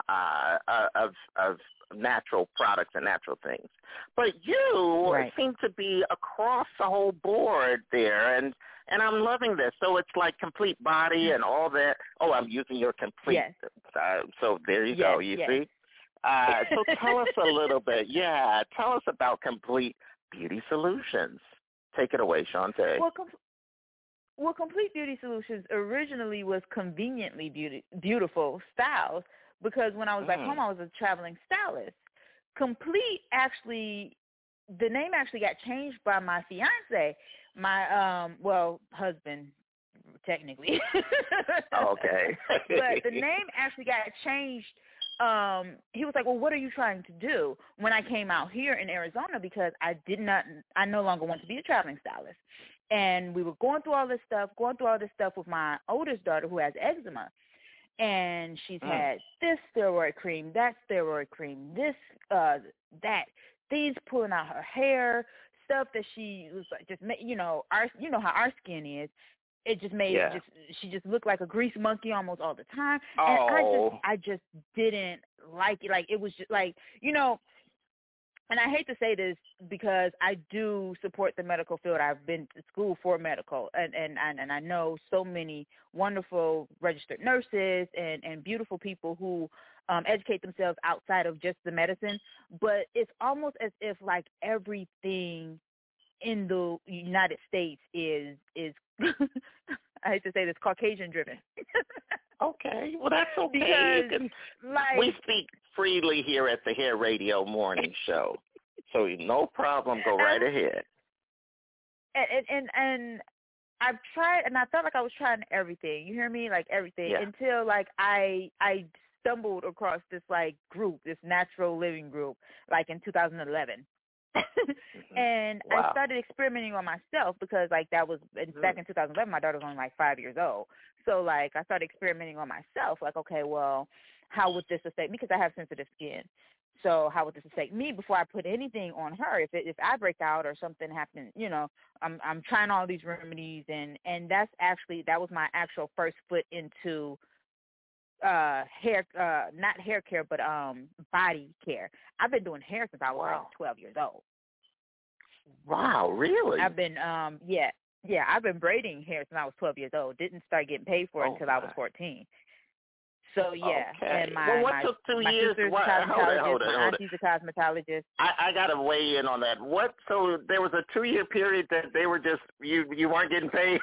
of natural products and natural things. But you seem to be across the whole board there, and I'm loving this. So it's like complete body and all that. Oh, I'm using your complete. Yes. So there you go, you see? So tell us a little bit. Yeah, tell us about Complete Beauty Solutions. Take it away, Shantae. Well, Complete Beauty Solutions originally was Conveniently Beautiful Styles, because when I was back home, I was a traveling stylist. Complete the name actually got changed by my fiance, my husband, technically. Okay. But the name actually got changed. He was like, well, what are you trying to do? When I came out here in Arizona, because I no longer want to be a traveling stylist. And we were going through all this stuff with my oldest daughter who has eczema. And she's had this steroid cream, that steroid cream, this, that, these pulling out her hair, stuff that she was like, just, how our skin is. It just made she just looked like a grease monkey almost all the time. And I just didn't like it. Like, it was just like, and I hate to say this because I do support the medical field. I've been to school for medical, and I know so many wonderful registered nurses and beautiful people who educate themselves outside of just the medicine. But it's almost as if like everything in the United States is I hate to say this, Caucasian driven. Okay, well that's okay. Because, we speak freely here at the Hair Radio Morning Show, so no problem. Go right ahead. And I've tried, and I felt like I was trying everything. You hear me? Like everything until like I stumbled across this like group, this natural living group, like in 2011. And I started experimenting on myself because like that was back in 2011. My daughter was only like 5 years old. So like I started experimenting on myself. Like, okay, well, how would this affect me? Because I have sensitive skin. So how would this affect me before I put anything on her? If I break out or something happens, I'm trying all these remedies, and that was my actual first foot into hair, not hair care, but body care. I've been doing hair since I was like 12 years old. Wow, really? I've been I've been braiding hair since I was 12 years old. Didn't start getting paid for it until I was 14. So yeah, okay. and my well, what took 2 years? sister's What, cosmetologist, my auntie's a cosmetologist. I got to weigh in on that. What? So there was a 2-year period that they were just you weren't getting paid,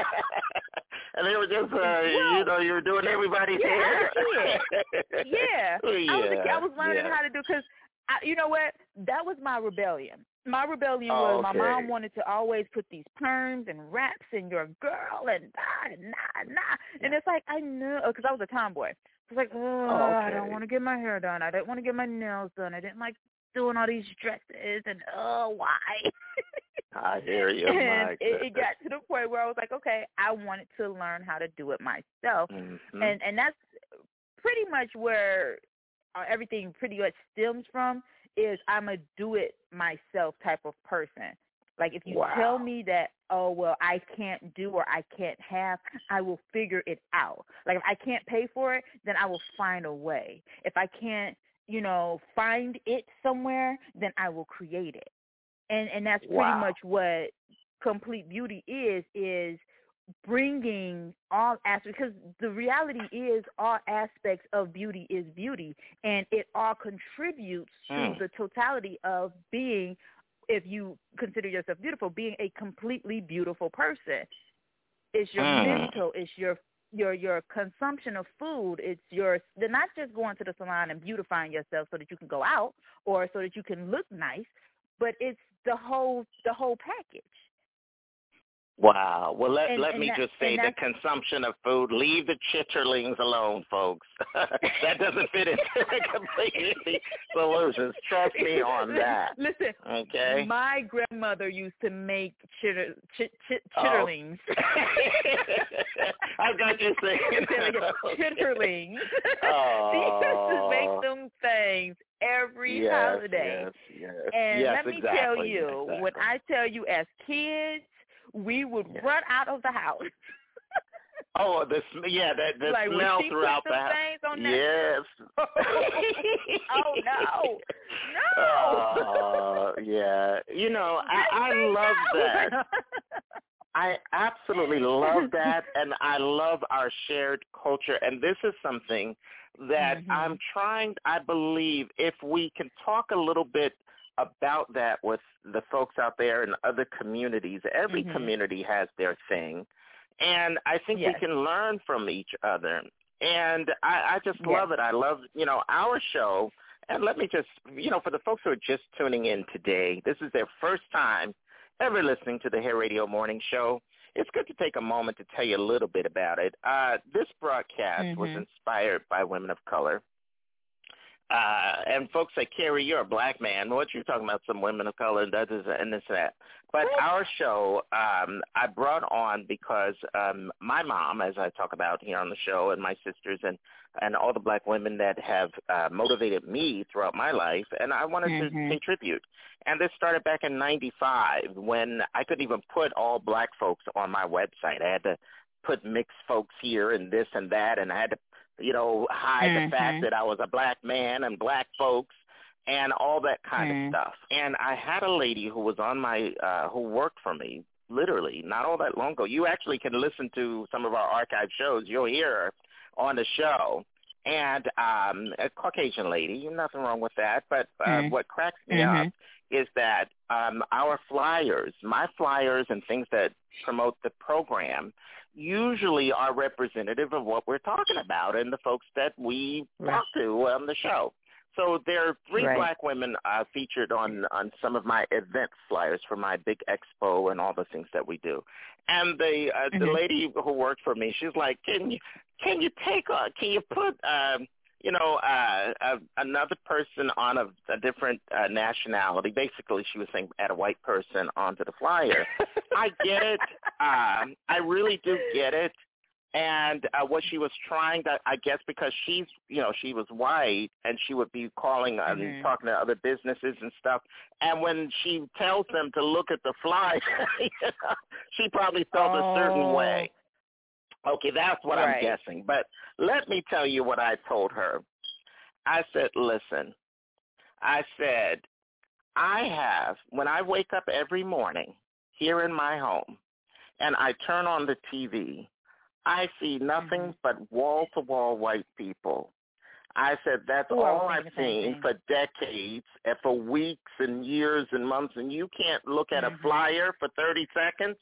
and they were just you were doing everybody's hair. Yeah. I was learning how to do because you know what? That was my rebellion. My rebellion was my mom wanted to always put these perms and wraps in your girl and nah. And it's like, I knew, because I was a tomboy. It's like, I don't want to get my hair done. I didn't want to get my nails done. I didn't like doing all these dresses and, why? I hear you. And it got to the point where I was like, okay, I wanted to learn how to do it myself. Mm-hmm. And that's pretty much where everything pretty much stems from. Is I'm a do-it-myself type of person. Like, if you tell me that, I can't do or I can't have, I will figure it out. Like, if I can't pay for it, then I will find a way. If I can't, find it somewhere, then I will create it. And that's pretty much what Complete Beauty is bringing all aspects, because the reality is all aspects of beauty is beauty, and it all contributes to the totality of being, if you consider yourself beautiful, being a completely beautiful person. It's your mental, it's your consumption of food, they're not just going to the salon and beautifying yourself so that you can go out or so that you can look nice, but it's the whole package. Wow. Well, let me just say the consumption of food, leave the chitterlings alone, folks. That doesn't fit into the Complete Solutions. Trust me on that. Listen, okay? My grandmother used to make chitterlings. I got you saying chitterlings. She used to make them things every holiday. Yes. And let me tell you, when I tell you as kids, we would run out of the house. The like, smell throughout the house. Yes. No. Yeah. I love that. I absolutely love that, and I love our shared culture. And this is something that I'm trying, I believe, if we can talk a little bit about that with the folks out there in other communities. Every community has their thing, and I think we can learn from each other. And I just love it. I love, our show. And let me just, for the folks who are just tuning in today, this is their first time ever listening to the Hair Radio Morning Show. It's good to take a moment to tell you a little bit about it. This broadcast was inspired by women of color. And folks say, Carrie, you're a black man. What you talking about? Some women of color and this, that. But our show, I brought on because my mom, as I talk about here on the show, and my sisters and all the black women that have motivated me throughout my life, and I wanted to pay tribute. And this started back in 95 when I couldn't even put all black folks on my website. I had to put mixed folks here and this and that, and I had to hide the fact that I was a black man and black folks and all that kind of stuff. And I had a lady who was on my, who worked for me, literally, not all that long ago. You actually can listen to some of our archive shows. You'll hear her on the show. And a Caucasian lady, nothing wrong with that. But what cracks me up is that our flyers, my flyers and things that promote the program, usually are representative of what we're talking about and the folks that we talk to on the show. So there are 3 black women featured on some of my event flyers for my big expo and all the things that we do. And the lady who worked for me, she's like, can you put another person on a different nationality? Basically, she was saying add a white person onto the flyer. I get it. I really do get it. And what she was trying to, I guess, because she was white and she would be calling and talking to other businesses and stuff. And when she tells them to look at the flyer, she probably felt a certain way. Okay, that's what I'm guessing. But let me tell you what I told her. I said, listen, I said, when I wake up every morning here in my home and I turn on the TV, I see nothing but wall-to-wall white people. I said, that's all I've seen for decades and for weeks and years and months, and you can't look at a flyer for 30 seconds?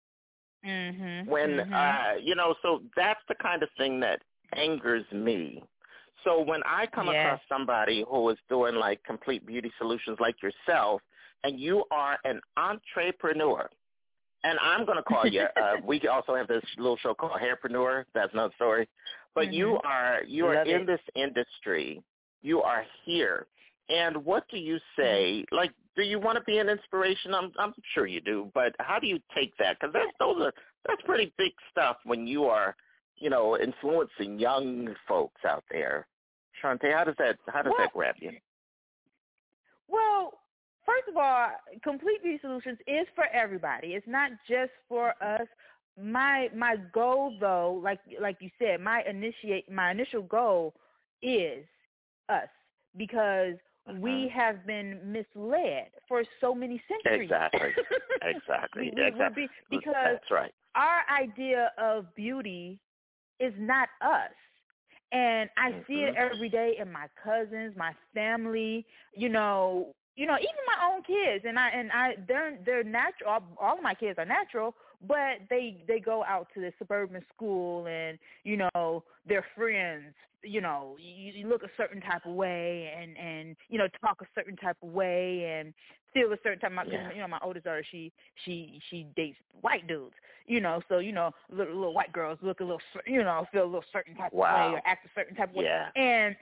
So that's the kind of thing that angers me. So when I come across somebody who is doing like complete beauty solutions like yourself, and you are an entrepreneur, and I'm going to call you, we also have this little show called Hairpreneur. That's another story. But you are in this industry. You are here. And what do you say? Like, do you want to be an inspiration? I'm sure you do. But how do you take that? Because that's pretty big stuff when you are, influencing young folks out there. Shantae, how does that grab you? Well, first of all, Complete Beauty Solutions is for everybody. It's not just for us. My goal, though, like you said, my initial goal is us, because we have been misled for so many centuries. Exactly. Because that's right. Our idea of beauty is not us. And I see it every day in my cousins, my family, even my own kids. And they're natural. All of my kids are natural, but they go out to the suburban school and, their friends, you look a certain type of way and talk a certain type of way and feel a certain type of, my oldest daughter, she dates white dudes, so, little white girls look a little, feel a little certain type of way or act a certain type of way. And,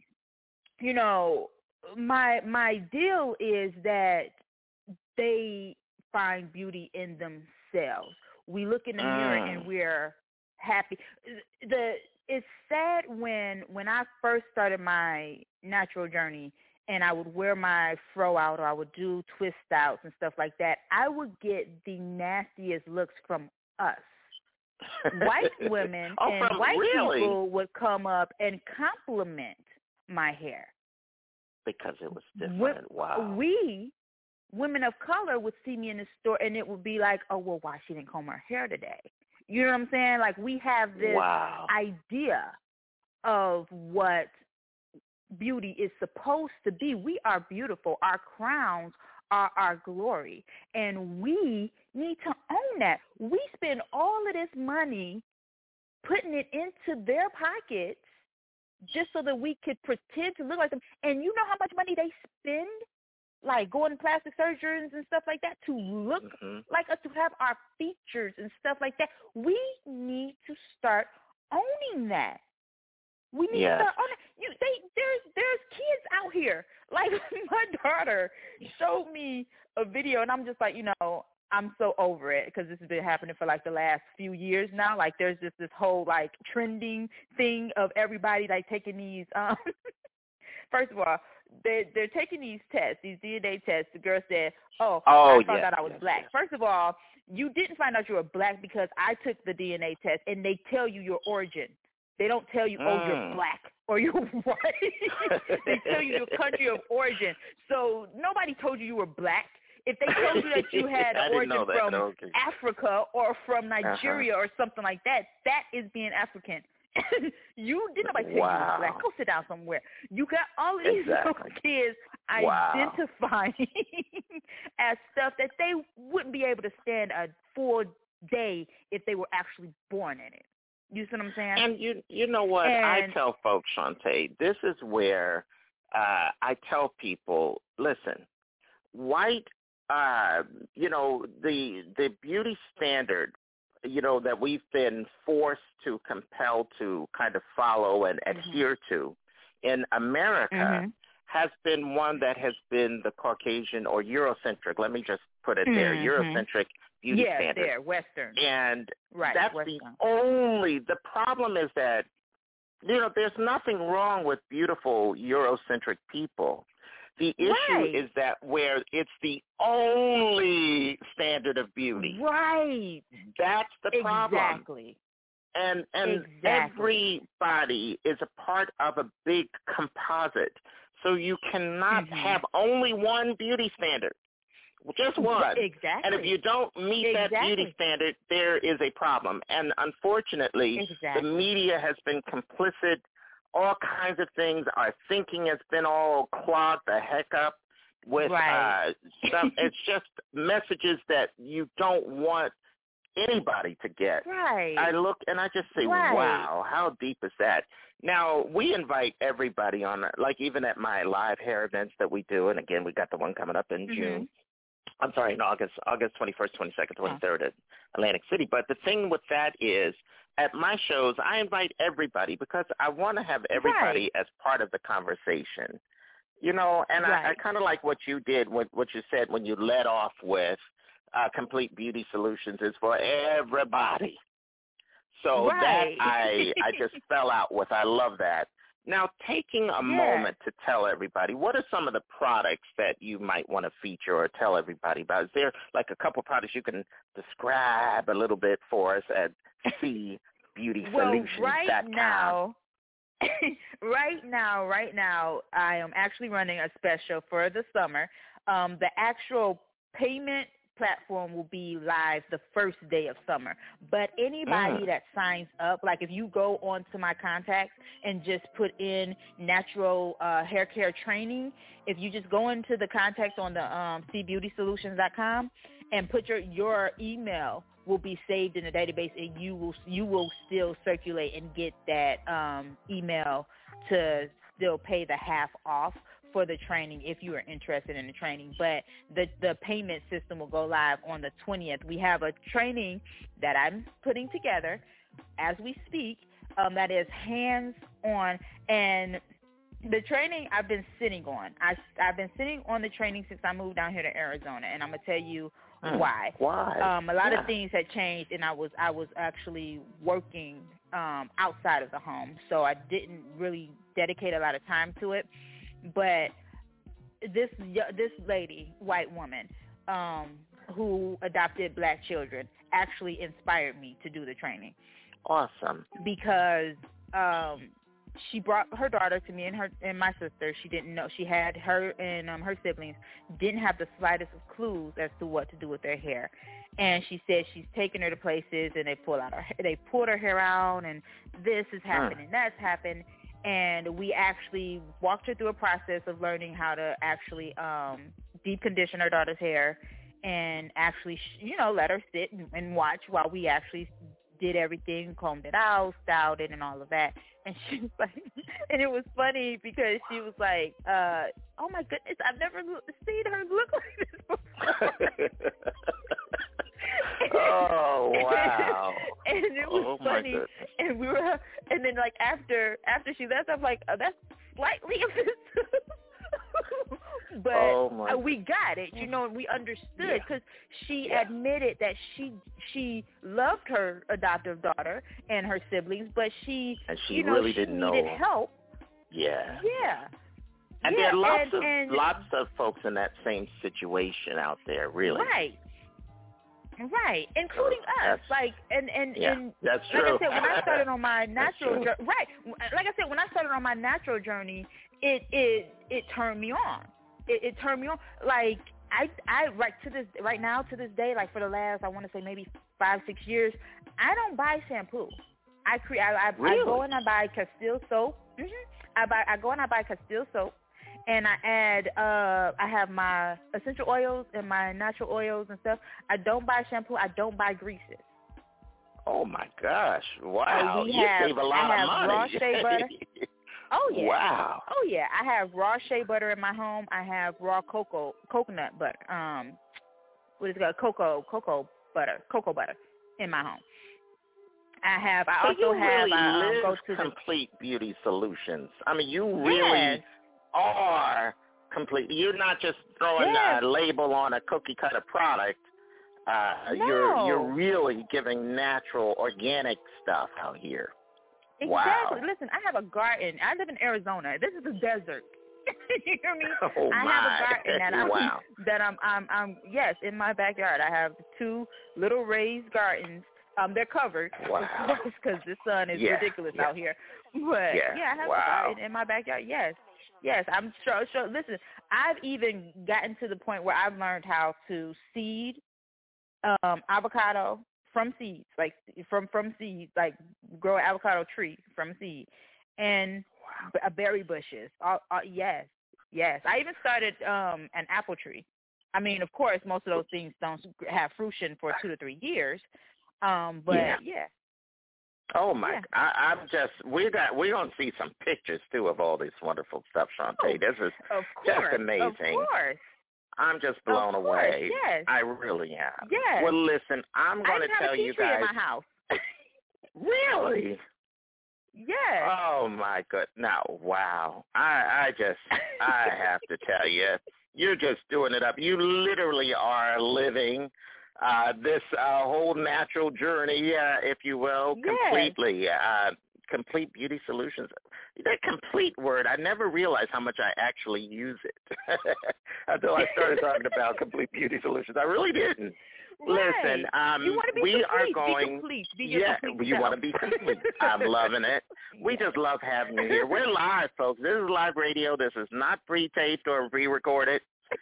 my deal is that they find beauty in themselves. We look in the mirror and we're happy. It's sad when I first started my natural journey and I would wear my fro out or I would do twist outs and stuff like that, I would get the nastiest looks from us. White women and white people would come up and compliment my hair. Because it was different. We, women of color, would see me in the store and it would be like, oh, well, why she didn't comb her hair today? You know what I'm saying? Like, we have this idea of what beauty is supposed to be. We are beautiful. Our crowns are our glory. And we need to own that. We spend all of this money putting it into their pockets just so that we could pretend to look like them. And you know how much money they spend, like going to plastic surgeons and stuff like that, to look like us, to have our features and stuff like that. We need to start owning that. We need to start owning it. There's kids out here. Like, my daughter showed me a video, and I'm just like, I'm so over it because this has been happening for like the last few years now. Like, there's just this whole like trending thing of everybody like taking these first of all, they're taking these tests, these DNA tests. The girl said, I found out I was black. First of all, you didn't find out you were black because I took the DNA test and they tell you your origin. They don't tell you, you're black or you're white. They tell you your country of origin. So nobody told you were black. If they told you that you had origin from Africa or from Nigeria or something like that, that is being African. You didn't nobody tell you were black. Go sit down somewhere. You got all of these little kids identifying as stuff that they wouldn't be able to stand a full day if they were actually born in it. You see what I'm saying? And you know what? I tell folks, Shantae, this is where I tell people, listen, white, the beauty standard, that we've been forced to compel to kind of follow and adhere to in America has been one that has been the Caucasian or Eurocentric. Let me just put it there, Eurocentric beauty standard. Yeah, Western. And that's Western. The problem is that, there's nothing wrong with beautiful Eurocentric people. The issue is that where it's the only standard of beauty. Right. That's the problem. Exactly. And everybody is a part of a big composite. So you cannot have only one beauty standard. Just one. Exactly. And if you don't meet that beauty standard, there is a problem. And unfortunately, the media has been complicit. All kinds of things. Our thinking has been all clogged the heck up with stuff. It's just messages that you don't want anybody to get. Right. I look and I just say, wow, how deep is that? Now, we invite everybody on, like even at my live hair events that we do, and again, we got the one coming up in June. I'm sorry, in August 21st, 22nd, 23rd at Atlantic City. But the thing with that is, at my shows, I invite everybody because I want to have everybody as part of the conversation. You know, and I kind of like what you did, what you said when you led off with Complete Beauty Solutions is for everybody. So that I just fell out with. I love that. Now, taking a moment to tell everybody, what are some of the products that you might want to feature or tell everybody about? Is there like a couple products you can describe a little bit for us at cbeautysolutions.com? Right now, I am actually running a special for the summer. The actual payment platform will be live the first day of summer. But anybody that signs up, like if you go onto my contacts and just put in natural hair care training, if you just go into the contacts on the cbeautysolutions.com and put your email will be saved in the database, and you will still circulate and get that email to still pay the half off for the training if you are interested in the training. But the payment system will go live on the 20th. We have a training that I'm putting together as we speak that is hands-on, and the training I've been sitting on. I've been sitting on the training since I moved down here to Arizona, and I'm going to tell you why. A lot of things had changed, and I was actually working outside of the home, so I didn't really dedicate a lot of time to it. But this lady, white woman, who adopted black children, actually inspired me to do the training. Awesome. Because she brought her daughter to me and my sister. She didn't know. She had her and her siblings didn't have the slightest of clues as to what to do with their hair. And she said she's taken her to places and they pulled her hair out, and this is happening, that's happened. And we actually walked her through a process of learning how to actually deep condition her daughter's hair and actually, let her sit and watch while we actually did everything, combed it out, styled it, and all of that. And she was like, and it was funny because she was like, oh my goodness, I've never seen her look like this before. Oh, wow. And it was funny. And we were, and then like after she left, I'm like, oh, that's slightly offensive. But we got it, and we understood because she admitted that she loved her adoptive daughter and her siblings, but she really didn't needed know help. Yeah. Yeah. And there are lots of folks in that same situation out there, really. Right, including us. Like, and that's like true. I said, when I started on my natural journey, like I said, when I started on my natural journey, it turned me on. It turned me on. Like I right now to this day, like for the last, I want to say maybe 5-6 years, I don't buy shampoo. I go and I buy Castile soap. I go and I buy Castile soap. And I add, I have my essential oils and my natural oils and stuff. I don't buy shampoo. I don't buy greases. Oh, my gosh. Wow. You save a lot of money. Raw shea butter. Oh, yeah. Wow. Oh, yeah. I have raw shea butter in my home. I have raw coconut butter. What is it called? Cocoa butter in my home. I also have Complete Beauty Solutions. I mean, you really are complete. You're not just throwing a label on a cookie cutter product. You're really giving natural, organic stuff out here. Exactly. Wow. Listen, I have a garden. I live in Arizona. This is a desert. You hear me? Oh, I have a garden I'm in my backyard. I have 2 little raised gardens They're covered, of course, because the sun is ridiculous out here. But I have a garden in my backyard. Yes, I'm sure. Listen, I've even gotten to the point where I've learned how to seed avocado from seeds, like from seeds, like grow an avocado tree from seed, and berry bushes. Yes. I even started an apple tree. I mean, of course, most of those things don't have fruition for 2 to 3 years. But Oh my! I'm just we're gonna see some pictures too of all this wonderful stuff, Shantae. This is just amazing. Of course. I'm just blown away. Yes. I really am. Yes. Well, listen, I'm going to tell you guys. I have a tea tree in my house. Really? Yes. Oh my God! No, wow! I have to tell you, you're just doing it up. You literally are living this whole natural journey, if you will, completely. Complete Beauty Solutions. That complete word, I never realized how much I actually use it until I started talking about Complete Beauty Solutions. I really didn't. Right. Listen, you want to be we complete. are going. Be complete. Be your complete you self. want to be complete. I'm loving it. We just love having you here. We're live, folks. This is live radio. This is not pre-taped or pre-recorded.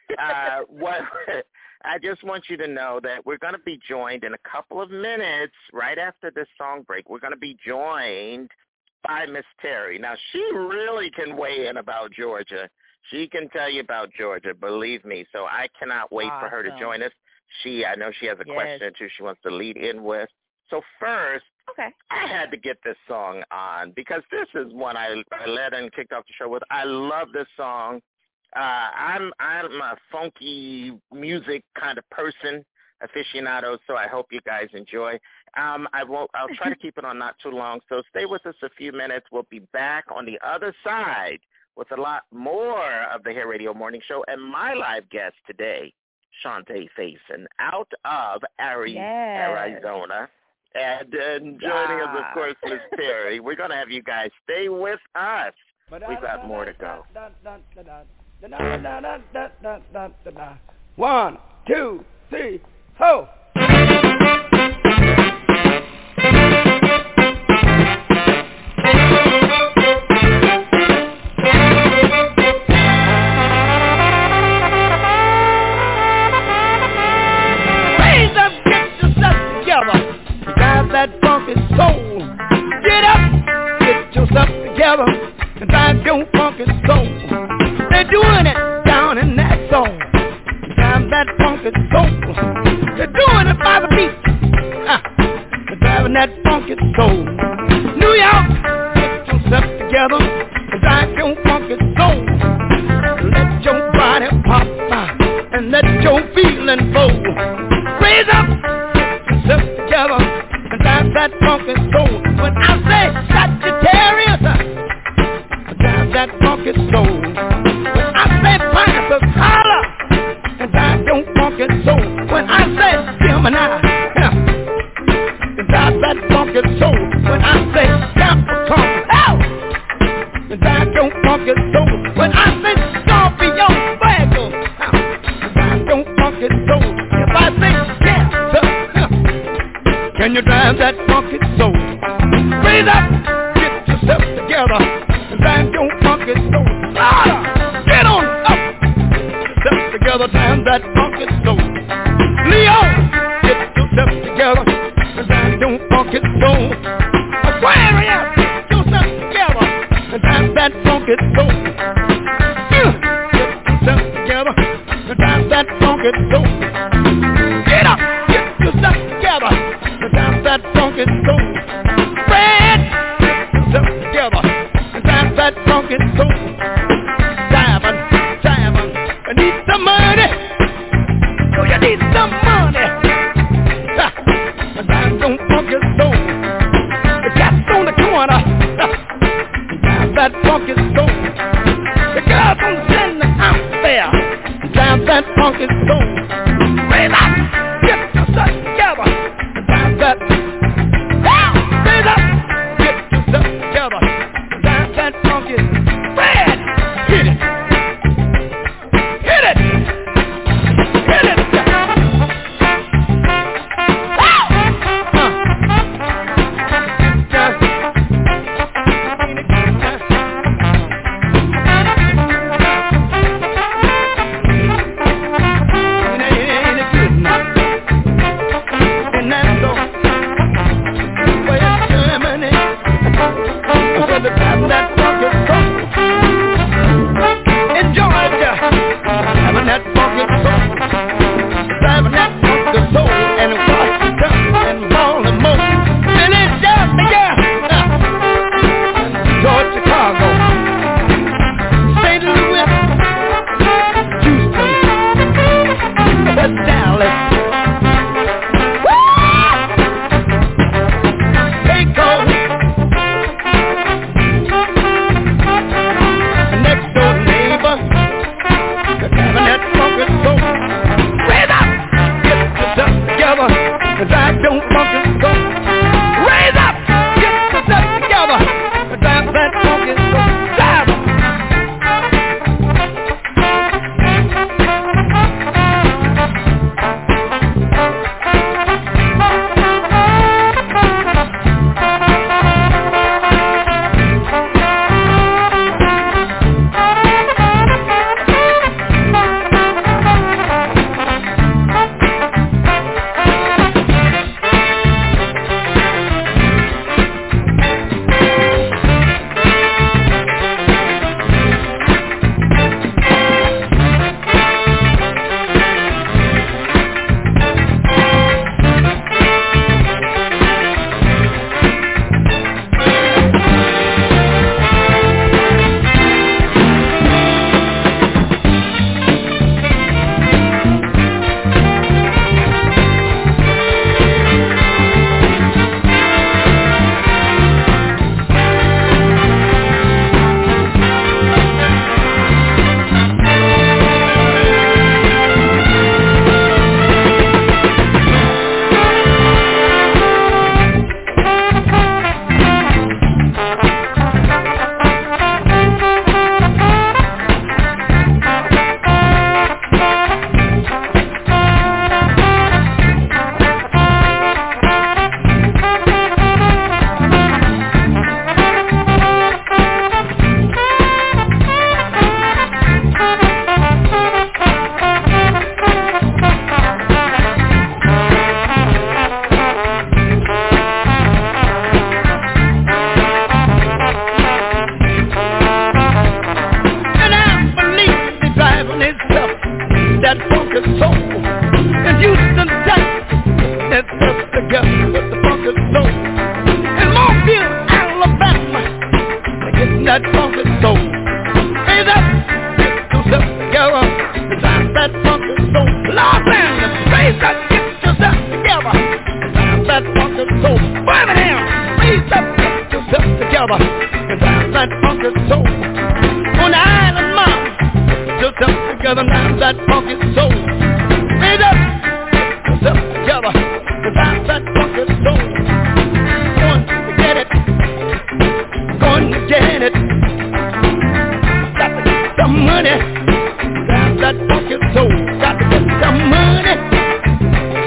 I just want you to know that we're going to be joined in a couple of minutes right after this song break. We're going to be joined by Miss Terry. Now, she really can weigh in about Georgia. She can tell you about Georgia, believe me. So I cannot wait for her to join us. I know she has a question, too, she wants to lead in with. So first, I had to get this song on because this is one I led and kicked off the show with. I love this song. I'm a funky music kind of person, aficionado, so I hope you guys enjoy. I'll try to keep it on not too long, so stay with us a few minutes. We'll be back on the other side with a lot more of the Hair Radio Morning Show and my live guest today, Shantae Faison, out of Arizona. And joining us, of course, Miss Terry. We're going to have you guys stay with us. We've got more to go. 1, 2, 3, ho! Raise up, get yourself together. Drive that funky soul. Get up, get yourself together. And drive your funky soul. They're doing it down in that zone. Drive that funky soul. They're doing it by the beach. They're driving that funky soul. New York, get yourself together and drive your funky soul. Let your body pop and let your feeling flow. Raise up, get yourself together and drive that funky soul. When I say Sagittarius, drive that funky soul. When I say Pisces, holler and drive your funky soul. When I say Gemini, drive that funky soul. When I say Capricorn, drive your funky soul. When I say Scorpio, Virgo, drive your funky soul. If I say Cancer, can you drive that funky soul? Raise up, get yourself together. Drive your funky soul. Get on up. Yourself together, drive that funky soul. Leo, get yourself together. Drive your funky soul. Aquarius, get yourself together. Drive that funky soul. Get yourself together. Drive that funky soul. Get up, get yourself together. Drive that funky soul. Fred, get yourself together. That funky soul. Diamond, I need some money. Oh, you need some money. That funky soul. The cat's on the corner. That funky soul. The girls on Center out there. That funky soul. Raise up, get yourself together. That. Raise up, get yourself together. That funky.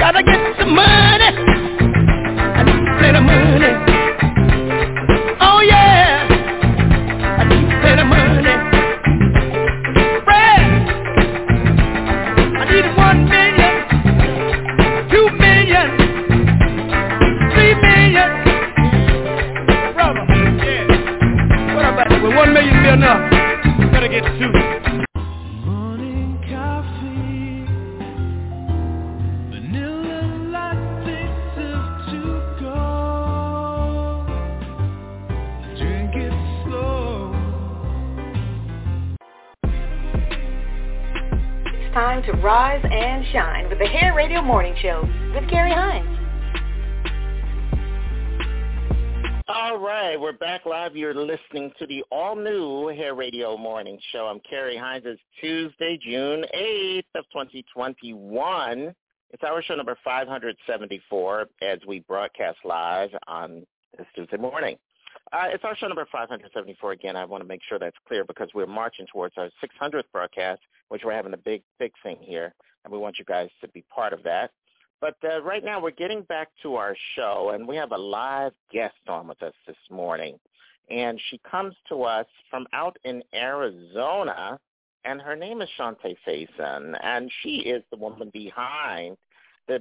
Gotta get some money. I need plenty of money. Oh yeah. I need plenty of money. Brad, I need 1 million, 2 million, 3 million. Brother, yeah. What about it? Will 1 million be enough? Better get 2. Time to rise and shine with the Hair Radio Morning Show with Carrie Hines. All right, we're back live. You're listening to the all-new Hair Radio Morning Show. I'm Carrie Hines. It's Tuesday, June 8th of 2021. It's our show number 574 as we broadcast live on this Tuesday morning. It's our show number 574. Again, I want to make sure that's clear because we're marching towards our 600th broadcast, which we're having a big thing here, and we want you guys to be part of that. But right now we're getting back to our show, and we have a live guest on with us this morning. And she comes to us from out in Arizona, and her name is Shantae Faison, and she is the woman behind the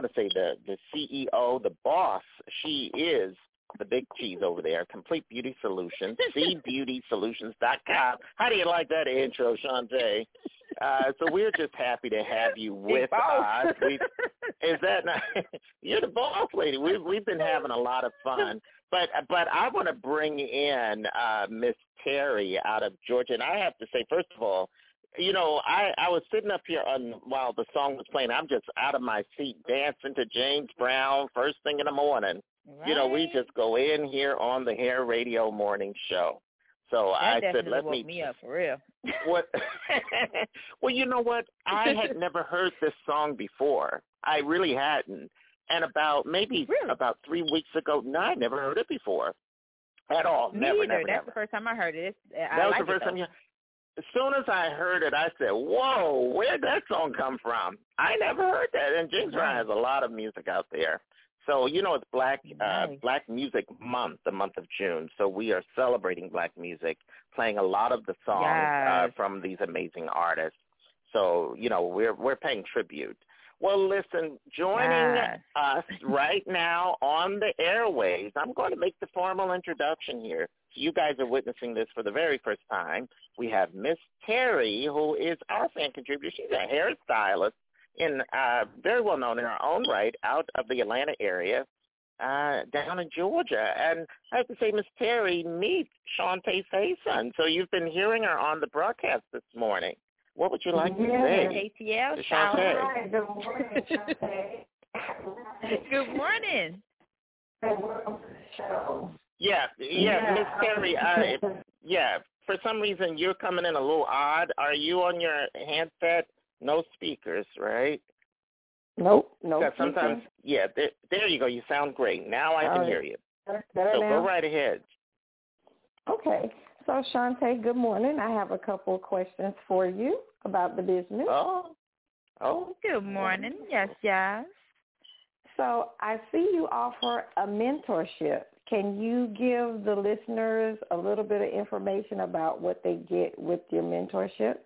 CEO, the boss. She is the big cheese over there, Complete Beauty Solutions, cbeautysolutions.com. How do you like that intro, Shantae? So we're just happy to have you with us. Is that not? You're the boss lady. We've been having a lot of fun. But I want to bring in Miss Terry out of Georgia. And I have to say, first of all, you know, I was sitting up here while the song was playing. I'm just out of my seat dancing to James Brown first thing in the morning. Right. You know, we just go in here on the Hair Radio Morning Show. So I said, let me up for real. What? Well, you know what? I had never heard this song before. I really hadn't. And about 3 weeks ago, no, I never heard it before at all. Never. That's the first time I heard it. That was the first time. As soon as I heard it, I said, "Whoa, where'd that song come from?" I never heard that. And James Brown has a lot of music out there. So, you know, it's Black Music Month, the month of June. So we are celebrating Black music, playing a lot of the songs from these amazing artists. So, you know, we're paying tribute. Well, listen, joining us right now on the airwaves, I'm going to make the formal introduction here. So you guys are witnessing this for the very first time. We have Miss Terry, who is our fan contributor. She's a hairstylist. Very well known in her own right, out of the Atlanta area, down in Georgia. And I have to say, Miss Terry, meet Shantae Faison. So you've been hearing her on the broadcast this morning. What would you like to say? ATL, Shantae. Good morning, Shantae. Good morning. Yeah, Miss Terry. For some reason you're coming in a little odd. Are you on your handset? No speakers, right? Nope, no. Sometimes, there you go. You sound great. Now I can hear you. Better now? Go right ahead. Okay. So, Shantae, good morning. I have a couple of questions for you about the business. Oh. Good morning. Yes. So, I see you offer a mentorship. Can you give the listeners a little bit of information about what they get with your mentorship?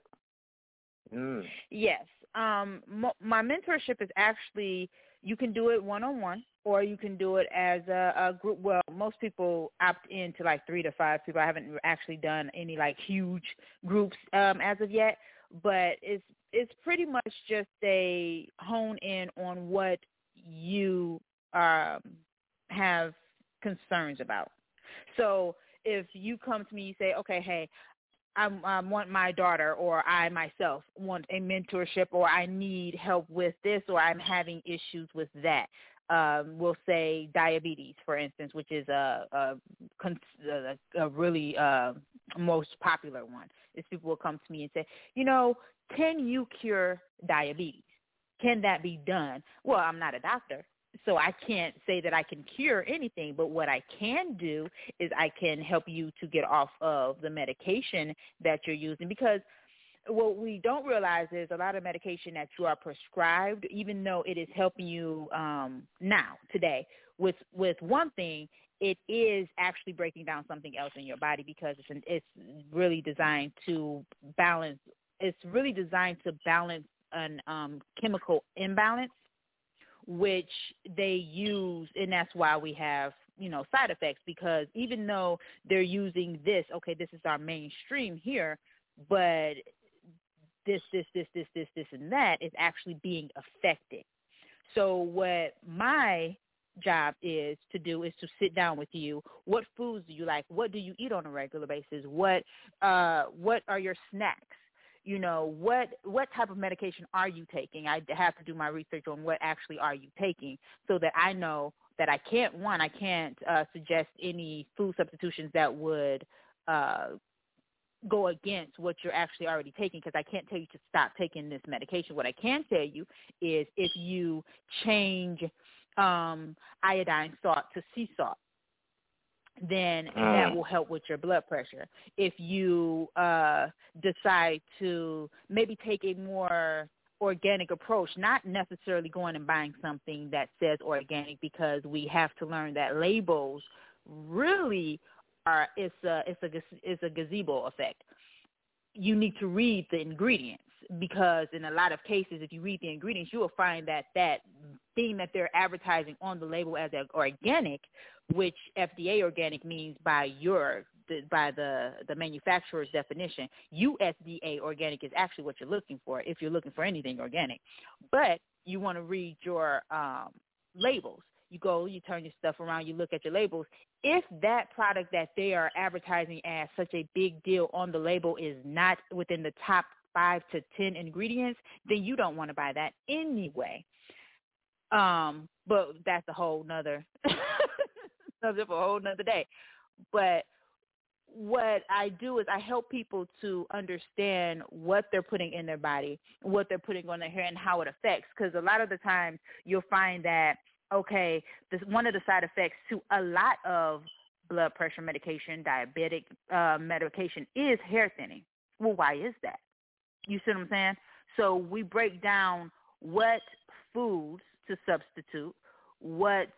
Yes. My mentorship is actually, you can do it one-on-one or you can do it as a group. Well, most people opt in to like 3 to 5 people. I haven't actually done any like huge groups as of yet, but it's pretty much just a hone in on what you have concerns about. So if you come to me, you say, okay, hey, I want my daughter or I myself want a mentorship or I need help with this or I'm having issues with that. We'll say diabetes, for instance, which is a really most popular one. Is people will come to me and say, you know, can you cure diabetes? Can that be done? Well, I'm not a doctor, so I can't say that I can cure anything, but what I can do is I can help you to get off of the medication that you're using, because what we don't realize is a lot of medication that you are prescribed, even though it is helping you now, today, with one thing, it is actually breaking down something else in your body because it's really designed to balance. It's really designed to balance an chemical imbalance, which they use, and that's why we have, side effects, because even though they're using this, okay, this is our mainstream here, but this, and that is actually being affected. So what my job is to do is to sit down with you. What foods do you like? What do you eat on a regular basis? What are your snacks? What type of medication are you taking? I have to do my research on what actually are you taking so that I know that I can't suggest any food substitutions that would go against what you're actually already taking, because I can't tell you to stop taking this medication. What I can tell you is if you change iodine salt to sea salt, then that will help with your blood pressure. If you decide to maybe take a more organic approach, not necessarily going and buying something that says organic, because we have to learn that labels really it's a gazebo effect. You need to read the ingredients, because in a lot of cases, if you read the ingredients, you will find that thing that they're advertising on the label as organic, which FDA organic means by the manufacturer's definition. USDA organic is actually what you're looking for if you're looking for anything organic. But you want to read your labels. You go, you turn your stuff around, you look at your labels. If that product that they are advertising as such a big deal on the label is not within the top 5 to 10 ingredients, then you don't want to buy that anyway. But that's a whole nother subject for a whole nother day. But what I do is I help people to understand what they're putting in their body, what they're putting on their hair, and how it affects. Because a lot of the times you'll find that, okay, one of the side effects to a lot of blood pressure medication, diabetic medication, is hair thinning. Well, why is that? You see what I'm saying? So we break down what foods to substitute, what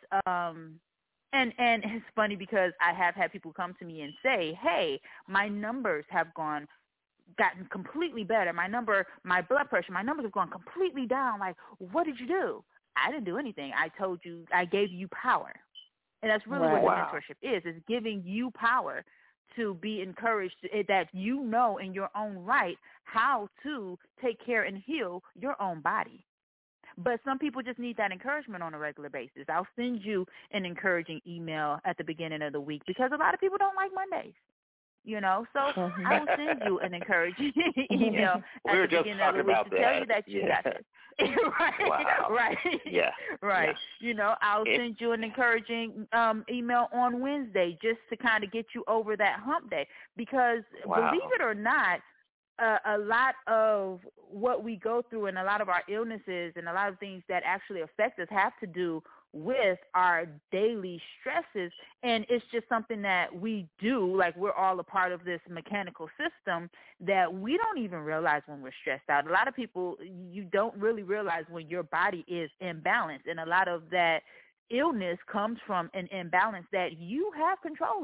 and it's funny because I have had people come to me and say, hey, my numbers have gotten completely better. My blood pressure, my numbers have gone completely down. Like, what did you do? I didn't do anything. I told you, I gave you power. And that's really what mentorship is giving you power to be encouraged that you know in your own right how to take care and heal your own body. But some people just need that encouragement on a regular basis. I'll send you an encouraging email at the beginning of the week because a lot of people don't like Mondays. So I will send you an encouraging email at the beginning of the week to tell you that you got it. Right. Wow. Right. Yeah. Right. Yeah. I'll send you an encouraging email on Wednesday just to kind of get you over that hump day. Because believe it or not, a lot of what we go through and a lot of our illnesses and a lot of things that actually affect us have to do with our daily stresses, and it's just something that we do, like we're all a part of this mechanical system that we don't even realize when we're stressed out. A lot of people, you don't really realize when your body is imbalanced, and a lot of that illness comes from an imbalance that you have control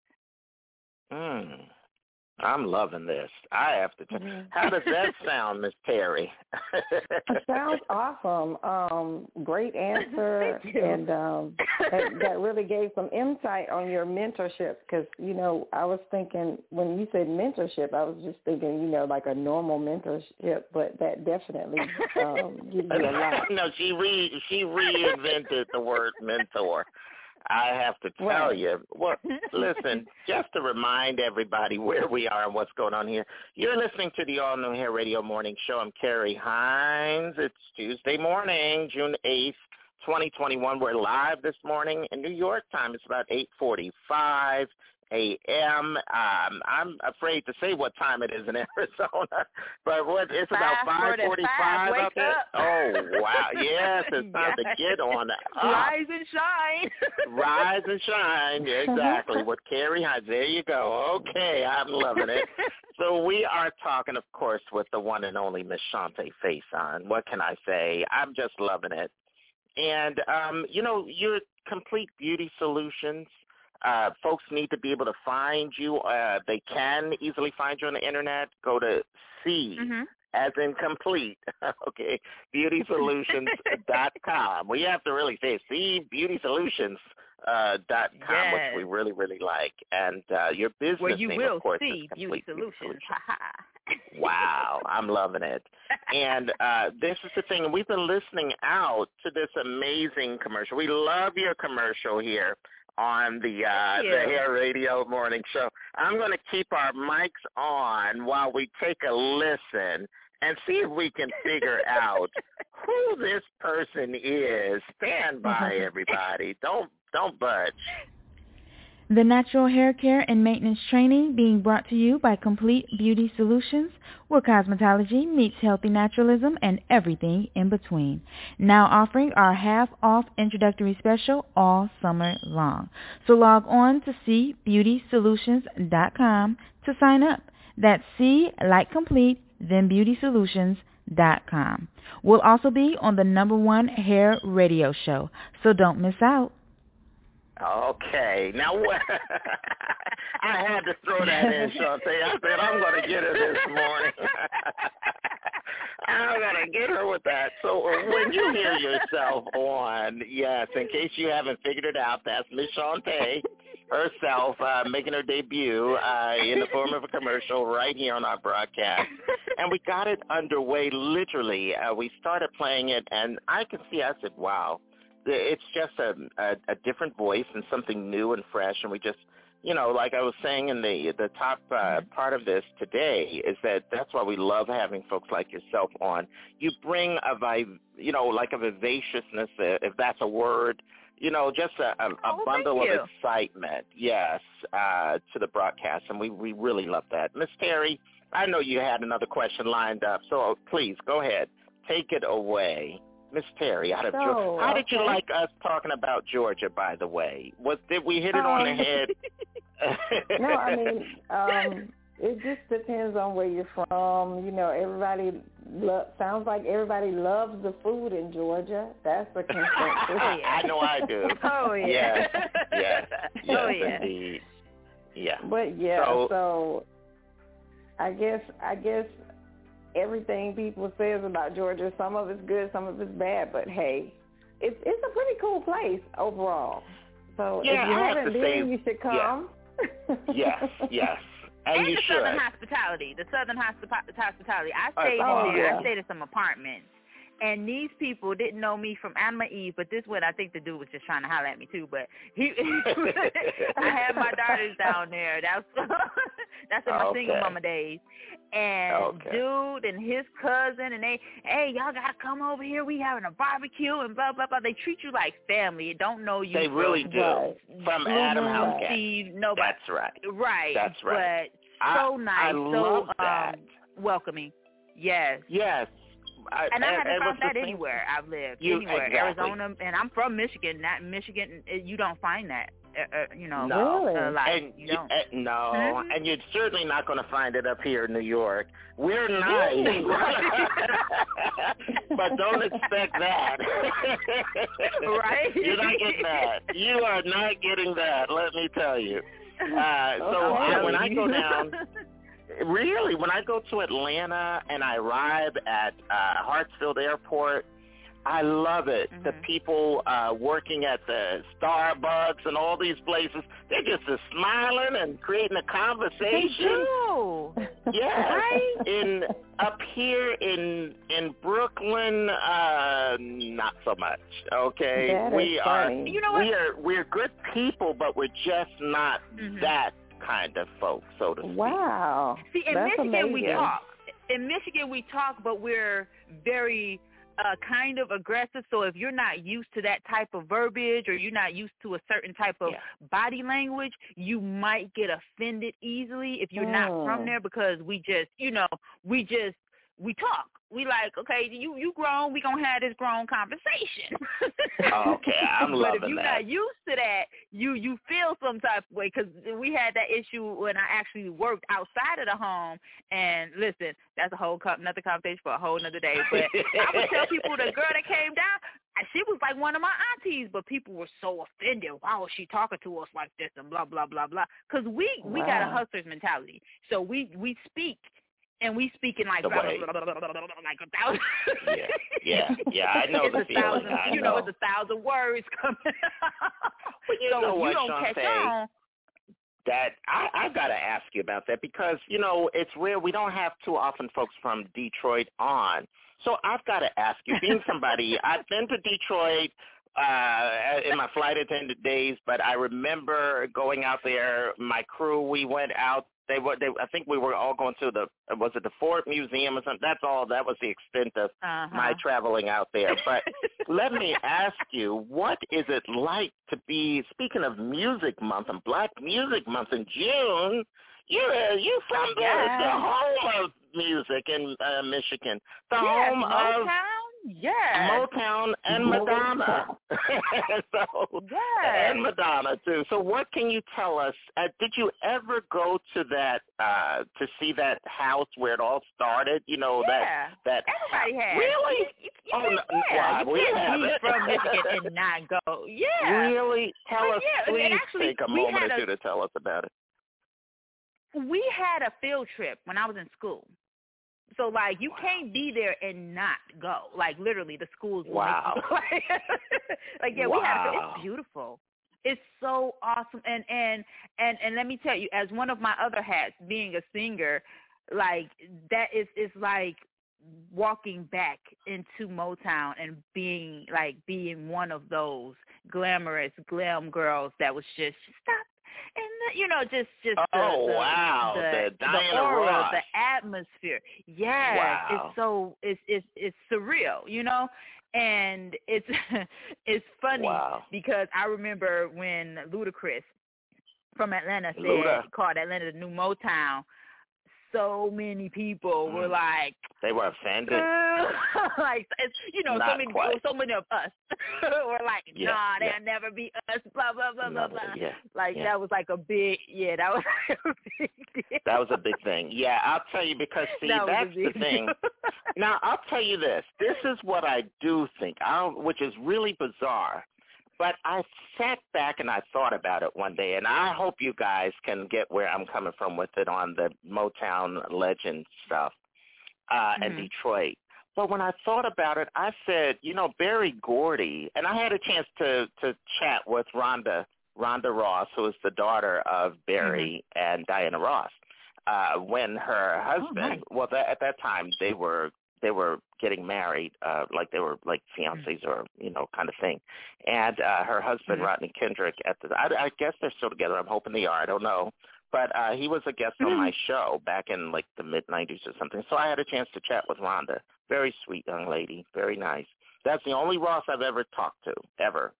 over. I'm loving this. I have to. How does that sound, Miss Terry? It sounds awesome. Great answer, and that really gave some insight on your mentorship. Because I was thinking when you said mentorship, I was just thinking like a normal mentorship, but that definitely gives you a lot. No, she reinvented the word mentor. I have to tell you. Well, listen, just to remind everybody where we are and what's going on here, you're listening to the All New Hair Radio Morning Show. I'm Carrie Hines. It's Tuesday morning, June 8th, 2021. We're live this morning in New York time. It's about 8:45, a.m. I'm afraid to say what time it is in Arizona, but it's about 5:45 up there. Oh, wow. Yes, it's time to get on up. Rise and shine. Rise and shine. Exactly. With Carrie Hines. There you go. Okay, I'm loving it. So we are talking, of course, with the one and only Miss Shante Faison. What can I say? I'm just loving it. And, your Complete Beauty Solutions, folks need to be able to find you. They can easily find you on the Internet. Go to C, as in complete, okay, beautysolutions.com. Well, you have to really say cbeautysolutions.com, which we really, really like. And your business name, of course, is Complete Beauty Solutions. Wow, I'm loving it. And this is the thing, we've been listening out to this amazing commercial. We love your commercial here on the Hair Radio Morning Show. I'm going to keep our mics on while we take a listen and see if we can figure out who this person is. Stand by, everybody. Don't budge. The natural hair care and maintenance training being brought to you by Complete Beauty Solutions, where cosmetology meets healthy naturalism and everything in between. Now offering our half-off introductory special all summer long. So log on to cbeautysolutions.com to sign up. That's C like complete, then beautysolutions.com. We'll also be on the #1 hair radio show, so don't miss out. Okay. Now, I had to throw that in, Shante. I said, I'm going to get her this morning. I'm going to get her with that. So when you hear yourself on, yes, in case you haven't figured it out, that's Miss Shante herself making her debut in the form of a commercial right here on our broadcast. And we got it underway literally. We started playing it, and I could see, I said, wow. It's just a different voice and something new and fresh, and we just, like I was saying in the top part of this today, is that's why we love having folks like yourself on. You bring a vivaciousness, if that's a word, just a bundle of excitement, yes, to the broadcast, and we really love that. Miss Terry, I know you had another question lined up, so please go ahead, take it away. Miss Terry, out of Georgia. How did you like us talking about Georgia, by the way? Did we hit it on the head? No, I mean, it just depends on where you're from. Everybody sounds like everybody loves the food in Georgia. That's the consensus. I know I do. Oh, yeah. Yes, oh, yeah. Indeed. Yeah. But, yeah, so I guess everything people says about Georgia, some of it's good, some of it's bad, but hey, it's a pretty cool place overall. So if you haven't been, you should come. Yeah. Yes. And you the should. Southern hospitality. I stayed in there. I stayed in some apartments. And these people didn't know me from Adam and Eve, but this one, I think the dude was just trying to holler at me too. But I had my daughters down there. That's in my single mama days. And dude and his cousin, and hey, y'all gotta come over here. We having a barbecue and blah blah blah. They treat you like family. They don't know you. They really do. From Adam House, Steve, nobody. That's right. Right. That's right. But so nice, I love that. Welcoming. Yes. Yes. I haven't found that anywhere I've lived. Anywhere. Exactly. Arizona, and I'm from Michigan. Not in Michigan, you don't find that. No. And you don't. No, and you're certainly not going to find it up here in New York. We're nice, but don't expect that. Right? You're not getting that. You are not getting that. Let me tell you. When I go down. Really, when I go to Atlanta and I arrive at Hartsfield Airport, I love it. Mm-hmm. The people working at the Starbucks and all these places, they're just smiling and creating a conversation. They do. Yeah. Right? Up here in Brooklyn, not so much. Okay, we are. Funny. You know what? We're good people, but we're just not that kind of folks, so to speak. Wow. See, in That's Michigan amazing. we talk. In Michigan we talk, but we're very kind of aggressive. So if you're not used to that type of verbiage or you're not used to a certain type of body language, you might get offended easily if you're not from there, because we talk. We like, okay, you grown, we gonna have this grown conversation. Okay, I'm loving that. But if you're not used to that, you feel some type of way, because we had that issue when I actually worked outside of the home. And listen, that's a whole another conversation for a whole another day. But I would tell people the girl that came down, she was like one of my aunties, but people were so offended. Why was she talking to us like this and blah, blah, blah, blah? Because we got a hustler's mentality. So we speak. And we speak in like, blah, blah, blah, blah, blah, blah, like 1,000. Yeah, I know the feeling. It's 1,000 words coming out. But you know what, you don't catch on. That I've got to ask you about that, because, it's rare. We don't have too often folks from Detroit on. So I've got to ask you, being somebody, I've been to Detroit in my flight attendant days, but I remember going out there, my crew, we went out. I think we were all going to was it the Ford Museum or something? That's all. That was the extent of my traveling out there. But let me ask you, what is it like to be, speaking of Music Month and Black Music Month in June, you're from the home of music in Michigan, the home Motown? of Motown and Madonna. And Madonna too. So what can you tell us? Did you ever go to that to see that house where it all started? That everybody has. Really? You can't be from Michigan and not go. Yeah. Really? Tell us, please actually, take a moment or two to tell us about it. We had a field trip when I was in school. So, like, you can't be there and not go. Like, literally, the schools will make you go. We had it's beautiful. It's so awesome. And let me tell you, as one of my other hats, being a singer, like, that is like walking back into Motown and being one of those glamorous glam girls that was just stop. And just the Diana aura, Ross. the atmosphere. Yes, it's surreal, and it's funny because I remember when Ludacris from Atlanta called Atlanta the new Motown. So many people were like, they were offended. Like, so many of us were like, nah, they'll never be us, blah, blah, blah, blah, blah. That was like a big, that was like a big deal. That was a big thing. Yeah, I'll tell you, because, see, that's the thing. Now, I'll tell you this. This is what I do think, which is really bizarre. But I sat back and I thought about it one day, and I hope you guys can get where I'm coming from with it on the Motown legend stuff and Detroit. But when I thought about it, I said, Berry Gordy, and I had a chance to chat with Rhonda Ross, who is the daughter of Berry and Diana Ross, when her husband, at that time they were getting married, like they were like fiancés or, kind of thing. And her husband, Rodney Kendrick, I guess they're still together. I'm hoping they are. I don't know. But he was a guest on my show back in like the mid-'90s or something. So I had a chance to chat with Rhonda. Very sweet young lady. Very nice. That's the only Ross I've ever talked to, ever.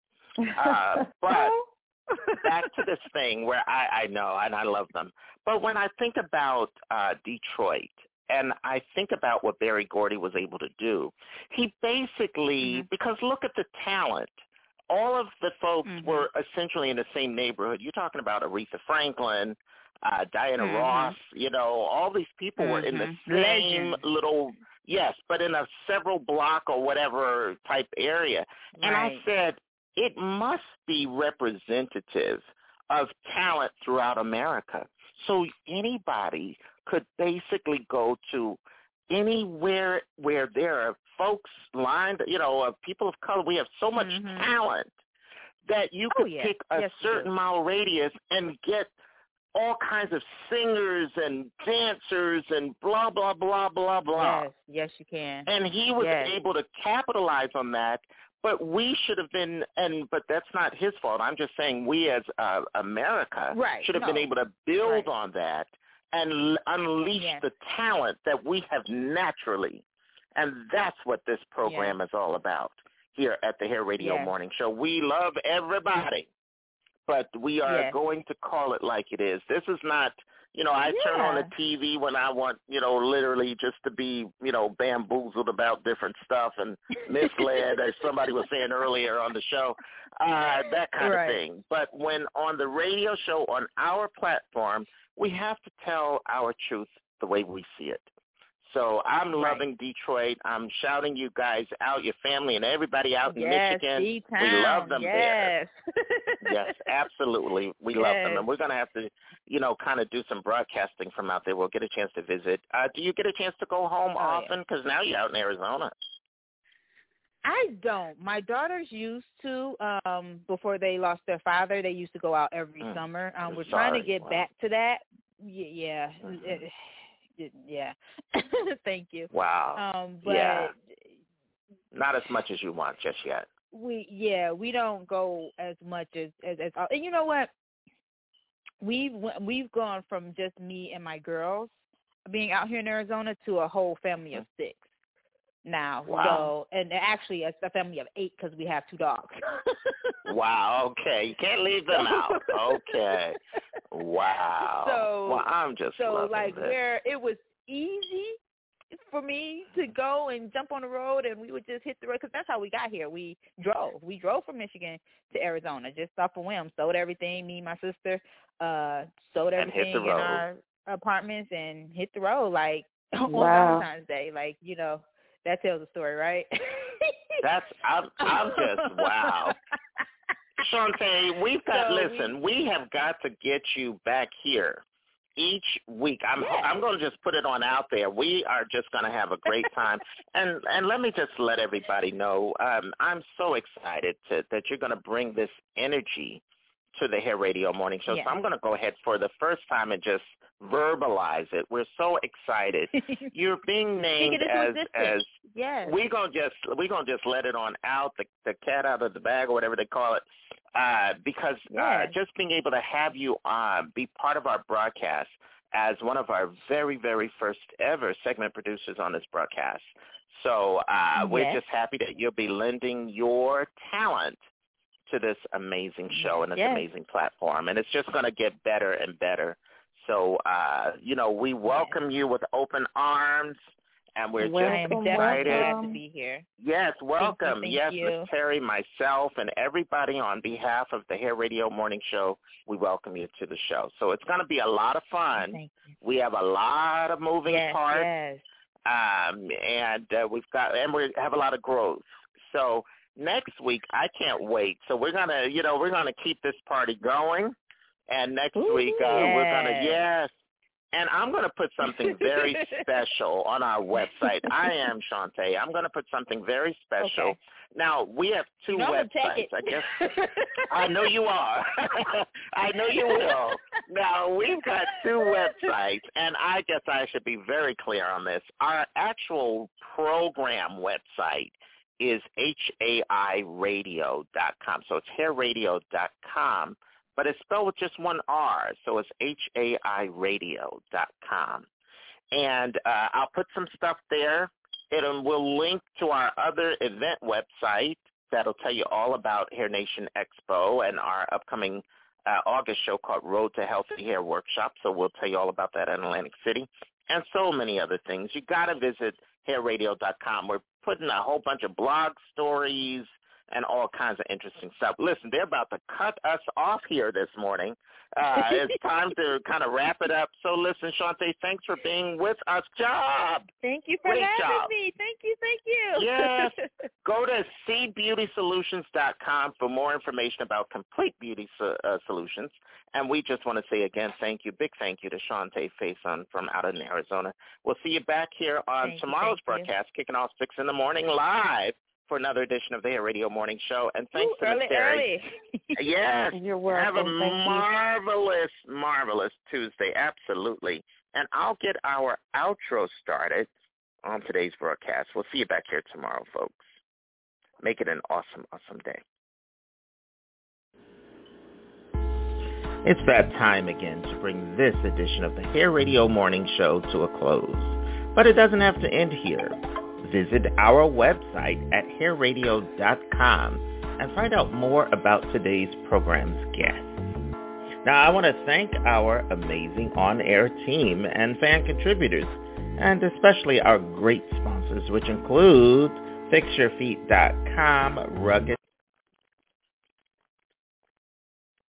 But back to this thing where I know, and I love them. But when I think about Detroit, and I think about what Berry Gordy was able to do, he basically, because look at the talent. All of the folks were essentially in the same neighborhood. You're talking about Aretha Franklin, Diana Ross, all these people were in the same little, but in a several block or whatever type area. And I said, it must be representative of talent throughout America. So anybody could basically go to anywhere where there are folks lined, of people of color. We have so much talent that you could pick a certain mile radius and get all kinds of singers and dancers and blah, blah, blah, blah, blah. Yes, you can. And he was able to capitalize on that. But we should have been, but that's not his fault. I'm just saying we as America should have been able to build on that and unleash the talent that we have naturally. And that's what this program is all about here at the Hair Radio Morning Show. We love everybody, but we are going to call it like it is. This is not, I turn on the TV when I want, literally just to be, bamboozled about different stuff and misled, as somebody was saying earlier on the show, that kind of thing. But when on the radio show, on our platform, we have to tell our truth the way we see it. So I'm loving Detroit. I'm shouting you guys out, your family and everybody out in Michigan. D-town. We love them there. Yes, absolutely. We love them. And we're going to have to, kind of do some broadcasting from out there. We'll get a chance to visit. Do you get a chance to go home often? Because now you're out in Arizona. I don't. My daughters used to, before they lost their father, they used to go out every summer. We're trying to get back to that. Yeah. Yeah. Thank you. Wow. But not as much as you want just yet. We don't go as much as and you know what? We've gone from just me and my girls being out here in Arizona to a whole family of 6 now. Wow. So, and actually a family of 8 because we have 2 dogs. Wow. Okay. You can't leave them out. Okay. Wow. So, I'm just loving like this. where it was easy for me to go and jump on the road and we would just hit the road because that's how we got here. We drove from Michigan to Arizona just off a whim. Sold everything. Me and my sister sold everything in our apartments and hit the road like on Valentine's Day. Like that tells a story, right? I'm just wow. Shante, we have got to get you back here each week. I'm going to just put it on out there. We are just going to have a great time. And let me just let everybody know, I'm so excited that you're going to bring this energy to the Hair Radio Morning Show. So I'm going to go ahead for the first time and just verbalize it. We're so excited. You're being named as we're gonna just let it on out, the cat out of the bag or whatever they call it. Because just being able to have you be part of our broadcast as one of our very, very first ever segment producers on this broadcast. So we're just happy that you'll be lending your talent to this amazing show and this amazing platform. And it's just going to get better and better. So, we welcome you with open arms, and we're just excited. Glad to be here. Yes, welcome. Thank you. Ms. Terry, myself, and everybody on behalf of the Hair Radio Morning Show, we welcome you to the show. So it's going to be a lot of fun. We have a lot of moving parts, and we have a lot of growth. So next week, I can't wait. So we're gonna keep this party going. And next week, we're going to, and I'm going to put something very special on our website. I am, Shante. I'm going to put something very special. Okay. Now, we have 2 websites. I guess. I know you are. I know you will. Now, we've got 2 websites, and I guess I should be very clear on this. Our actual program website is hairadio.com. So it's hairradio.com. But it's spelled with just 1 R, so it's hairadio.com. And I'll put some stuff there. We'll link to our other event website that'll tell you all about Hair Nation Expo and our upcoming August show called Road to Healthy Hair Workshop. So we'll tell you all about that in Atlantic City and so many other things. You got to visit hairradio.com. We're putting a whole bunch of blog stories and all kinds of interesting stuff. Listen, they're about to cut us off here this morning. It's time to kind of wrap it up. So listen, Shante, thanks for being with us. Thank you for having me. Thank you. Yes. Go to cbeautysolutions.com for more information about complete beauty solutions. And we just want to say again, big thank you to Shante Faison from out in Arizona. We'll see you back here on tomorrow's broadcast, kicking off 6 in the morning live for another edition of the Hair Radio Morning Show. And thanks to Ms. Terry. Yes. You're welcome. Have a marvelous Tuesday. Absolutely. And I'll get our outro started on today's broadcast. We'll see you back here tomorrow, folks. Make it an awesome, awesome day. It's that time again to bring this edition of the Hair Radio Morning Show to a close. But it doesn't have to end here. Visit our website at hairradio.com and find out more about today's program's guest. Now, I want to thank our amazing on-air team and fan contributors, and especially our great sponsors, which include FixYourFeet.com, Rugged